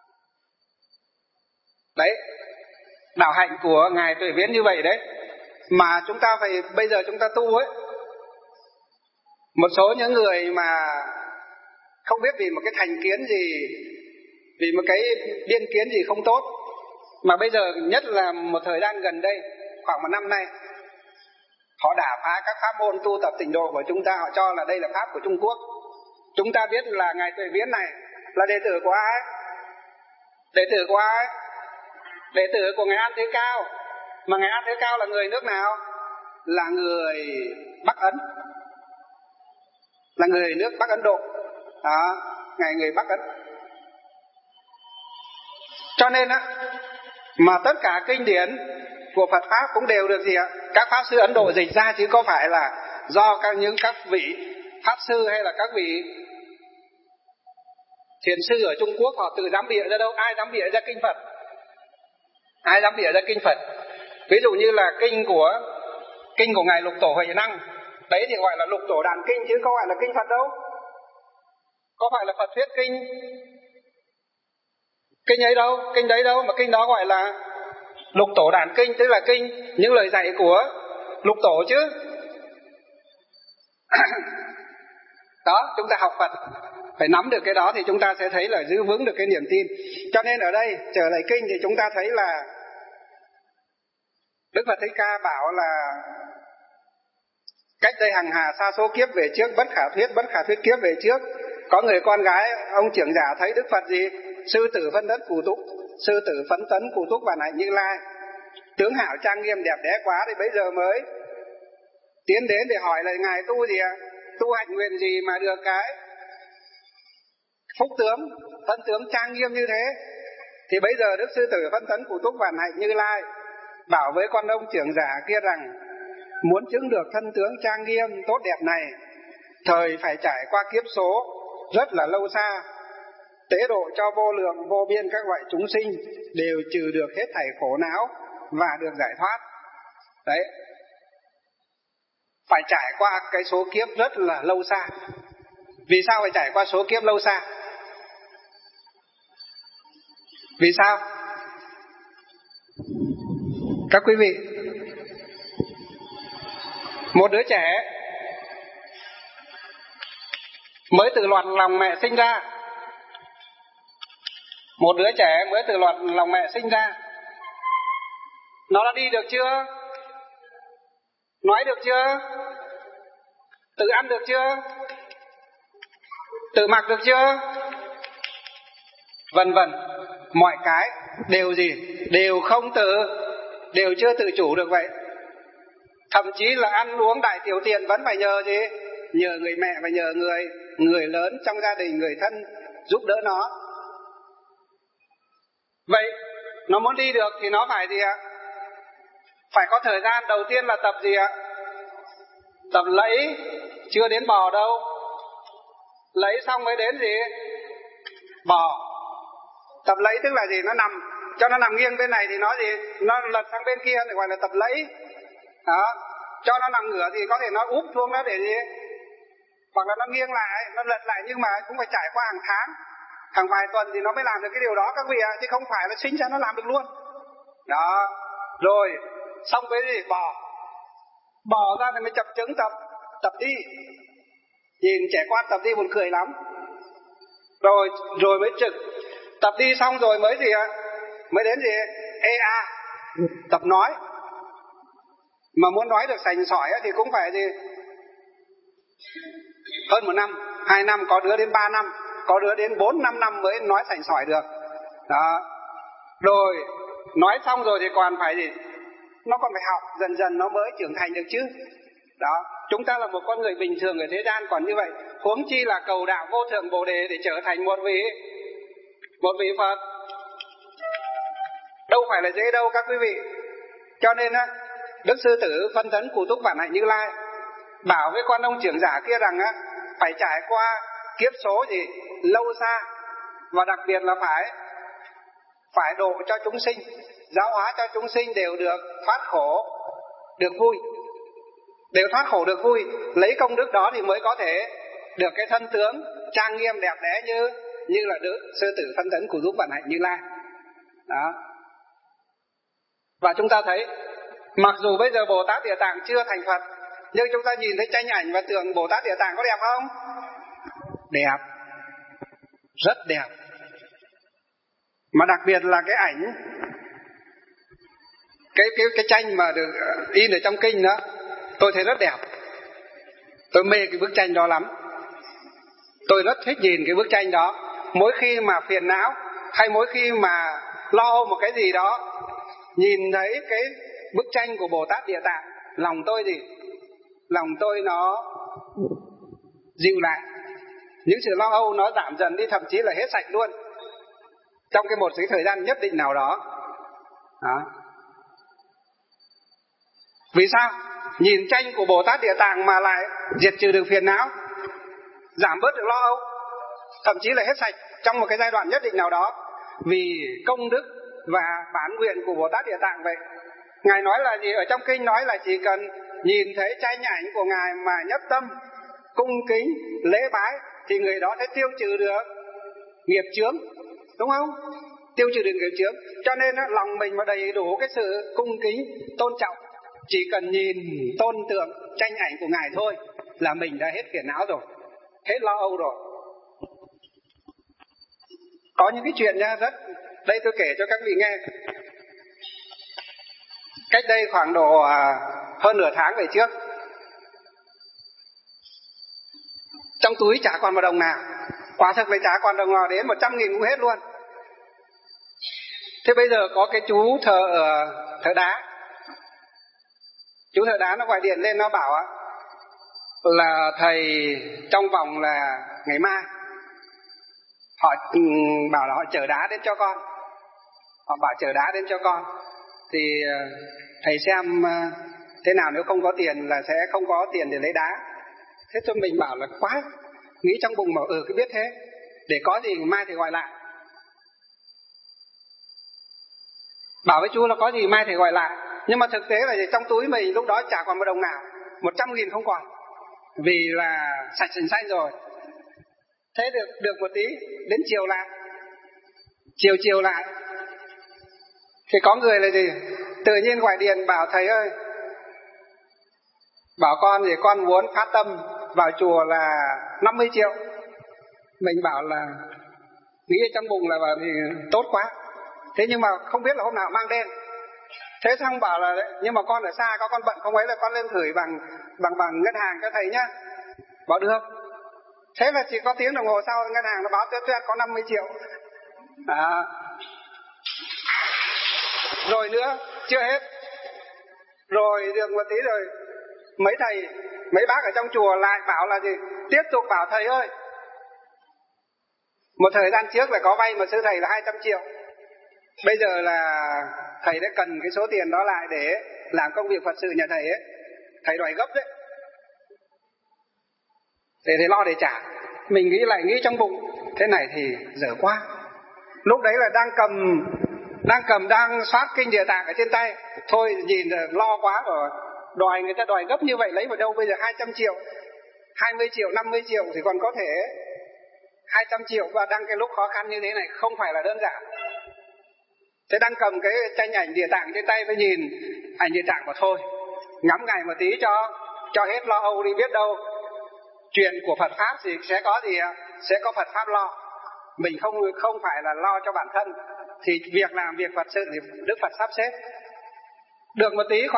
Đấy, đạo hạnh của ngài Tuệ Viễn như vậy đấy. Mà chúng ta phải, bây giờ chúng ta tu ấy, một số những người mà không biết vì một cái thành kiến gì, vì một cái biên kiến gì không tốt, mà bây giờ nhất là một thời gian gần đây, khoảng 1 năm nay, họ đả phá các pháp môn tu tập tịnh độ của chúng ta, họ cho là đây là pháp của Trung Quốc. Chúng ta biết là ngài Tuệ Viễn này là đệ tử của ai? Đệ tử của ai? Đệ tử của ngài An Thế Cao. Mà ngài An Thế Cao là người nước nào? Là người Bắc Ấn, là người nước Bắc Ấn Độ. Đó, ngài người Bắc Ấn. Cho nên á, mà tất cả kinh điển của Phật pháp cũng đều được gì ạ? Các pháp sư Ấn Độ dịch ra, chứ có phải là do các vị pháp sư hay là các vị thiền sư ở Trung Quốc họ tự dám bịa ra đâu. Ai dám bịa ra kinh Phật? Ai dám bịa ra kinh Phật? Ví dụ như là kinh của ngài Lục Tổ Huệ Năng, đấy thì gọi là Lục Tổ Đàn Kinh, chứ không phải là kinh Phật đâu. Có phải là Phật thuyết kinh ấy đâu, kinh đấy đâu, mà kinh đó gọi là Lục Tổ Đàn Kinh, tức là kinh những lời dạy của Lục Tổ chứ. Đó, chúng ta học Phật phải nắm được cái đó thì chúng ta sẽ thấy là giữ vững được cái niềm tin. Cho nên ở đây trở lại kinh thì chúng ta thấy là Đức Phật Thích Ca bảo là cách đây hằng hà sa số kiếp về trước, bất khả thuyết kiếp về trước, có người con gái ông trưởng giả thấy Đức Phật gì, sư tử phấn tấn phù túc bản hạnh Như Lai, tướng hảo trang nghiêm đẹp đẽ quá, thì bây giờ mới tiến đến để hỏi là ngài tu gì ạ? Tu hạnh nguyện gì mà được cái phúc tướng, thân tướng trang nghiêm như thế? Thì bây giờ Đức sư tử phấn tấn phù túc bản hạnh Như Lai bảo với con ông trưởng giả kia rằng muốn chứng được thân tướng trang nghiêm tốt đẹp này, thời phải trải qua kiếp số rất là lâu xa, tế độ cho vô lượng vô biên các loại chúng sinh, đều trừ được hết thảy khổ não và được giải thoát. Đấy, phải trải qua cái số kiếp rất là lâu xa. Vì sao phải trải qua số kiếp lâu xa? Vì sao? Các quý vị, một đứa trẻ mới từ loạt lòng mẹ sinh ra, một đứa trẻ mới từ loạt lòng mẹ sinh ra, nó đã đi được chưa? Nói được chưa? Tự ăn được chưa? Tự mặc được chưa? Vân vân, mọi cái đều gì? Đều không đều chưa tự chủ được vậy. Thậm chí là ăn uống đại tiểu tiện vẫn phải nhờ gì? Nhờ người mẹ và nhờ người lớn trong gia đình, người thân giúp đỡ nó. Vậy Nó muốn đi được thì nó phải gì ạ? Phải có thời gian. Đầu tiên là tập gì ạ? Tập lẫy, chưa đến bò đâu. Lẫy xong mới đến gì? Bò. Tập lẫy tức là gì? Nó nằm, cho nó nằm nghiêng bên này thì nó gì? Nó lật sang bên kia thì gọi là tập lẫy. Đó. Cho nó nằm ngửa thì có thể nó úp xuống đó để gì? Hoặc là nó nghiêng lại, nó lật lại, nhưng mà cũng phải trải qua hàng tháng, hàng vài tuần thì nó mới làm được cái điều đó các vị ạ, chứ không phải là sinh ra nó làm được luôn. Đó. Rồi xong với gì? Bò ra thì mới chập chững tập đi. Nhìn trẻ con tập đi buồn cười lắm. Rồi mới trực. Tập đi xong rồi mới gì ạ? Mới đến gì? EA, tập nói. Mà muốn nói được sành sỏi thì cũng phải gì? Hơn 1 năm, 2 năm, có đứa đến 3 năm, có đứa đến 4-5 năm mới nói sành sỏi được. Đó. Rồi nói xong rồi thì còn phải gì? Nó còn phải học, dần dần nó mới trưởng thành được chứ. Đó. Chúng ta là một con người bình thường ở thế gian còn như vậy, huống chi là cầu đạo vô thượng Bồ Đề để trở thành một vị Phật. Đâu phải là dễ đâu các quý vị. Cho nên á, Đức Sư Tử phân tấn Cụ Túc Vạn Hạnh Như Lai bảo với con ông trưởng giả kia rằng á, phải trải qua kiếp số gì lâu xa, và đặc biệt là phải độ cho chúng sinh, giáo hóa cho chúng sinh đều được thoát khổ, được vui, đều thoát khổ được vui. Lấy công đức đó thì mới có thể được cái thân tướng trang nghiêm đẹp đẽ như là Đức Sư Tử phân tấn Cụ Túc Vạn Hạnh Như Lai. Đó. Và chúng ta thấy, mặc dù bây giờ Bồ Tát Địa Tạng chưa thành Phật, nhưng chúng ta nhìn thấy tranh ảnh và tượng Bồ Tát Địa Tạng có đẹp không? Đẹp, rất đẹp. Mà đặc biệt là cái ảnh, cái tranh mà được in ở trong kinh đó, tôi thấy rất đẹp. Tôi mê cái bức tranh đó lắm. Tôi rất thích nhìn cái bức tranh đó. Mỗi khi mà phiền não hay mỗi khi mà lo âu một cái gì đó, nhìn thấy cái bức tranh của Bồ Tát Địa Tạng, lòng tôi nó dịu lại. Những sự lo âu nó giảm dần đi, thậm chí là hết sạch luôn trong một cái thời gian nhất định nào đó. Đó. Vì sao? Nhìn tranh của Bồ Tát Địa Tạng mà lại diệt trừ được phiền não, giảm bớt được lo âu, thậm chí là hết sạch trong một cái giai đoạn nhất định nào đó, vì công đức và bản nguyện của Bồ Tát Địa Tạng vậy. Ngài nói là gì? Ở trong kinh nói là chỉ cần nhìn thấy tranh ảnh của Ngài mà nhất tâm cung kính lễ bái thì người đó sẽ tiêu trừ được nghiệp chướng, đúng không? Tiêu trừ được nghiệp chướng. Cho nên lòng mình mà đầy đủ cái sự cung kính tôn trọng, chỉ cần nhìn tôn tượng tranh ảnh của Ngài thôi là mình đã hết phiền não rồi, hết lo âu rồi. Có những cái chuyện nha, đây tôi kể cho các vị nghe. Cách đây khoảng độ hơn nửa tháng về trước, trong túi chả còn một đồng nào. Quả thực là chả còn đồng nào, đến 100.000 cũng hết luôn. Thế bây giờ có cái chú thợ đá. Chú thợ đá nó gọi điện lên, nó bảo là thầy trong vòng là ngày mai họ bảo là họ chở đá đến cho con. Họ bảo chở đá đến cho con thì thầy xem thế nào, nếu không có tiền là sẽ không có tiền để lấy đá. Thế cho mình bảo là quá, nghĩ trong bụng bảo cứ biết thế, để có gì mai thầy gọi lại. Bảo với chú là có gì mai thầy gọi lại. Nhưng mà thực tế là trong túi mình lúc đó chả còn một đồng nào, 100.000 không còn, vì là sạch sành xanh rồi. Thế được một tí, đến chiều lại, chiều lại thì có người là gì, tự nhiên gọi điện bảo thầy ơi, bảo con thì con muốn phát tâm vào chùa là 50 triệu. Mình bảo là nghĩ trong bụng là bảo thì tốt quá, thế nhưng mà không biết là hôm nào mang đến. Thế xong bảo là nhưng mà con ở xa, con bận không ấy, là con lên gửi bằng ngân hàng cho thầy nhá. Bảo được. Thế là chỉ có tiếng đồng hồ sau ngân hàng nó báo tuyết có 50 triệu. Rồi nữa chưa hết, rồi được một tí rồi mấy bác ở trong chùa lại bảo là gì, tiếp tục bảo thầy ơi, một thời gian trước là có vay mà sư thầy là 200 triệu, Bây giờ là thầy đã cần cái số tiền đó lại để làm công việc Phật sự nhà thầy ấy. Thầy đòi gấp đấy, để thầy lo để trả. Mình nghĩ trong bụng, thế này thì dở quá. Lúc đấy là đang soát kinh Địa Tạng ở trên tay. Thôi nhìn lo quá rồi. Người ta đòi gấp như vậy lấy vào đâu bây giờ 200 triệu, 20 triệu, 50 triệu thì còn có thể. 200 triệu và đang cái lúc khó khăn như thế này không phải là đơn giản. Thế đang cầm cái tranh ảnh Địa Tạng trên tay, với nhìn ảnh Địa Tạng mà thôi, ngắm ngày một tí cho hết lo âu đi, biết đâu chuyện của Phật Pháp thì sẽ có gì ạ? Sẽ có Phật Pháp lo. Mình không phải là lo cho bản thân, thì việc làm việc Phật sự thì Đức Phật sắp xếp. Được một tí,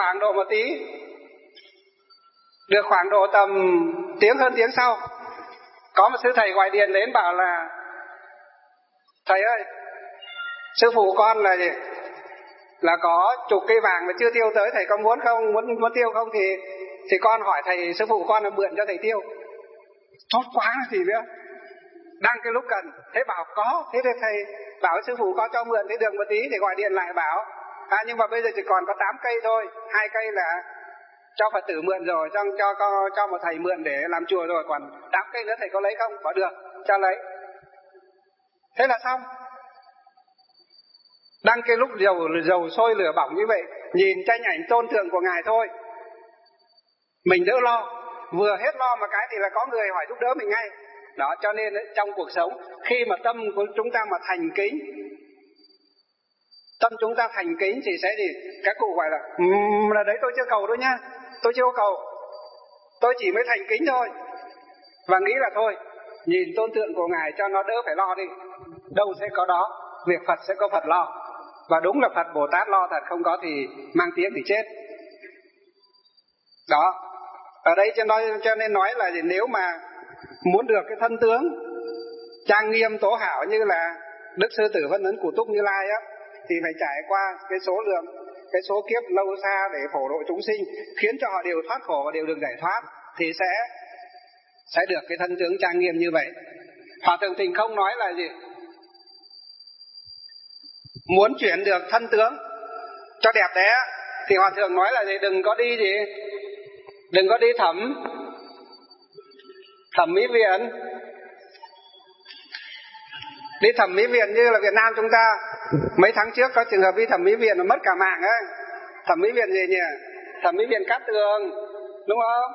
được khoảng độ tầm hơn tiếng sau, có một sư thầy gọi điện đến bảo là: thầy ơi, sư phụ con là có chục cây vàng mà chưa tiêu tới, thầy có muốn không, muốn tiêu không? Thì con hỏi thầy, sư phụ con là mượn cho thầy tiêu. Chót quá gì nữa, đang cái lúc cần. Thế bảo có, thế thì thầy bảo sư phụ có cho mượn, thế được một tí thì gọi điện lại bảo nhưng mà bây giờ chỉ còn có 8 cây thôi, 2 cây là cho Phật tử mượn rồi, cho một thầy mượn để làm chùa rồi, còn 8 cây nữa thầy có lấy không? Bảo được, cho lấy. Thế là xong. Đang cái lúc dầu sôi lửa bỏng như vậy, nhìn tranh ảnh tôn thượng của Ngài thôi, mình đỡ lo. Vừa hết lo mà cái thì là có người hỏi giúp đỡ mình ngay. Đó, cho nên trong cuộc sống, khi mà tâm của chúng ta mà thành kính, tâm chúng ta thành kính thì sẽ gì? Các cụ gọi là đấy, tôi chưa cầu đâu nhá, tôi chưa cầu, tôi chỉ mới thành kính thôi. Và nghĩ là thôi, nhìn tôn tượng của Ngài cho nó đỡ phải lo đi. Đâu sẽ có đó, việc Phật sẽ có Phật lo. Và đúng là Phật Bồ Tát lo thật, không có thì mang tiếng thì chết. Đó, ở đây cho nên nói là nếu mà muốn được cái thân tướng trang nghiêm tố hảo như là Đức Sư Tử Văn Ấn Cụ Túc Như Lai á, thì phải trải qua cái số kiếp lâu xa để phổ độ chúng sinh, khiến cho họ đều thoát khổ và đều được giải thoát, thì sẽ được cái thân tướng trang nghiêm như vậy. Hòa Thượng Tình Không nói là gì? Muốn chuyển được thân tướng cho đẹp đẽ thì Hòa Thượng nói là gì? Đừng có đi thẩm mỹ viện. Đi thẩm mỹ viện như là Việt Nam chúng ta mấy tháng trước có trường hợp đi thẩm mỹ viện mà mất cả mạng ấy. Thẩm mỹ viện gì nhỉ? Thẩm mỹ viện Cát Tường, đúng không?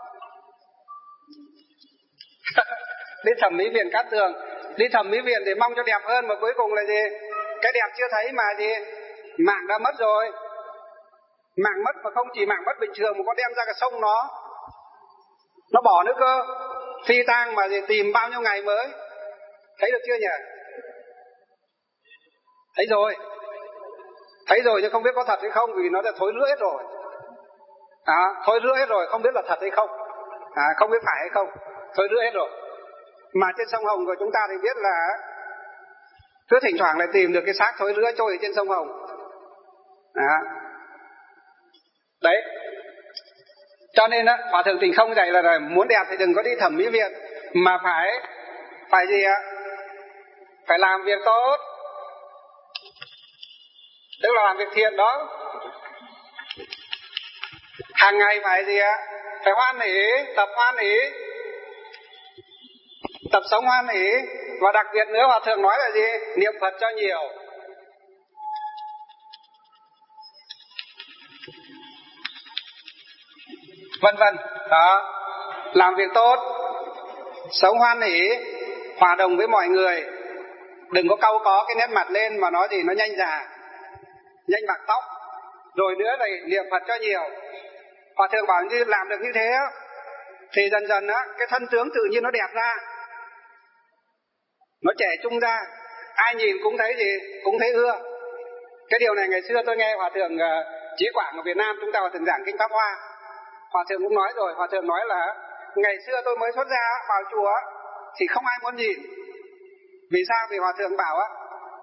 Đi thẩm mỹ viện Cát Tường, đi thẩm mỹ viện để mong cho đẹp hơn, mà cuối cùng là gì? Cái đẹp chưa thấy mà gì? Mạng đã mất rồi. Mạng mất mà không chỉ mạng mất bình thường mà có đem ra cái sông nó bỏ nữa cơ. Phi tang mà gì tìm bao nhiêu ngày mới. Thấy được chưa nhỉ? Thấy rồi nhưng không biết có thật hay không, vì nó đã thối rữa hết rồi. Thối rữa hết rồi, không biết là thật hay không, không biết phải hay không, thối rữa hết rồi. Mà trên sông Hồng của chúng ta thì biết là cứ thỉnh thoảng lại tìm được cái xác thối rữa trôi trên sông Hồng. Đấy. Cho nên á, Hòa Thượng Tình Không dạy là muốn đẹp thì đừng có đi thẩm mỹ viện, mà phải gì ạ? Phải làm việc tốt, tức là làm việc thiện đó. Hàng ngày phải gì ạ? Phải hoan hỷ, tập hoan hỷ, tập sống hoan hỷ. Và đặc biệt nữa Hòa Thượng nói là gì? Niệm Phật cho nhiều. Vân vân. Đó, làm việc tốt, sống hoan hỷ, hòa đồng với mọi người, đừng có cau có cái nét mặt lên mà nói gì nó nhanh già, nhanh bạc tóc. Rồi nữa là niệm Phật cho nhiều. Hòa Thượng bảo như làm được như thế á, thì dần dần á, cái thân tướng tự nhiên nó đẹp ra, nó trẻ trung ra, ai nhìn cũng thấy gì, cũng thấy ưa. Cái điều này ngày xưa tôi nghe Hòa Thượng Chí Quảng ở Việt Nam chúng ta Hòa Thượng giảng Kinh Pháp Hoa, Hòa Thượng cũng nói rồi. Hòa Thượng nói là ngày xưa tôi mới xuất gia vào chùa thì không ai muốn nhìn. Vì sao? Vì Hòa Thượng bảo á,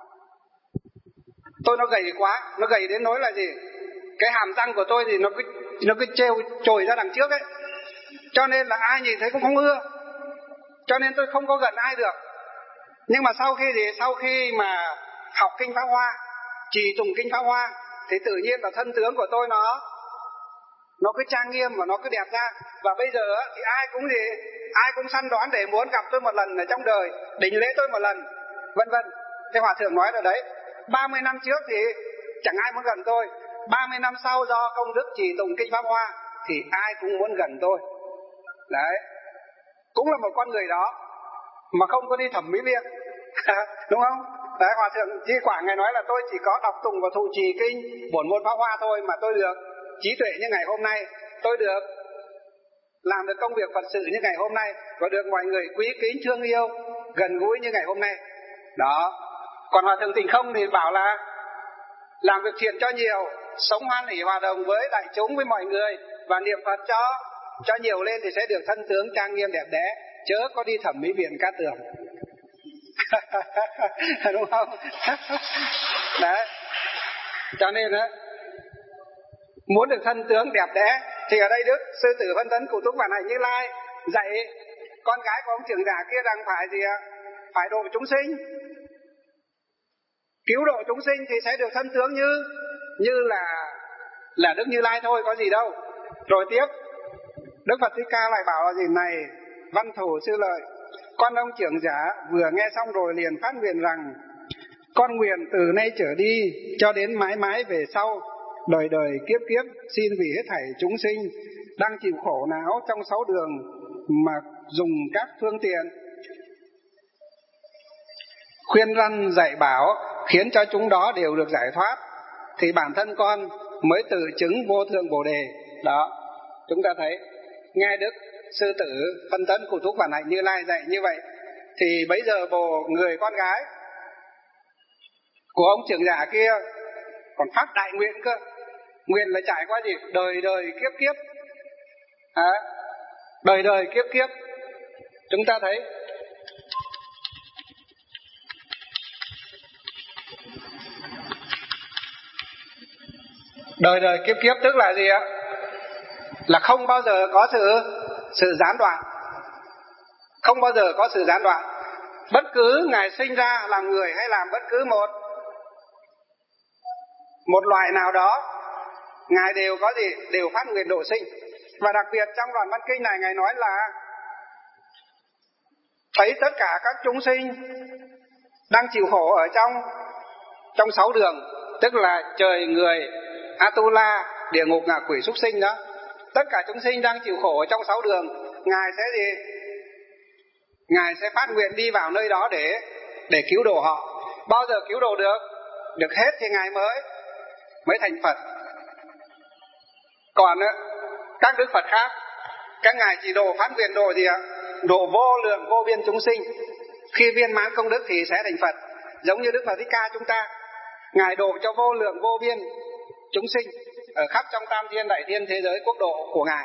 tôi nó gầy quá, nó gầy đến nỗi là gì, cái hàm răng của tôi thì nó cứ trêu trồi ra đằng trước ấy, cho nên là ai nhìn thấy cũng không ưa, cho nên tôi không có gần ai được. Nhưng mà sau khi mà học Kinh Pháp Hoa trì tụng kinh Pháp Hoa thì tự nhiên là thân tướng của tôi nó cứ trang nghiêm và nó cứ đẹp ra. Và bây giờ thì ai cũng săn đón để muốn gặp tôi một lần ở trong đời, đỉnh lễ tôi một lần, vân vân. Thế Hòa thượng nói rồi đấy, 30 năm trước thì chẳng ai muốn gần tôi, 30 năm sau do công đức trì tụng kinh Pháp Hoa thì ai cũng muốn gần tôi. Đấy, cũng là một con người đó mà không có đi thẩm mỹ viện đúng không? Đấy, Hòa thượng Chi Quảng ngài nói là tôi chỉ có đọc tụng và thụ trì kinh bổn môn Pháp Hoa thôi mà tôi được trí tuệ như ngày hôm nay, tôi được làm được công việc Phật sự như ngày hôm nay, và được mọi người quý kính thương yêu gần gũi như ngày hôm nay. Đó. Còn Hòa thượng Tịnh Không thì bảo là làm việc thiện cho nhiều, sống hoan hỷ hòa đồng với đại chúng, với mọi người, và niệm Phật cho nhiều lên thì sẽ được thân tướng trang nghiêm đẹp đẽ, chớ có đi thẩm mỹ viện cát tường. Đúng không? Đấy. Cho nên á, muốn được thân tướng đẹp đẽ thì ở đây Đức Sư Tử Phân Tấn Cụ Túc Vạn Hạnh Như Lai dạy con gái của ông trưởng giả kia rằng phải gì ạ? Phải độ chúng sinh, cứu độ chúng sinh thì sẽ được thân tướng như là Đức Như Lai thôi, có gì đâu. Rồi tiếp Đức Phật Thích Ca lại bảo là gì này: Văn Thủ Sư Lợi, con ông trưởng giả vừa nghe xong rồi liền phát nguyện rằng con nguyện từ nay trở đi cho đến mãi mãi về sau, đời đời kiếp kiếp, xin vì hết thảy chúng sinh đang chịu khổ não trong 6 đường mà dùng các phương tiện khuyên răn dạy bảo, khiến cho chúng đó đều được giải thoát, thì bản thân con mới tự chứng vô thượng Bồ Đề. Đó, chúng ta thấy, nghe Đức Sư Tử Phân Tấn Cụ Túc Vạn Hạnh Như Lai dạy như vậy, thì bấy giờ người con gái của ông trưởng giả kia còn phát đại nguyện cơ. Nguyện là trải qua gì? Đời đời kiếp kiếp. Đời đời kiếp kiếp. Chúng ta thấy đời đời kiếp kiếp tức là gì ạ? Là không bao giờ có sự gián đoạn. Không bao giờ có sự gián đoạn. Bất cứ Ngài sinh ra làm người hay làm bất cứ một loài nào đó, Ngài đều có gì? Đều phát nguyện độ sinh. Và đặc biệt trong đoạn văn kinh này Ngài nói là thấy tất cả các chúng sinh đang chịu khổ ở trong 6 đường, tức là trời, người, Atula, địa ngục, ngạ quỷ, súc sinh đó. Tất cả chúng sinh đang chịu khổ ở trong 6 đường, Ngài sẽ gì? Ngài sẽ phát nguyện đi vào nơi đó để cứu độ họ. Bao giờ cứu độ được hết thì Ngài mới thành Phật. Còn các đức Phật khác, các Ngài chỉ phát nguyện độ gì ạ? Độ vô lượng vô biên chúng sinh. Khi viên mãn công đức thì sẽ thành Phật. Giống như Đức Phật Thích Ca chúng ta, Ngài độ cho vô lượng vô biên chúng sinh ở khắp trong tam thiên đại thiên thế giới quốc độ của Ngài.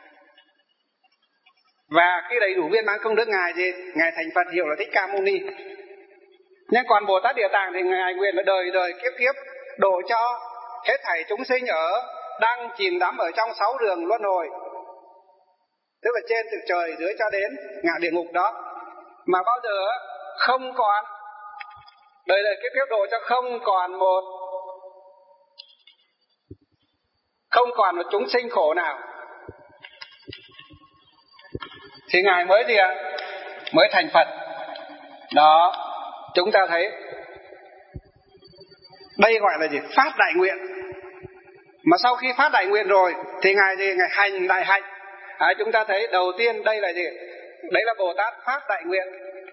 Và khi đầy đủ viên mãn công đức Ngài gì? Ngài thành Phật, hiệu là Thích Ca Mâu Ni. Nhưng còn Bồ Tát Địa Tạng thì Ngài nguyện là đời đời kiếp kiếp độ cho hết thảy chúng sinh đang chìm đắm ở trong 6 đường luân hồi, tức là trên từ trời dưới cho đến ngạ địa ngục đó, mà bao giờ không còn, đời đời kiếp kiếp độ cho không còn một chúng sinh khổ nào, thì Ngài mới gì ạ? Mới thành Phật. Đó, chúng ta thấy đây gọi là gì? Phát đại nguyện. Mà sau khi phát đại nguyện rồi thì Ngài gì? Ngài hành đại hạnh. Chúng ta thấy đầu tiên đây là gì? Đấy là Bồ Tát phát đại nguyện.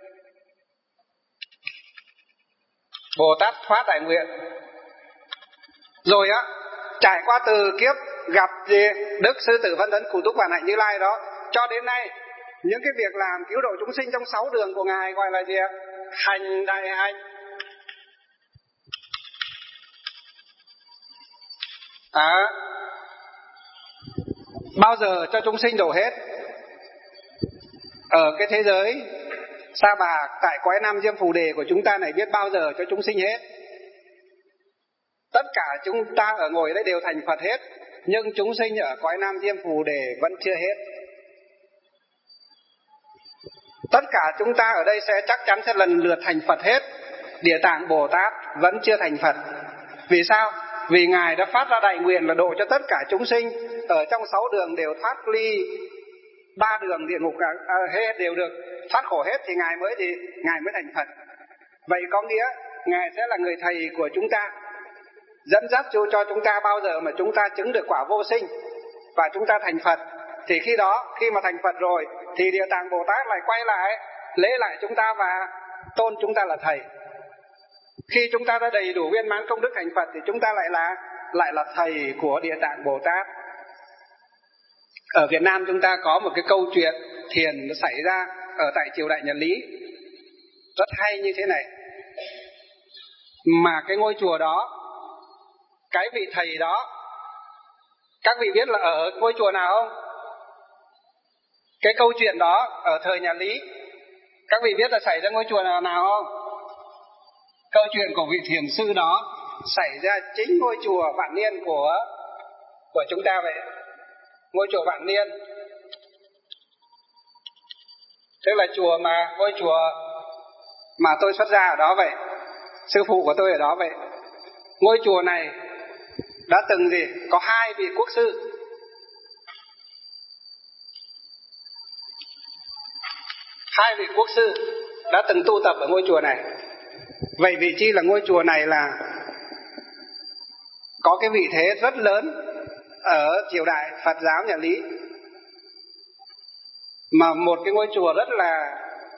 Bồ Tát phát đại nguyện. Rồi trải qua từ kiếp gặp gì? Đức Sư Tử Phân Tấn Cụ Túc Vạn Hạnh Như Lai đó, cho đến nay những cái việc làm cứu độ chúng sinh trong 6 đường của Ngài gọi là gì ạ? Hành đại hạnh. Bao giờ cho chúng sinh đổ hết. Ở cái thế giới Sa Bà, tại cõi Nam Diêm Phù Đề của chúng ta này, biết bao giờ cho chúng sinh hết. Tất cả chúng ta ở ngồi đây đều thành Phật hết, nhưng chúng sinh ở cõi Nam Diêm Phù Đề vẫn chưa hết. Tất cả chúng ta ở đây chắc chắn sẽ lần lượt thành Phật hết. Địa Tạng Bồ Tát vẫn chưa thành Phật. Vì sao? Vì Ngài đã phát ra đại nguyện là độ cho tất cả chúng sinh ở trong 6 đường đều thoát ly 3 đường địa ngục hết, đều được thoát khổ hết, thì Ngài mới thành Phật. Vậy có nghĩa Ngài sẽ là người thầy của chúng ta, dẫn dắt cho chúng ta bao giờ mà chúng ta chứng được quả vô sinh và chúng ta thành Phật. Thì khi đó, khi mà thành Phật rồi thì Địa Tạng Bồ Tát lại quay lại lễ lại chúng ta và tôn chúng ta là thầy. Khi chúng ta đã đầy đủ viên mãn công đức thành Phật thì chúng ta lại là thầy của Địa Tạng Bồ Tát. Ở Việt Nam chúng ta có một cái câu chuyện thiền nó xảy ra ở tại triều đại Nhật Lý rất hay như thế này. Mà cái ngôi chùa đó, cái vị thầy đó, các vị biết là ở ngôi chùa nào không? Cái câu chuyện đó ở thời Nhà Lý, các vị biết là xảy ra ngôi chùa nào không? Câu chuyện của vị thiền sư đó xảy ra chính ngôi chùa Vạn Niên của chúng ta vậy. Ngôi chùa Vạn Niên, tức là ngôi chùa mà tôi xuất gia ở đó vậy, sư phụ của tôi ở đó vậy. Ngôi chùa này đã từng có 2 vị quốc sư. Hai vị quốc sư đã từng tu tập ở ngôi chùa này. Vậy vì chi là ngôi chùa này là có cái vị thế rất lớn ở triều đại Phật giáo Nhà Lý. Mà một cái ngôi chùa rất là,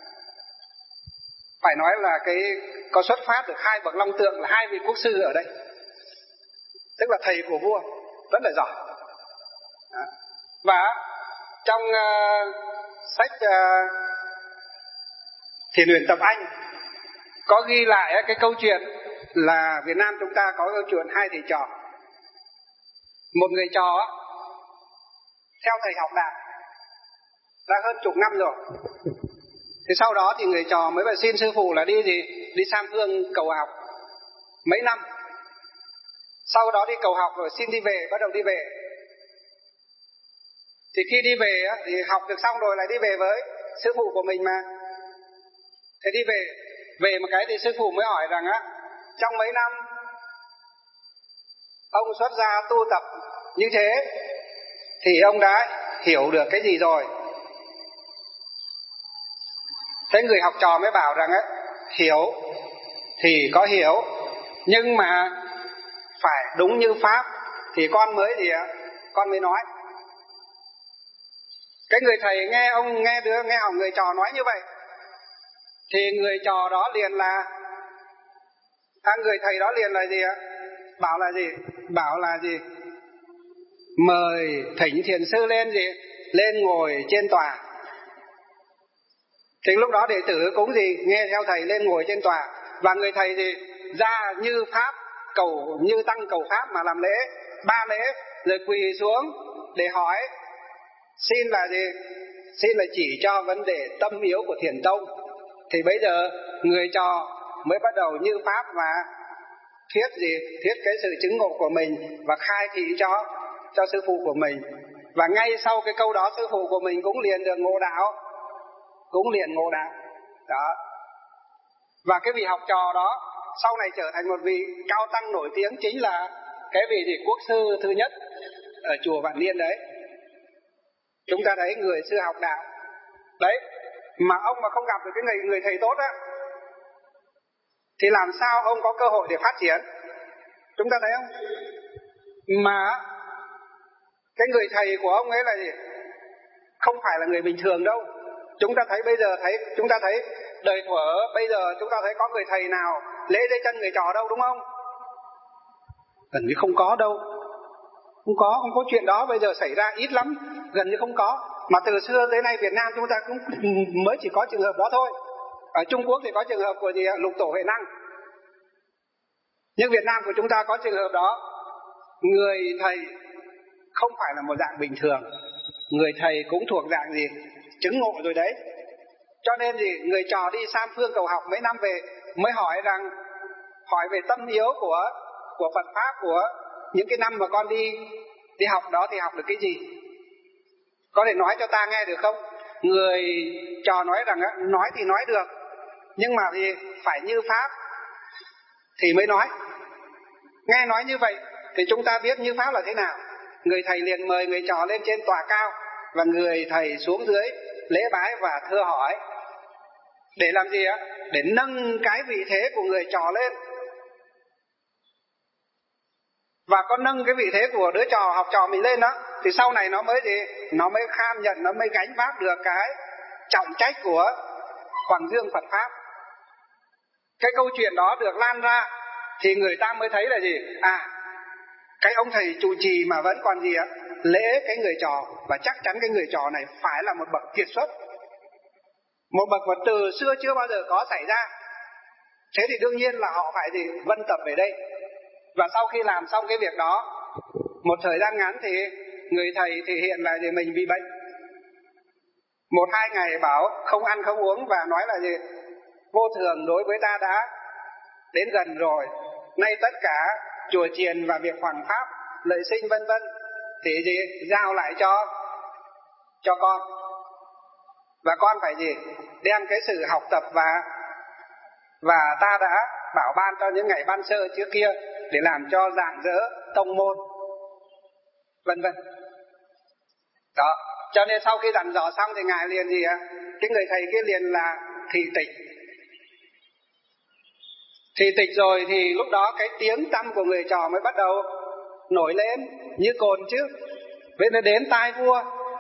phải nói là có xuất phát được 2 bậc long tượng là 2 vị quốc sư ở đây, tức là thầy của vua, rất là giỏi. Và trong sách Thiền Huyền Tập Anh có ghi lại cái câu chuyện là Việt Nam chúng ta có câu chuyện 2 thầy trò. Một người trò theo thầy học đạo đã hơn chục năm rồi. Thì sau đó thì người trò mới phải xin sư phụ là đi Sam Phương cầu học mấy năm. Sau đó đi cầu học rồi xin đi về, bắt đầu đi về. Thì khi đi về thì học được xong rồi lại đi về với sư phụ của mình mà. Thế đi về một cái thì sư phụ mới hỏi rằng trong mấy năm ông xuất gia tu tập như thế thì ông đã hiểu được cái gì rồi? Thế người học trò mới bảo rằng hiểu thì có hiểu, nhưng mà phải đúng như Pháp thì con mới nói. Cái người thầy nghe người trò nói như vậy thì người trò đó liền là người thầy đó liền là gì ạ? Bảo là gì? Mời thỉnh thiền sư lên ngồi trên tòa. Thì lúc đó đệ tử cũng nghe theo thầy lên ngồi trên tòa, và người thầy ra như Pháp như tăng cầu Pháp mà làm lễ 3 lễ, rồi quỳ xuống để hỏi xin là chỉ cho vấn đề tâm yếu của thiền tông. Thì bây giờ người trò mới bắt đầu như Pháp và thuyết cái sự chứng ngộ của mình và khai thị cho sư phụ của mình. Và ngay sau cái câu đó sư phụ của mình cũng liền được ngộ đạo, đó. Và cái vị học trò đó sau này trở thành một vị cao tăng nổi tiếng, chính là cái vị quốc sư thứ nhất ở chùa Vạn Niên đấy. Chúng ta thấy người xưa học đạo đấy, mà ông mà không gặp được cái người thầy tốt thì làm sao ông có cơ hội để phát triển? Chúng ta thấy không? Mà cái người thầy của ông ấy là gì? Không phải là người bình thường đâu. Chúng ta thấy đời thuở bây giờ chúng ta thấy có người thầy nào lễ dưới chân người trò đâu, đúng không? Gần như không có đâu. Không có chuyện đó, bây giờ xảy ra ít lắm, gần như không có. Mà từ xưa tới nay Việt Nam chúng ta cũng mới chỉ có trường hợp đó thôi. Ở Trung Quốc thì có trường hợp của Lục Tổ Huệ Năng. Nhưng Việt Nam của chúng ta có trường hợp đó. Người thầy không phải là một dạng bình thường. Người thầy cũng thuộc dạng chứng ngộ rồi đấy. Cho nên người trò đi Sam Phương cầu học mấy năm về mới hỏi về tâm yếu của Phật Pháp, của những cái năm mà con đi học đó thì học được cái gì? Có thể nói cho ta nghe được không? Người trò nói rằng nói thì nói được, nhưng mà phải như Pháp thì mới nói. Nghe nói như vậy thì chúng ta biết như pháp là thế nào. Người thầy liền mời người trò lên trên tòa cao, và người thầy xuống dưới lễ bái và thưa hỏi. Để làm gì ạ? Để nâng cái vị thế của người trò lên. Và có nâng cái vị thế của đứa trò, học trò mình lên đó, thì sau này nó mới gì? Nó mới kham nhận, nó mới gánh vác được cái trọng trách của quảng dương Phật Pháp. Cái câu chuyện đó được lan ra thì người ta mới thấy là gì? Cái ông thầy trụ trì mà vẫn còn gì ạ? Lễ cái người trò, và chắc chắn cái người trò này phải là một bậc kiệt xuất, một bậc mà từ xưa chưa bao giờ có xảy ra. Thế thì đương nhiên là họ phải gì? Vân tập về đây. Và sau khi làm xong cái việc đó, một thời gian ngắn thì người thầy thể hiện là gì? Mình bị bệnh. 1-2 ngày bảo không ăn không uống, và nói là gì? Vô thường đối với ta đã đến gần rồi. Nay tất cả chùa chiền và việc hoằng pháp, lợi sinh vân vân thì gì? Giao lại cho con. Và con phải gì? Đem cái sự học tập và ta đã bảo ban cho những ngày ban sơ trước kia để làm cho rạng rỡ tông môn, vân vân. Đó, cho nên sau khi dặn dò xong thì ngài liền gì ạ? Cái người thầy kia liền là thị tịch. Thị tịch rồi thì lúc đó cái tiếng tăm của người trò mới bắt đầu nổi lên như cồn chứ. Vậy nó đến tai vua.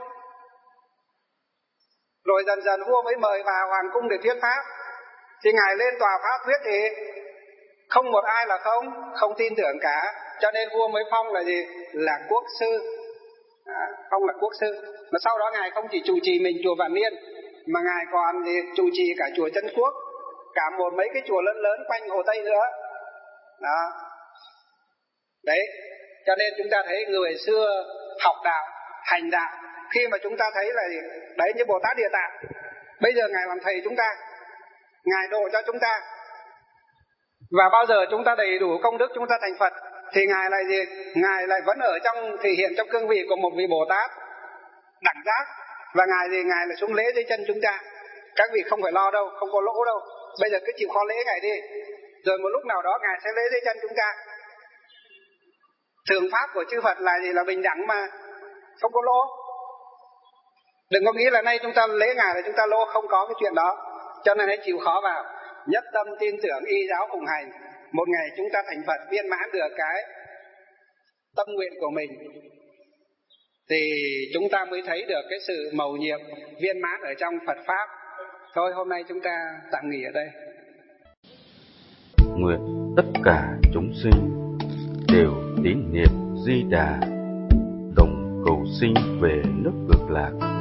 Rồi dần dần vua mới mời vào hoàng cung để thuyết pháp. Thì ngài lên tòa pháp thuyết thì không một ai là không tin tưởng cả. Cho nên vua mới phong là gì? Là quốc sư. Phong là quốc sư. Mà sau đó ngài không chỉ trụ trì mình chùa Vạn Niên, mà ngài còn thì trụ trì cả chùa Trấn Quốc, cả mấy cái chùa lớn lớn quanh Hồ Tây nữa. Đó. Đấy, cho nên chúng ta thấy người xưa học đạo, hành đạo, khi mà chúng ta thấy là gì? Đấy, như Bồ Tát Địa Tạng, bây giờ ngài làm thầy chúng ta, ngài độ cho chúng ta, và bao giờ chúng ta đầy đủ công đức chúng ta thành Phật thì ngài lại gì? Ngài lại vẫn ở trong, thể hiện trong cương vị của một vị Bồ Tát đẳng giác, và ngài gì? Ngài lại xuống lễ dưới chân chúng ta. Các vị không phải lo đâu, không có lỗ đâu. Bây giờ cứ chịu khó lễ ngài đi, rồi một lúc nào đó ngài sẽ lễ dưới chân chúng ta. Thường pháp của chư Phật là gì? Là bình đẳng mà, không có lỗ. Đừng có nghĩ là nay chúng ta lễ ngài là chúng ta lỗ, không có cái chuyện đó. Cho nên hãy chịu khó vào, nhất tâm tin tưởng y giáo phụng hành. Một ngày chúng ta thành Phật, viên mãn được cái tâm nguyện của mình, thì chúng ta mới thấy được cái sự mầu nhiệm viên mãn ở trong Phật Pháp. Thôi hôm nay chúng ta tạm nghỉ ở đây. Nguyện tất cả chúng sinh đều tín niệm Di Đà, đồng cầu sinh về nước Cực Lạc.